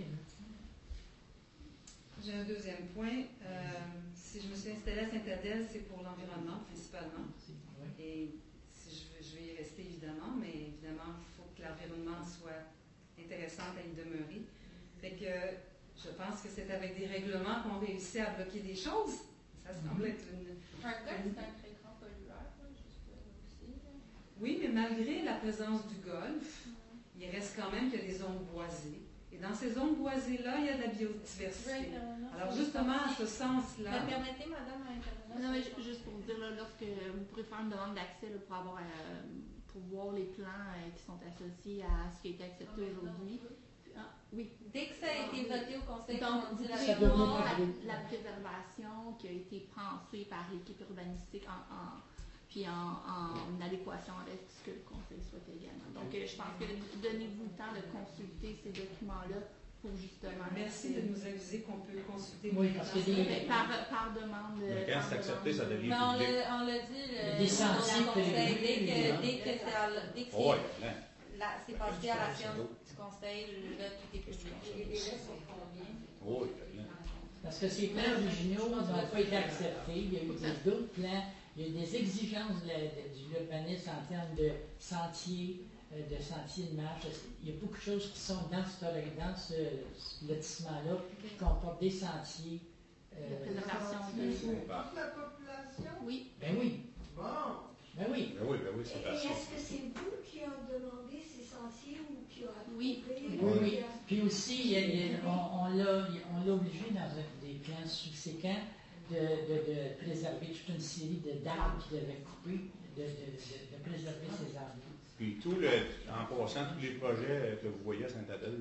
J'ai un deuxième point. Si je me suis installée à Saint-Adèle, c'est pour l'environnement principalement. Et je vais y rester évidemment, mais évidemment, il faut que l'environnement soit intéressant à y demeurer. Fait que je pense que c'est avec des règlements qu'on réussit à bloquer des choses. Ça semble être une... Un golf, c'est un très grand pollueur, juste aussi. Oui, mais malgré la présence du golf, il reste quand même qu'il y a des zones boisées. Et dans ces zones boisées-là, il y a de la biodiversité. Alors justement, à ce sens-là... Permettez, madame, à intervenir. Non, mais juste pour vous dire, là, lorsque vous pourrez faire une demande d'accès pour voir les plans qui sont associés à ce qui a été accepté aujourd'hui. Oui. Dès que ça a été voté au Conseil, donc, vous pouvez voir la préservation qui a été pensée par l'équipe urbanistique puis en adéquation avec ce que le Conseil souhaite également. Donc, je pense que donnez-vous le temps de consulter ces documents-là pour justement... Merci de nous aviser qu'on peut consulter. Oui, parce que par demande... Mais quand c'est accepté, ça devient public. On l'a dit, le Conseil, dès que c'est passé à la science du Conseil, là, tout est public. Les délais sont combien? Oui, parce que ces plans originaux n'ont pas été acceptés. Il y a eu d'autres plans. Il y a des exigences du urbanisme en termes de sentiers, de marche. Il y a beaucoup de choses qui sont dans ce lotissement-là qui comportent des sentiers. Préservation de la population? Oui. Ben oui. Bon. Ben oui. c'est Et est-ce que c'est vous qui ont demandé ces sentiers ou qui ont approuvé? Oui. Puis aussi, on l'a obligé dans des plans subséquents de préserver toute une série d'arbres qui devaient couper, de préserver ces arbres. Puis en passant, tous les projets que vous voyez à Sainte-Adèle,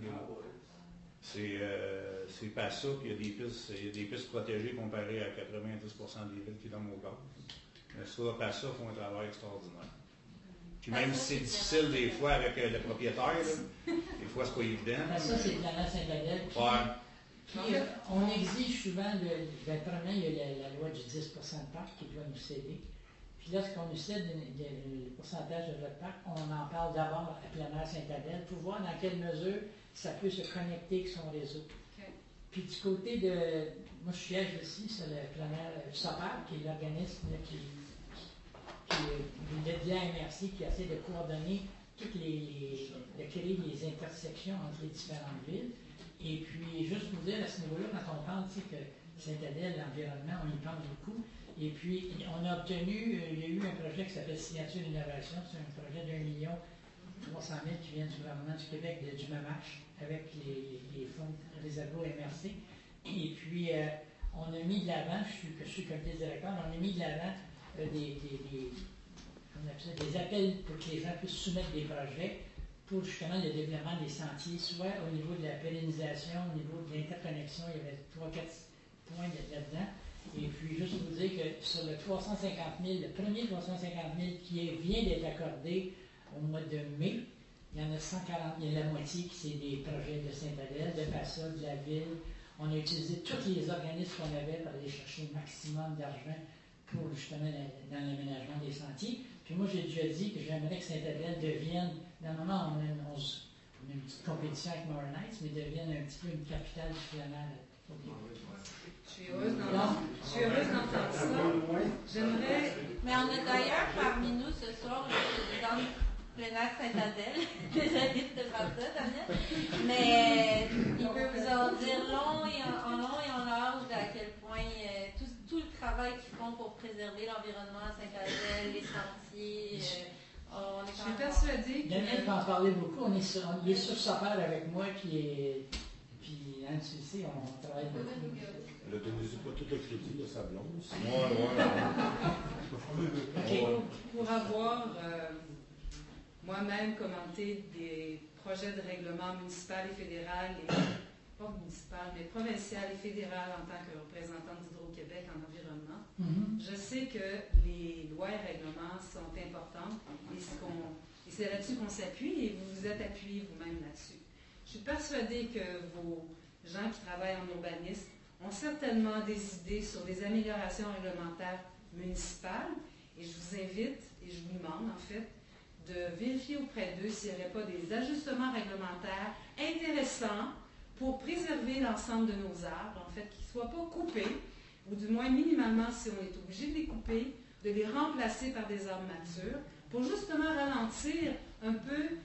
c'est pas ça qu'il y a des pistes protégées comparées à 90% des villes qui donnent au gaz. Mais ça, pas ça, font un travail extraordinaire. Puis même si c'est difficile des fois avec le propriétaire, là, des fois c'est pas évident. Ça, c'est le plan Sainte-Adèle. Puis, on exige souvent, premièrement, il y a la loi du 10% de parc qui doit nous céder. Puis lorsqu'on nous cède le pourcentage de votre parc, on en parle d'abord à Plein Air Sainte-Adèle pour voir dans quelle mesure ça peut se connecter avec son réseau. Okay. Puis du côté de... Moi, je siège aussi sur le Plein Air SOPAR, qui est l'organisme de la MRC qui essaie de coordonner de créer des intersections entre les différentes villes. Et puis, juste pour dire, à ce niveau-là, quand on parle, tu sais, que Sainte-Adèle, l'environnement, on y pense beaucoup. Et puis, on a obtenu, il y a eu un projet qui s'appelle Signature Innovation, c'est un projet d'1 300 000 qui vient du gouvernement du Québec, du MAMACH, avec les fonds réservés au MRC. Et puis, on a mis de l'avant, je suis comité directeur, on a mis de l'avant des appels pour que les gens puissent soumettre des projets pour justement le développement des sentiers, soit au niveau de la pérennisation, au niveau de l'interconnexion, il y avait 3-4 points là-dedans. Et puis, juste vous dire que sur le 350 000, le premier 350 000 qui vient d'être accordé au mois de mai, il y en a 140 000, la moitié qui c'est des projets de Sainte-Adèle, de Passa, de la ville. On a utilisé tous les organismes qu'on avait pour aller chercher le maximum d'argent pour justement dans l'aménagement des sentiers. Puis moi, j'ai déjà dit que j'aimerais que Sainte-Adèle devienne, dans le moment, on a une petite compétition avec Morin Heights, mais devienne un petit peu une capitale du plein air. Je suis heureuse d'entendre ça. J'aimerais... Mais on a d'ailleurs parmi nous ce soir le président de Plein Air Sainte-Adèle. Désolée de faire ça, Daniel. Mais il peut vous en dire long et en large à quel point tout le travail qu'ils font pour préserver l'environnement à Sainte-Adèle, les sentiers. Je suis persuadée que... Daniel peut en parler beaucoup. Il est sur sa paire avec moi, puis hein, tu sais, on travaille beaucoup. Elle a donné pas tout le crédit de sa blonde aussi. Pour avoir moi-même commenté des projets de règlement municipal et fédéral, pas municipal, mais provincial et fédéral en tant que représentante d'Hydro-Québec en environnement, je sais que les lois et règlements sont importantes et c'est là-dessus qu'on s'appuie et vous vous êtes appuyé vous-même là-dessus. Je suis persuadée que vos gens qui travaillent en urbanisme ont certainement des idées sur des améliorations réglementaires municipales et je vous invite et je vous demande en fait de vérifier auprès d'eux s'il n'y aurait pas des ajustements réglementaires intéressants pour préserver l'ensemble de nos arbres, en fait, qu'ils ne soient pas coupés, ou du moins minimalement, si on est obligé de les couper, de les remplacer par des arbres matures, pour justement ralentir un peu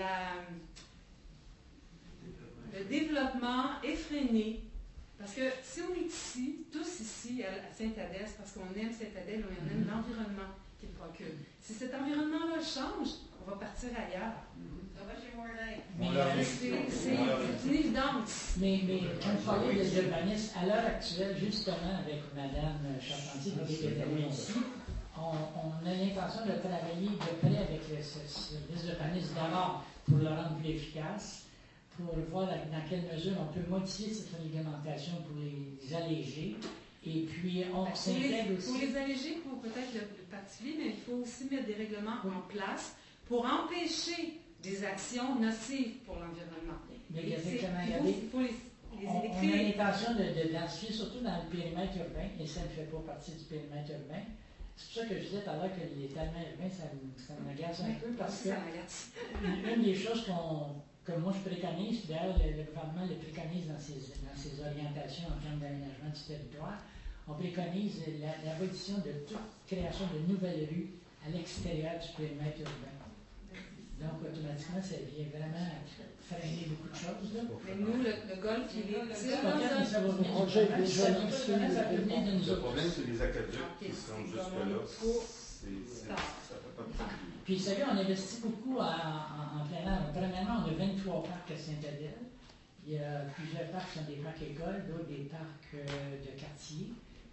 le développement effréné. Parce que si on est ici, tous ici à Sainte-Adèle, c'est parce qu'on aime Sainte-Adèle, on aime l'environnement qu'il procure. Si cet environnement-là change, on va partir ailleurs. Ça va chez Morin. C'est une évidence. Mais on parlait de l'urbanisme. À l'heure actuelle, justement, avec Mme Charpentier, qui est ici, on a l'intention de travailler de près avec le service d'urbanisme d'abord pour le rendre plus efficace, pour voir dans quelle mesure on peut modifier cette réglementation pour les alléger. Et puis, on s'intègre aussi. Pour les alléger, pour peut-être le particulier, mais il faut aussi mettre des règlements en place pour empêcher des actions nocives pour l'environnement. Mais il faut on a l'intention de densifier, surtout dans le périmètre urbain, et ça ne fait pas partie du périmètre urbain. C'est pour ça que je disais tout à l'heure que l'étalement urbain, ça m'agace un peu, parce que une des choses que moi je préconise, puis d'ailleurs le gouvernement le préconise dans ses orientations en termes d'aménagement du territoire, on préconise l'abolition de toute création de nouvelles rues à l'extérieur du périmètre urbain. Donc, automatiquement, ça vient vraiment freiner beaucoup de choses. Là. Mais nous, le golf, il est... Le problème, c'est les aqueducs qui sont jusque-là. Ça fait pas de. Puis, vous savez, on investit beaucoup en plein air. Premièrement, on a 23 parcs à Sainte-Adèle. Il y a plusieurs parcs qui sont des parcs écoles, d'autres des parcs de quartier.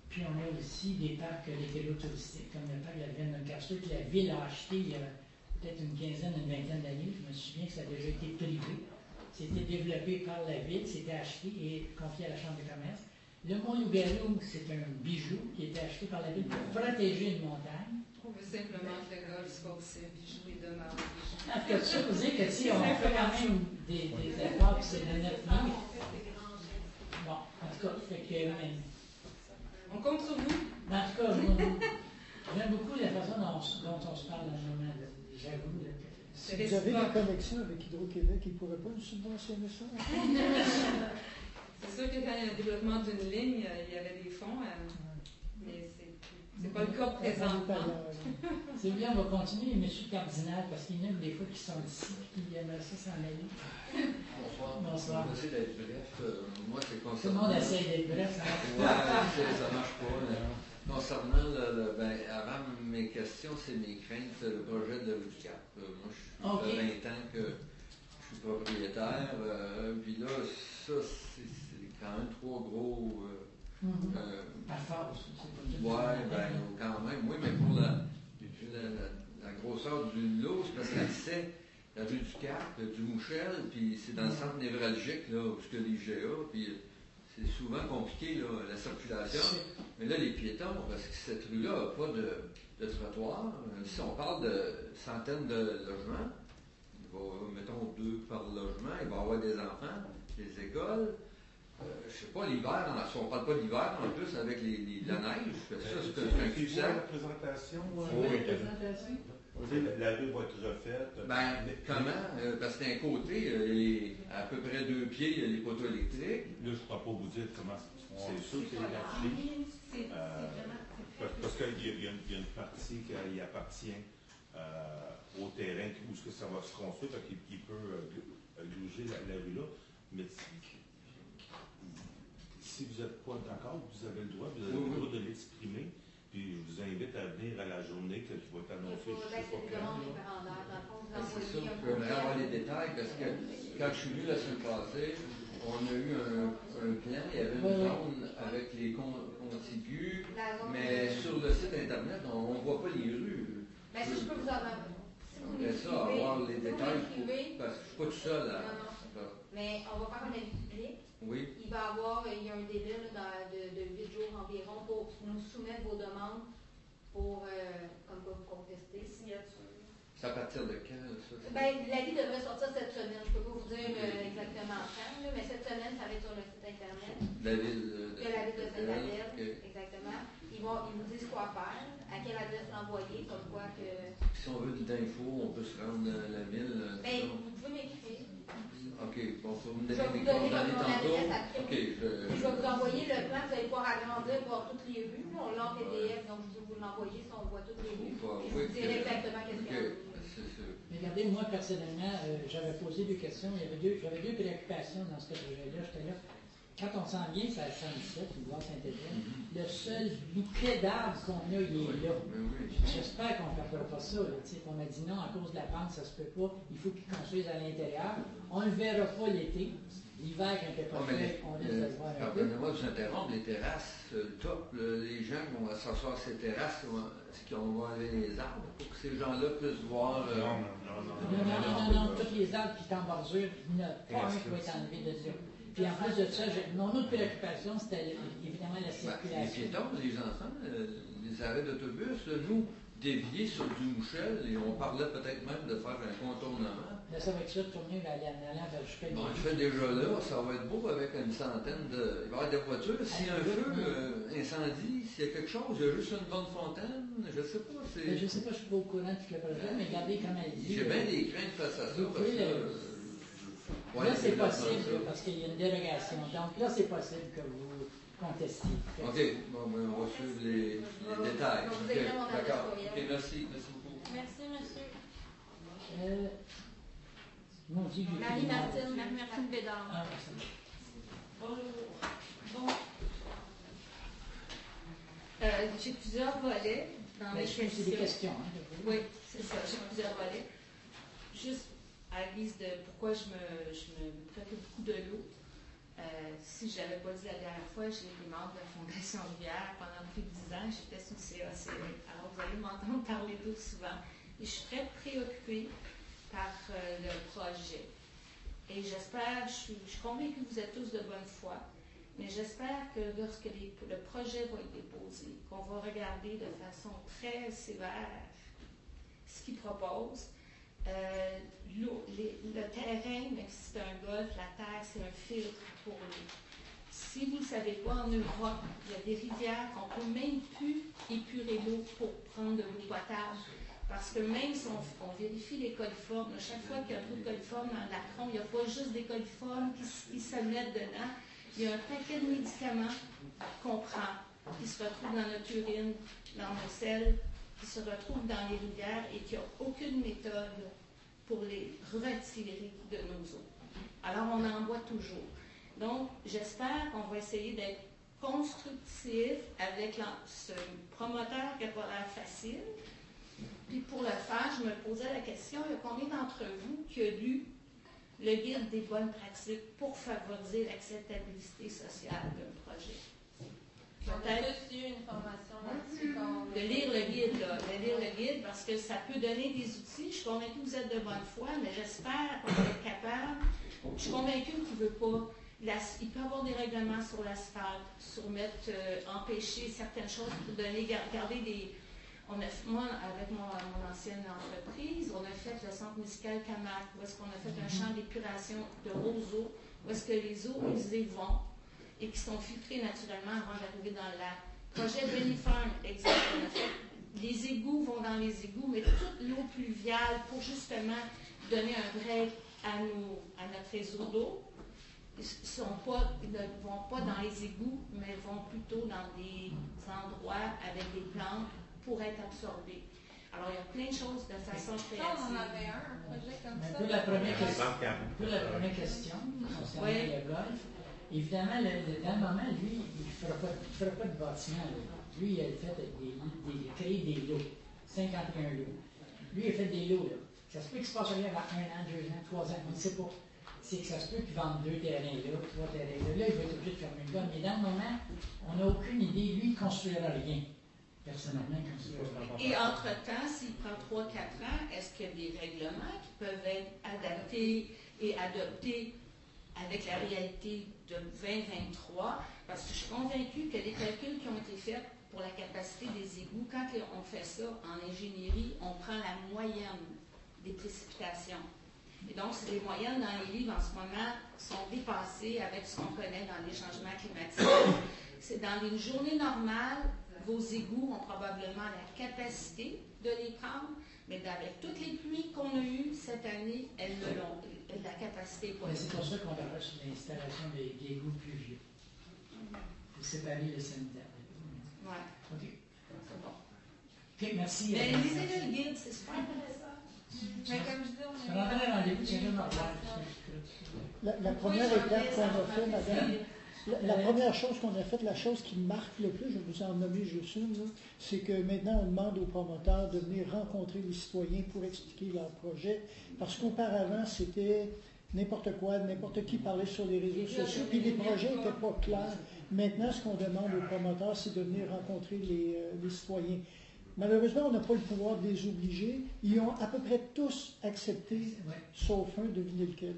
Puis on a aussi des parcs touristiques, comme le parc de la Vienne de Carrefour, que la ville a acheté il y a peut-être une quinzaine, une vingtaine d'années. Je me souviens que ça a déjà été privé. C'était développé par la ville, c'était acheté et confié à la Chambre de commerce. Le Mont-Loup-Garou, c'est un bijou qui a été acheté par la ville pour protéger une montagne. On veut simplement que le golf soit aussi un bijou et demeure un bijou. En tout cas, ça vous dire que si on fait quand même des efforts, puis c'est de notre vie. Bon, en tout cas, fait que... On compte sur vous. En tout cas, j'aime beaucoup la façon dont on se parle en ce moment. J'avoue. Si vous avez des connexions avec Hydro-Québec, ils ne pourraient pas nous subventionner ça? C'est sûr que quand il y a le développement d'une ligne, il y avait des fonds, mais c'est pas le cas présentement. C'est bien, on va continuer, M. Cardinal, parce qu'il y en a des fois qui sont ici et qui aimeraient ça s'en aller. Bonsoir. Bonsoir. On va essayer d'être bref. Moi, c'est concernant... Tout le monde essaie d'être bref, ça marche pas. Ouais, ça marche pas. Concernant, avant mes questions, c'est mes craintes, le projet de rue du Cap. Moi, ça fait 20 ans que je suis propriétaire. Puis là, ça, c'est quand même trop gros. À force. Ouais, quand même. Oui, mais pour la grosseur du lot, c'est parce que c'est la rue du Cap, du Mouchel, puis c'est dans le centre névralgique, là, où il y a l'IGA, puis c'est souvent compliqué, là, la circulation. Mais là, les piétons, parce que cette rue-là n'a pas de trottoir. Si on parle de centaines de logements, il va, mettons, 2 par logement, il va y avoir des enfants, des écoles. Je ne sais pas, l'hiver, si on ne parle pas d'hiver, en plus, avec la neige, ça, c'est un succès. La présentation? La rue va être refaite. Comment? Parce que d'un côté, à peu près 2 pieds, il y a les poteaux électriques. Là, je ne pourrais pas vous dire comment c'est sûr que c'est élargi. Parce qu'il y a une partie qui appartient au terrain où ça va se construire, qu'il peut bouger la rue là. Mais si vous n'êtes pas d'accord, vous avez le droit de l'exprimer. Puis je vous invite à venir à la journée qui va être annoncée. C'est sûr, je peux avoir les détails parce que quand je suis venu la semaine passée, on a eu un plan, il y avait une zone avec les contigus, mais sur le site internet, on ne voit pas les rues. Mais si je peux vous avoir. J'aimerais ça, avoir les détails, parce que je ne suis pas tout seul à... Mais on va faire un avis public. Oui. Il y a un délai de 8 jours environ pour nous soumettre vos demandes pour comme quoi vous contester. Signature. C'est à partir de quand, ça? L'avis devrait sortir cette semaine. Je ne peux pas vous dire exactement quand, mais cette semaine, ça va être sur le site Internet. La ville de Saint-Adèle, exactement. Ils nous disent quoi faire, à quelle adresse l'envoyer, comme quoi que... Si on veut d'infos, on peut se rendre à la ville. Vous pouvez m'écrire. OK, bon, faut me Je donner vais mes vous donner coordonnées mon tantôt. adresse après. OK, je vais vous envoyer le plan, vous allez pouvoir agrandir, voir toutes les rues. On l'a en PDF, donc je vais vous l'envoyer si on voit toutes les rues. Je vous dirai exactement qu'est-ce qu'il y a. Regardez, moi, personnellement, j'avais posé 2 questions. J'avais deux préoccupations dans ce projet-là. J'étais là. Quand on s'en vient, c'est à Saint-Michel, ou à Saint-Étienne, le seul bouquet d'arbres qu'on a, il est là. J'espère qu'on ne perdra pas ça. On m'a dit non, à cause de la pente, ça ne se peut pas. Il faut qu'ils construisent à l'intérieur. On ne le verra pas l'été. L'hiver, quand il n'y a pas de feuilles, on risque de le voir un peu. Pardonnez-moi de vous interrompre, les terrasses, le top, les gens qui vont s'asseoir sur ces terrasses, est-ce qu'on va enlever les arbres pour que ces gens-là puissent voir... Non, tous les arbres qui sont en bordure, il n'y en a pas un qui va être enlevé de là. Puis en plus de ça, mon autre préoccupation, c'était évidemment la circulation. Les piétons, les enfants, les arrêts d'autobus, nous, dévier sur du Mouchel, et on parlait peut-être même de faire un contournement. Là, ça va être ça, de tourner vers l'allant vers jusqu'à On le fait déjà là, ça va être beau avec une centaine de... Il va y avoir des voitures. S'il y a un feu, incendie, s'il y a quelque chose, il y a juste une bonne fontaine, je ne sais pas. Je ne sais pas, je ne suis pas au courant de tout le projet, mais regardez comme elle dit. J'ai bien des craintes face à ça, parce que... Là, c'est possible, parce qu'il y a une dérogation. Donc là, c'est possible que vous contestiez. OK. Bon, on va suivre les détails. D'accord. OK, merci. Merci beaucoup. Merci, monsieur. Marie-Martine Bédard. Bonjour. Bon. J'ai plusieurs volets dans mes questions. C'est des questions. Oui, c'est ça. J'ai plusieurs volets. Juste à la guise de pourquoi je me préoccupe beaucoup de l'eau. Si je ne l'avais pas dit la dernière fois, j'ai été membre de la Fondation Rivière pendant plus de 10 ans. J'étais sous CACE. Alors, vous allez m'entendre parler d'eau souvent. Et je suis très préoccupée par le projet. Et j'espère, je suis convaincue que vous êtes tous de bonne foi, mais j'espère que lorsque le projet va être déposé, qu'on va regarder de façon très sévère ce qu'il propose. Le terrain, même si c'est un golfe, la terre, c'est un filtre pour l'eau. Si vous ne savez pas, en Europe, il y a des rivières qu'on ne peut même plus épurer l'eau pour prendre de l'eau potable. Parce que même si on vérifie les coliformes, à chaque fois qu'il y a un peu de coliformes dans l'acron, il n'y a pas juste des coliformes qui se mettent dedans. Il y a un paquet de médicaments qu'on prend, qui se retrouvent dans notre urine, dans nos selles, qui se retrouvent dans les rivières et qu'il n'y a aucune méthode pour les retirer de nos eaux. Alors, on en boit toujours. Donc, j'espère qu'on va essayer d'être constructif avec ce promoteur qui n'a pas l'air facile. Puis pour le faire, je me posais la question, il y a combien d'entre vous qui a lu le guide des bonnes pratiques pour favoriser l'acceptabilité sociale d'un projet? On a tous eu une formation là-dessus. De lire le guide, là. De lire le guide, parce que ça peut donner des outils. Je suis convaincue que vous êtes de bonne foi, mais j'espère qu'on va être capable. Je suis convaincue qu'il ne veut pas. Il peut y avoir des règlements sur l'asphalte, empêcher certaines choses pour donner, garder des. Moi, avec mon ancienne entreprise, on a fait le centre musical Camac, où est-ce qu'on a fait un champ d'épuration de roseaux, où est-ce que les eaux usées vont et qui sont filtrées naturellement avant d'arriver dans le lac. Projet Benny Farm, exemple, on a fait. Les égouts vont dans les égouts, mais toute l'eau pluviale pour justement donner un break à notre réseau d'eau. Ils ne vont pas dans les égouts, mais vont plutôt dans des endroits avec des plantes pour être absorbés. Alors, il y a plein de choses de façon créative. On en avait un projet comme ça. Pour la première question, concernant le golf, évidemment, dans le moment, lui, il ne fera pas de bâtiment. Là. Lui, il a fait créer des lots, 51 lots. Lui, il a fait des lots. Là. Ça se peut qu'il se passe rien avant 1 an, 2 ans, 3 ans, on ne sait pas. C'est que ça se peut qu'il vende 2 terrains là, 3 terrains là. Là, il va être obligé de fermer une golf. Mais dans le moment, on n'a aucune idée. Lui, il ne construira rien. Personnellement, il construira rien. Et entre-temps, s'il prend 3-4 ans, est-ce qu'il y a des règlements qui peuvent être adaptés et adoptés avec la réalité de 2023? Parce que je suis convaincue que les calculs qui ont été faits pour la capacité des égouts, quand on fait ça en ingénierie, on prend la moyenne des précipitations. Et donc, les moyennes dans les livres en ce moment sont dépassées avec ce qu'on connaît dans les changements climatiques. C'est dans une journée normale, vos égouts ont probablement la capacité de les prendre, mais avec toutes les pluies qu'on a eues cette année, elles ne l'ont la capacité pas. C'est pour ça qu'on va sur l'installation des égouts pluvieux. Pour séparer le sanitaire. Oui. OK. C'est bon. OK, merci. Mais lisez le guide, c'est super intéressant. Mais comme je dis, on a un rendez-vous, c'est la première étape qu'on a fait, madame, la première chose qu'on a faite, la chose qui marque le plus, je vais vous en nommer juste une, c'est que maintenant on demande aux promoteurs de venir rencontrer les citoyens pour expliquer leur projet, parce qu'auparavant c'était n'importe quoi, n'importe qui parlait sur les réseaux sociaux, puis les projets n'étaient pas clairs. Maintenant, ce qu'on demande aux promoteurs, c'est de venir rencontrer les citoyens. Malheureusement, on n'a pas le pouvoir de les obliger. Ils ont à peu près tous accepté, sauf un, devinez lequel.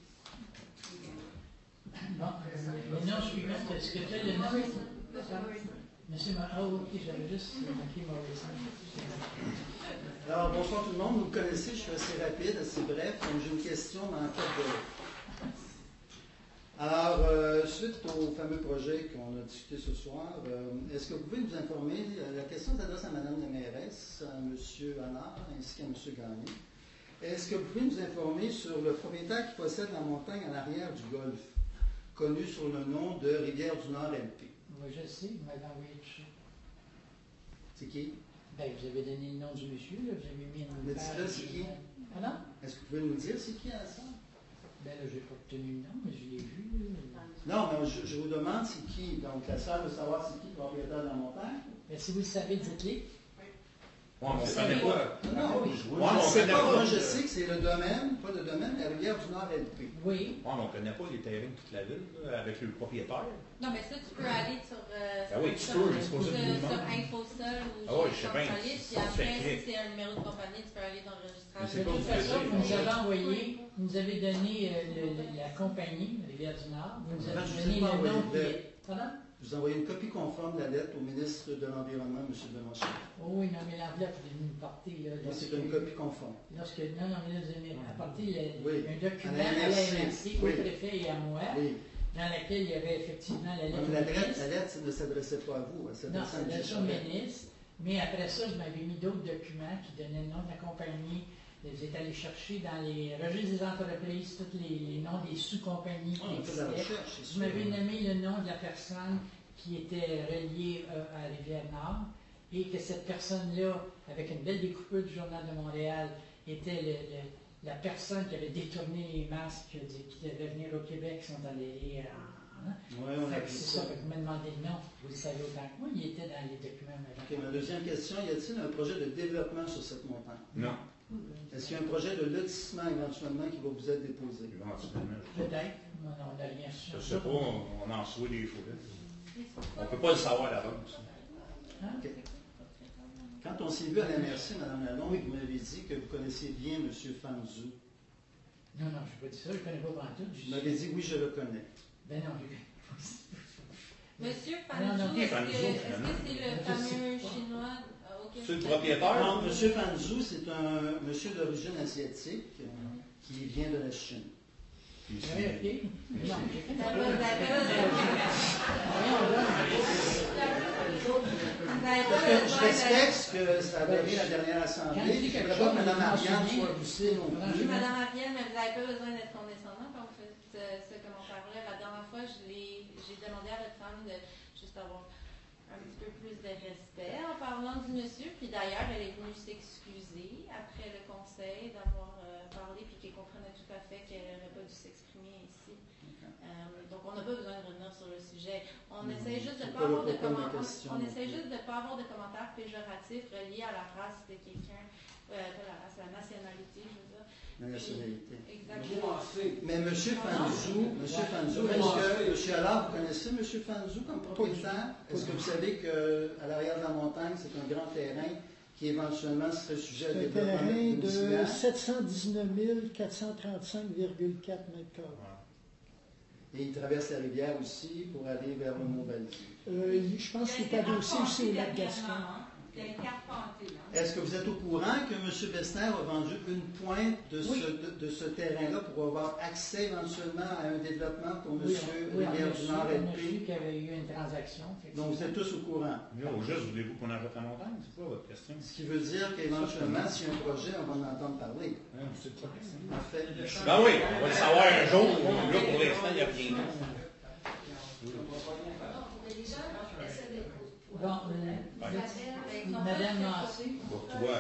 Bon, le nom suivant, est-ce que tu as le nom? Monsieur ok, j'avais juste marqué Maurice. Alors, bonsoir tout le monde. Vous me connaissez, je suis assez rapide, assez bref. Donc, j'ai une question dans le cadre de... Alors, suite au fameux projet qu'on a discuté ce soir, est-ce que vous pouvez nous informer, la question s'adresse à Mme la mairesse, à M. Hanard ainsi qu'à M. Gagné. Est-ce que vous pouvez nous informer sur le propriétaire qui possède la montagne à l'arrière du golfe, connu sous le nom de Rivière-du-Nord LP? Oui, je sais, vous m'avez envoyé tout ça. C'est qui? Bien, vous avez donné le nom du monsieur, là, vous avez mis une page. Mais c'est qui? Ah non? Est-ce que vous pouvez nous dire c'est qui à ça? Ben là, je n'ai pas obtenu le nom, mais je l'ai vu. Non, mais je vous demande c'est qui. Donc, la salle veut savoir c'est qui le propriétaire de la montagne. Mais si vous le savez, dites-le. on ne connaît pas. Moi, je sais que c'est le domaine, pas le domaine, la rivière du Nord LP. Oui. On ne connaît pas les terrains de toute la ville, là, avec le propriétaire. Non, mais ça, tu peux aller sur, sur Infosol ou je sais bien. Solide, puis après, si c'est un numéro de compagnie, tu peux aller dans l'enregistrement. De toute façon, vous nous avez donné la compagnie, Rivière du Nord, vous nous avez donné le nom. Pardon? Je vous envoie une copie conforme de la lettre au ministre de l'Environnement, M. Delanchard. Oh oui, non, mais l'enveloppe, vous devez nous porter. C'est une copie conforme. Non, mais là, vous avez apporté un document à la MRC, au préfet et à moi, dans laquelle il y avait effectivement la lettre. La lettre ne s'adressait pas à vous, elle s'adressait au ministre. Mais après ça, je m'avais mis d'autres documents qui donnaient le nom de la compagnie. Vous êtes allé chercher dans les registres des entreprises tous les noms des sous-compagnies qui existaient. Vous m'avez nommé le nom de la personne qui était reliée à Rivière-Nord et que cette personne-là, avec une belle découpure du Journal de Montréal, était la personne qui avait détourné les masques qui devaient venir au Québec, qui sont allés c'est ça, que vous me demandez le nom, vous le savez autant que moi, il était dans les documents. Ma deuxième question, y a-t-il un projet de développement sur cette montagne? Non. Est-ce qu'il y a un projet de lotissement éventuellement qui va vous être déposé? Éventuellement. Peut-être. Non, on n'a rien su. Je ne sais pas, on en souhaite des fois. On ne peut pas le savoir à l'avance. Okay. Quand on s'est vu à la MRC, Mme Lalonde, vous m'avez dit que vous connaissiez bien M. Fanzou. Non, je n'ai pas dit ça, je ne connais pas pantoute. Vous m'avez dit oui, je le connais. Ben non, je Monsieur Fanzou, est-ce que c'est le fameux chinois c'est le propriétaire? Non, M. Fanzou, c'est un monsieur d'origine asiatique qui vient de la Chine. Oui, ok. Non, je respecte que ça a donné la dernière assemblée. Je ne voudrais pas que Mme Ariane soit poussée non plus. Madame Ariane, mais vous n'avez pas besoin d'être condescendant quand vous faites ce commentaire-là. La dernière fois, j'ai demandé à votre femme de juste avoir un petit peu plus de respect en parlant du monsieur. Puis d'ailleurs, elle est venue s'excuser après le conseil d'avoir parlé, puis qu'elle comprenait tout à fait qu'elle n'aurait pas dû s'exprimer ici. Donc, on n'a pas besoin de revenir sur le sujet. On essaie juste de ne pas avoir de commentaires péjoratifs reliés à la race de quelqu'un, pas la race, la nationalité, je veux dire. La nationalité. Exactement. Mais M. Fanzou, est-ce que, M. Allard, vous connaissez M. Fanzou comme propriétaire? Est-ce que vous savez qu'à l'arrière de la montagne, c'est un grand terrain qui éventuellement serait sujet à développement municipal? Un terrain de 719 435,4 m². Et il traverse la rivière aussi pour aller vers le Mont-Valdier. Je pense qu'il est adossé aussi au lac Gascon. Est-ce que vous êtes au courant que M. Bessner a vendu une pointe de ce terrain-là pour avoir accès éventuellement à un développement pour M. Rivière-du-Nord LP? On a su qu'il y avait eu une transaction. Donc vous êtes tous au courant? Au juste, voulez-vous qu'on arrête la montagne? C'est quoi votre question? Ce qui veut dire qu'éventuellement, s'il y a un projet, on va en entendre parler. C'est pas question. En fait, ben oui, on va le savoir un jour. Là, pour l'instant, il n'y a rien. Bon, Madame Massé. Pour toi.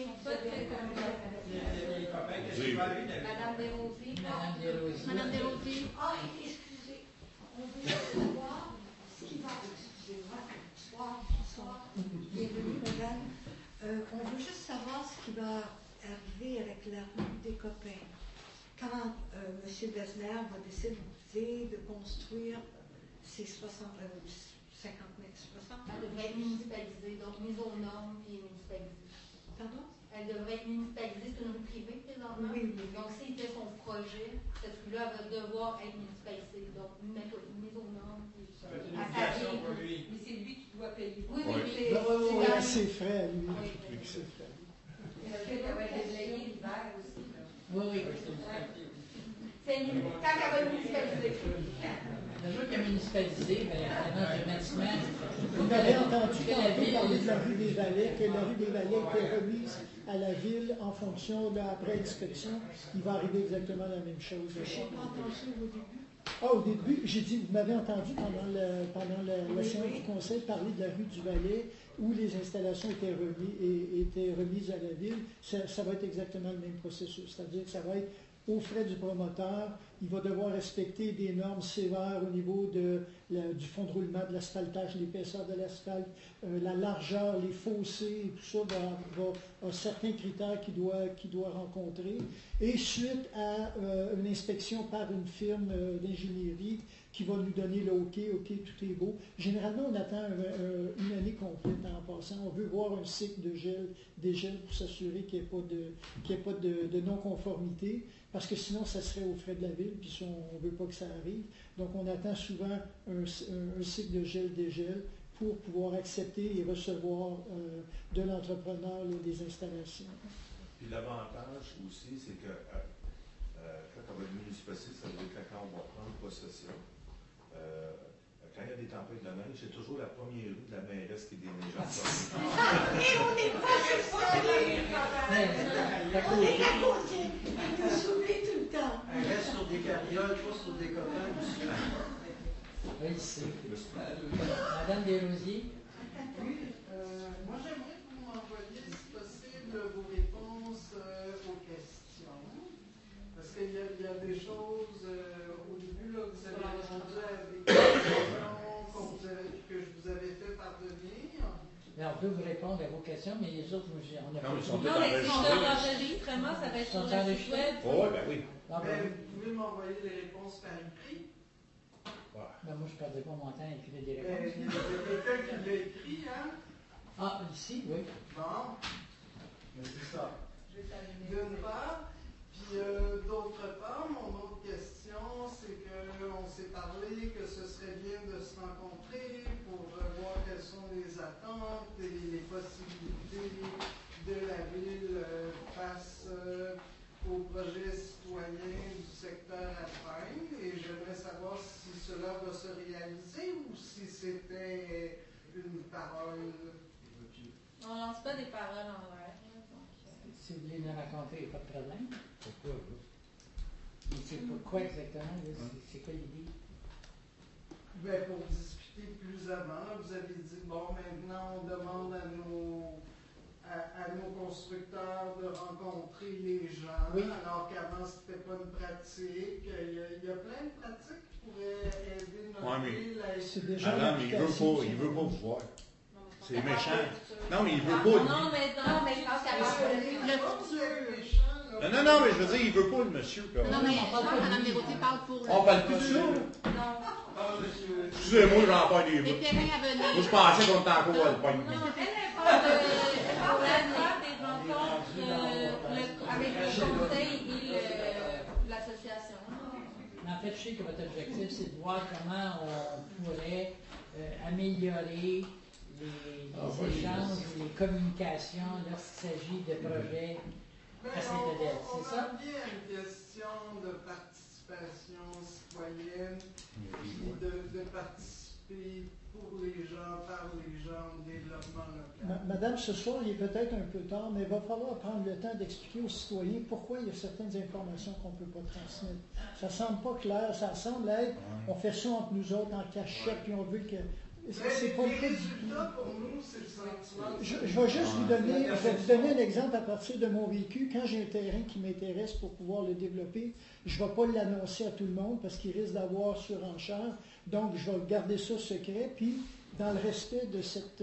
Madame Desrosiers. Ah, excusez. On veut savoir ce qui va. Bonsoir. Bienvenue, madame. On veut juste savoir ce qui va arriver avec la rue des Copains. Quand M. Besner va décider de construire ces 50 mètres. Elle devrait être municipalisée, donc mise aux normes et municipalisée. Pardon? Elle devrait être municipalisée, c'est une rue privée présentement. Oui. Donc s'il fait son projet, cette rue-là va devoir être municipalisée. Donc mise aux normes. Mais c'est lui qui doit payer. Oui. C'est frais à lui. C'est frais. Elle va déblayer l'hiver aussi. Oui. Quand elle va être municipalisée. Le jour qu'elle est municipalisée, automatiquement. Vous avez entendu parler de la rue des Valets, que la rue des Valets était remise à la ville en fonction, après inspection, il va arriver exactement la même chose. Je n'ai pas entendu au début. Au début, j'ai dit, vous m'avez entendu pendant la séance du conseil parler de la rue du Valais où les installations étaient remises à la ville. Ça va être exactement le même processus, c'est-à-dire que ça va être aux frais du promoteur. Il va devoir respecter des normes sévères au niveau du fond de roulement, de l'asphaltage, l'épaisseur de l'asphalte, la largeur, les fossés, tout ça a certains critères qu'il doit rencontrer. Et suite à une inspection par une firme d'ingénierie qui va nous donner le OK, tout est beau. Généralement, on attend une année complète en passant. On veut voir un cycle de dégel pour s'assurer qu'il n'y ait pas de non-conformité, parce que sinon, ça serait aux frais de la ville, puis ça, on ne veut pas que ça arrive. Donc, on attend souvent un cycle de gel-dégel pour pouvoir accepter et recevoir de l'entrepreneur des installations. Puis l'avantage aussi, c'est que quand on va être municipaliste, ça veut dire que quand on va prendre possession, quand il y a des tempêtes de neige, c'est toujours la première rue de la mairesse qui déneige. Et on n'est pas juste vous oubliez tout le temps. Elle reste sur des carrioles, pas sur des copains aussi. Oui, c'est. Madame Desrosiers. Oui, moi j'aimerais que vous m'envoyiez, si possible, vos réponses aux questions. Parce qu'il y a des choses, au début, là, vous avez répondu à des questions que je vous avais fait parvenir. Mais on peut vous répondre à vos questions, mais les autres, on a pas. Non, mais si l'enregistrement, ça va être sur le site web. Oh, ben oui. Vous pouvez m'envoyer les réponses par écrit. Ben, moi, je ne perdais pas mon temps à écrire des réponses. Il y a quelqu'un qui l'a écrit, hein? Ah, ici, oui. Bon. Mais c'est ça. D'une part. Puis d'autre part, mon autre question, c'est qu'on s'est parlé que ce serait bien de se rencontrer pour voir quelles sont les attentes et les possibilités de la ville face aux projets citoyens du secteur Alpine. Et j'aimerais savoir si cela va se réaliser ou si c'était une parole. On ne lance pas des paroles en l'air. Si vous voulez nous raconter, il n'y a pas de problème. Pourquoi? Mais c'est pourquoi exactement? C'est quoi l'idée? Ben, pour discuter plus avant, vous avez dit, bon, maintenant, on demande à nos constructeurs de rencontrer les gens, oui. Alors qu'avant, ce n'était pas une pratique. Il y a plein de pratiques qui pourraient aider notre ville à être... Madame, il ne veut pas vous voir. C'est méchant. Non, mais il veut pas. Non, mais je pense qu'elle parle le futur. Non, mais je veux dire, il veut pas le monsieur. Non, mais je pense que Mme Desrosiers parle pour le... On parle plus de ça, là. Non. Excusez-moi, j'en parle des bouts. Moi, je pensais qu'on était encore à le poignet. Non, elle parle des rencontres avec le conseil et l'association. En fait, je sais que votre objectif, c'est de voir comment on pourrait améliorer les échanges, les communications lorsqu'il s'agit de projets à Saint-Adèle, c'est ça? On revient à une question de participation citoyenne, de participer pour les gens, par les gens, au développement local. Madame, ce soir, il est peut-être un peu tard, mais il va falloir prendre le temps d'expliquer aux citoyens pourquoi il y a certaines informations qu'on ne peut pas transmettre. Ça ne semble pas clair, ça semble être, on fait ça entre nous autres en cachette, puis on veut que... C'est pas le cas du tout. Pour nous, c'est le sentiment. Je vais juste vous donner un exemple à partir de mon vécu. Quand j'ai un terrain qui m'intéresse pour pouvoir le développer, je ne vais pas l'annoncer à tout le monde parce qu'il risque d'avoir surenchère. Donc, je vais garder ça secret. Puis, dans le respect de cette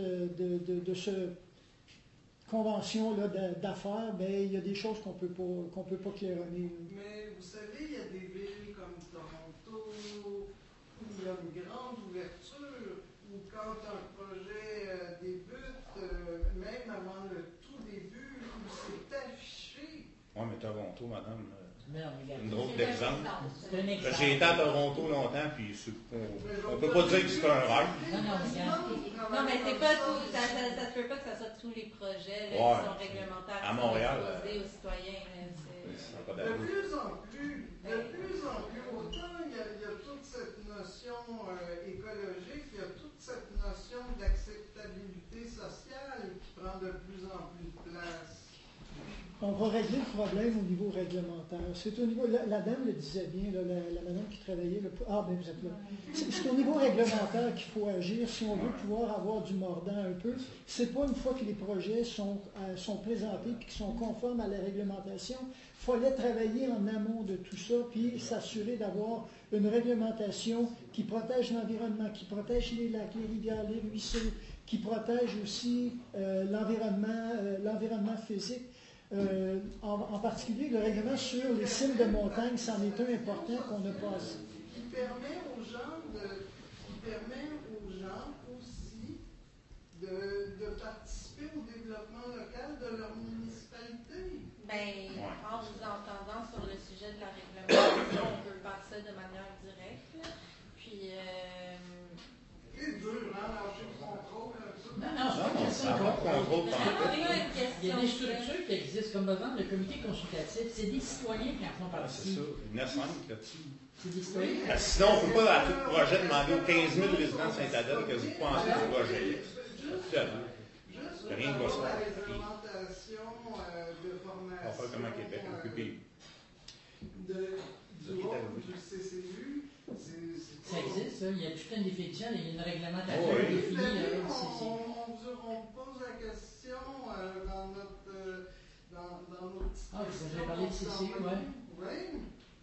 convention-là d'affaires, ben, il y a des choses qu'on peut pas claironner. Mais vous savez, il y a des villes comme Toronto où il y a une grande ouverture. Ou quand un projet débute, même avant le tout début, où c'est affiché. Oui, mais Toronto, madame, une drôle d'exemple. J'ai été à Toronto longtemps, puis on ne peut pas dire que c'est un rêve. Non, mais c'est pas tout. Ça ne peut pas que ça soit tous les projets qui sont réglementaires à Montréal, proposés aux citoyens. De plus en plus, autant il y a toute cette notion écologique, il y a toute cette notion d'acceptabilité sociale qui prend de plus en plus de place. On va régler le problème au niveau réglementaire. C'est au niveau, la dame le disait bien, là, la madame qui travaillait, ben vous êtes là. C'est au niveau réglementaire qu'il faut agir si on veut pouvoir avoir du mordant un peu. C'est pas une fois que les projets sont présentés et qu'ils sont conformes à la réglementation. Il fallait travailler en amont de tout ça, puis s'assurer d'avoir une réglementation qui protège l'environnement, qui protège les lacs, les rivières, les ruisseaux, qui protège aussi l'environnement physique. En particulier, le règlement sur les cimes de montagne, c'en est un important qu'on n'a pas assez. Qui permet aux gens aussi de participer au développement local de leur municipalité. Bien, en vous entendant sur le sujet de la réglementation, on peut faire ça de manière directe. Puis, c'est dur, hein, lâcher le contrôle. Non, c'est pas contrôle. Il y a des structures qui existent, comme par exemple le comité consultatif. C'est des citoyens qui en font partie. C'est ça, il y en a 5 là-dessus. C'est des citoyens. Sinon, on ne peut pas, à tout projet, demander aux 15 000 résidents de Saint-Adèle que vous pensez du projet X. Rien ne va se faire. On va faire comme à Québec, un QPI. Du CCU, ça existe, ça. Il y a toute une définition, il y a une réglementation définie. On pose la question dans notre vous avez parlé de CCU, oui. Oui.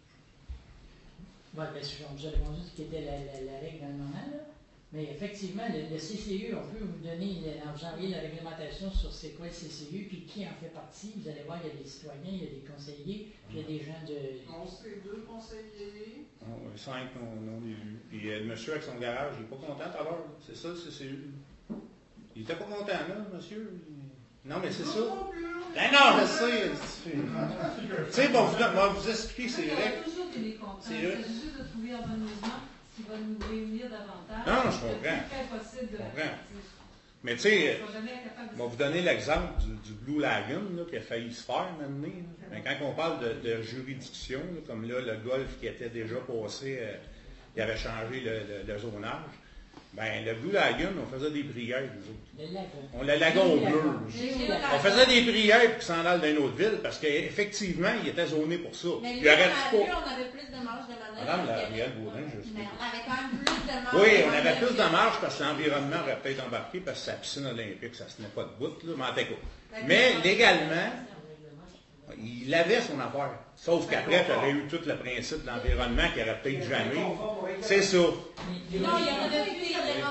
Oui, bien sûr, on vous a répondu ce qui était la règle dans le moment, là. Mais effectivement, le CCU, on peut vous donner, en janvier, la réglementation sur c'est quoi le CCU, puis qui en fait partie. Vous allez voir, il y a des citoyens, il y a des conseillers, puis il y a des gens de... On sait 2 conseillers. 5 non élus. Puis le monsieur avec son garage, il n'est pas content tout à l'heure. C'est ça le CCU. Il n'était pas content, là, monsieur. Non, mais c'est ça. Ben non, je sais. Tu sais, bon, vous expliquer, c'est vrai. C'est vrai. C'est juste de trouver harmonieusement qui va nous réunir davantage. Non, je comprends. Mais tu sais, je vais vous donner l'exemple du Blue Lagoon là, qui a failli se faire maintenant. Mais quand on parle de juridiction, là, comme là, le golf qui était déjà passé, il avait changé le zonage. Ben, le Blue Lagoon, on faisait des prières, nous autres. On le lagon bleu. On faisait des prières pour qu'il s'en aille d'une autre ville, parce qu'effectivement, il était zoné pour ça. Mais lui, on avait plus de marge de manœuvre. Madame Ariel Baudin, je sais. Mais on avait quand même plus de marge. Oui, on avait plus de marge parce que l'environnement aurait peut-être embarqué, parce que sa piscine olympique, ça ne se tenait pas de bout, là, mais en tout cas. Mais légalement, il avait son affaire. Sauf qu'après, tu aurais eu tout le principe de l'environnement qui aurait peut-être jamais. C'est ça. Non, il y en avait plus, il y avait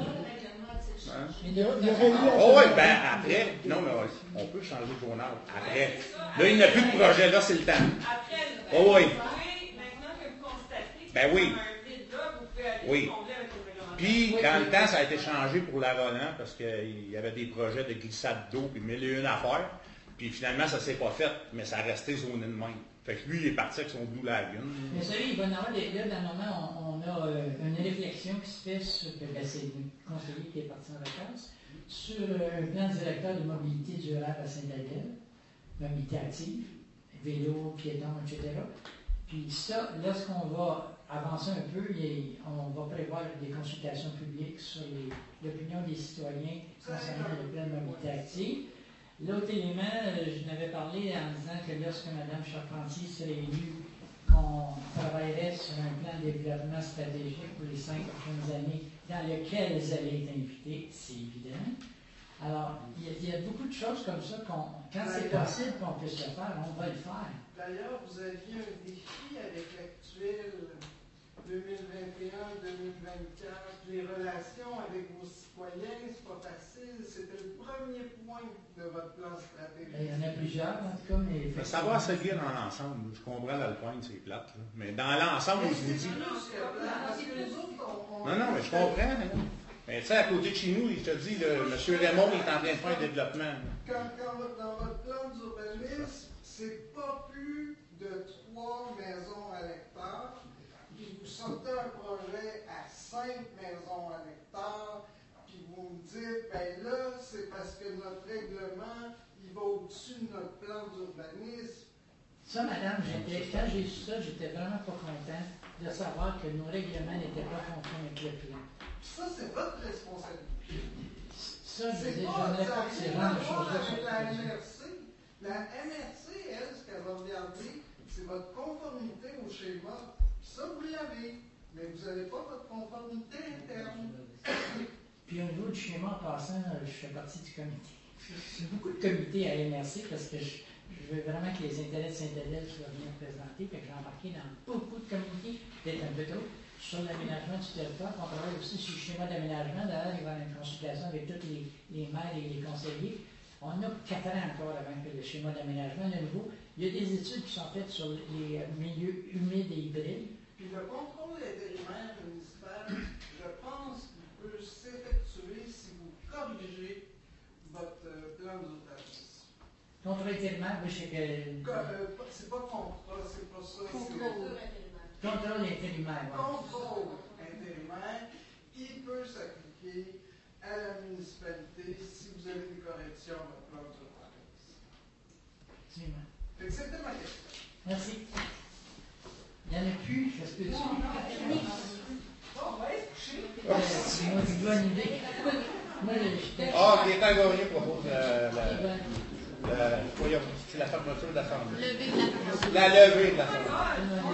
oh oui, ben après, non, mais on peut changer de zonage. Après. Là, il n'y a plus de projet, là, c'est le temps. Après, oh oui. Maintenant que vous constatez ben oui. un vide là, vous pouvez aller oui. combler avec le règlement. Puis, dans le temps, ça a été changé pour la Roland parce qu'il y avait des projets de glissade d'eau puis 1001 affaires. Puis finalement, ça ne s'est pas fait, mais ça a resté zoné de même. Fait que lui, il est parti avec son Blue Lagoon. Mais vous savez, il va y avoir des là, dans le moment, on a une réflexion qui se fait sur, c'est le conseiller qui est parti en vacances, sur un plan directeur de mobilité durable à Saint-Adèle, mobilité active, vélo, piéton, etc. Puis ça, lorsqu'on va avancer un peu, on va prévoir des consultations publiques sur l'opinion des citoyens concernant le plan de mobilité active. L'autre élément, je n'avais parlé en disant que lorsque Mme Charpentier serait élue, qu'on travaillerait sur un plan de développement stratégique pour les 5 prochaines années dans lequel elle allait être invitée, c'est évident. Alors, il y a beaucoup de choses comme ça, quand c'est possible qu'on puisse le faire, on va le faire. D'ailleurs, vous aviez un défi avec l'actuel 2021-2024, les relations avec vos citoyens, c'est pas facile. C'était le premier point de votre plan stratégique. Il y en a plusieurs, en tout cas, mais... Ça va se lire dans l'ensemble. Je comprends l'Alpine, c'est plate. Là. Mais dans l'ensemble, je vous dis... Non, mais je comprends. Mais tu sais, à côté de chez nous, il te dit, M. Raymond est en train de faire un développement. Dans votre plan d'urbanisme, c'est pas plus de 3 maisons à l'hectare. Puis vous sortez un projet à 5 maisons à l'hectare, puis vous me dites, ben là, c'est parce que notre règlement, il va au-dessus de notre plan d'urbanisme. Ça, madame, quand j'ai su ça, j'étais vraiment pas content de savoir que nos règlements n'étaient pas conformes avec le plan. Ça, c'est votre responsabilité. Ça, je veux dire, j'aimerais pas que ces gens de choses-là soient. La MRC, elle, ce qu'elle va regarder, c'est votre conformité au schéma. Ça, vous l'avez, mais vous n'avez pas votre conformité interne. Puis au niveau du schéma, en passant, je fais partie du comité. J'ai beaucoup de comités à MRC parce que je veux vraiment que les intérêts de Saint-Adèle soient bien représentés. Fait que j'ai embarqué dans beaucoup de comités, peut-être un peu trop, sur l'aménagement du territoire. On travaille aussi sur le schéma d'aménagement. D'ailleurs, il va y avoir une consultation avec tous les maires et les conseillers. On a 4 ans encore avant que le schéma d'aménagement de nouveau. Il y a des études qui sont faites sur les milieux humides et hybrides. Puis le contrôle intérimaire municipal, je pense qu'il peut s'effectuer si vous corrigez votre plan d'urbanisme. Contrôle intérimaire, oui, je sais que. C'est pas contrat, c'est pas ça. Contrôle intérimaire. Contrôle intérimaire, il peut s'appliquer à la municipalité si vous avez des corrections à votre plan d'urbanisme. Absolument. Fait que c'était ma question. Merci. Il n'y en a plus, ça se peut-tu? Bon, on va être couché. C'est une bonne idée. Ah, Gaétan Gagné propose c'est la fermeture de l'Assemblée. La levée de l'Assemblée.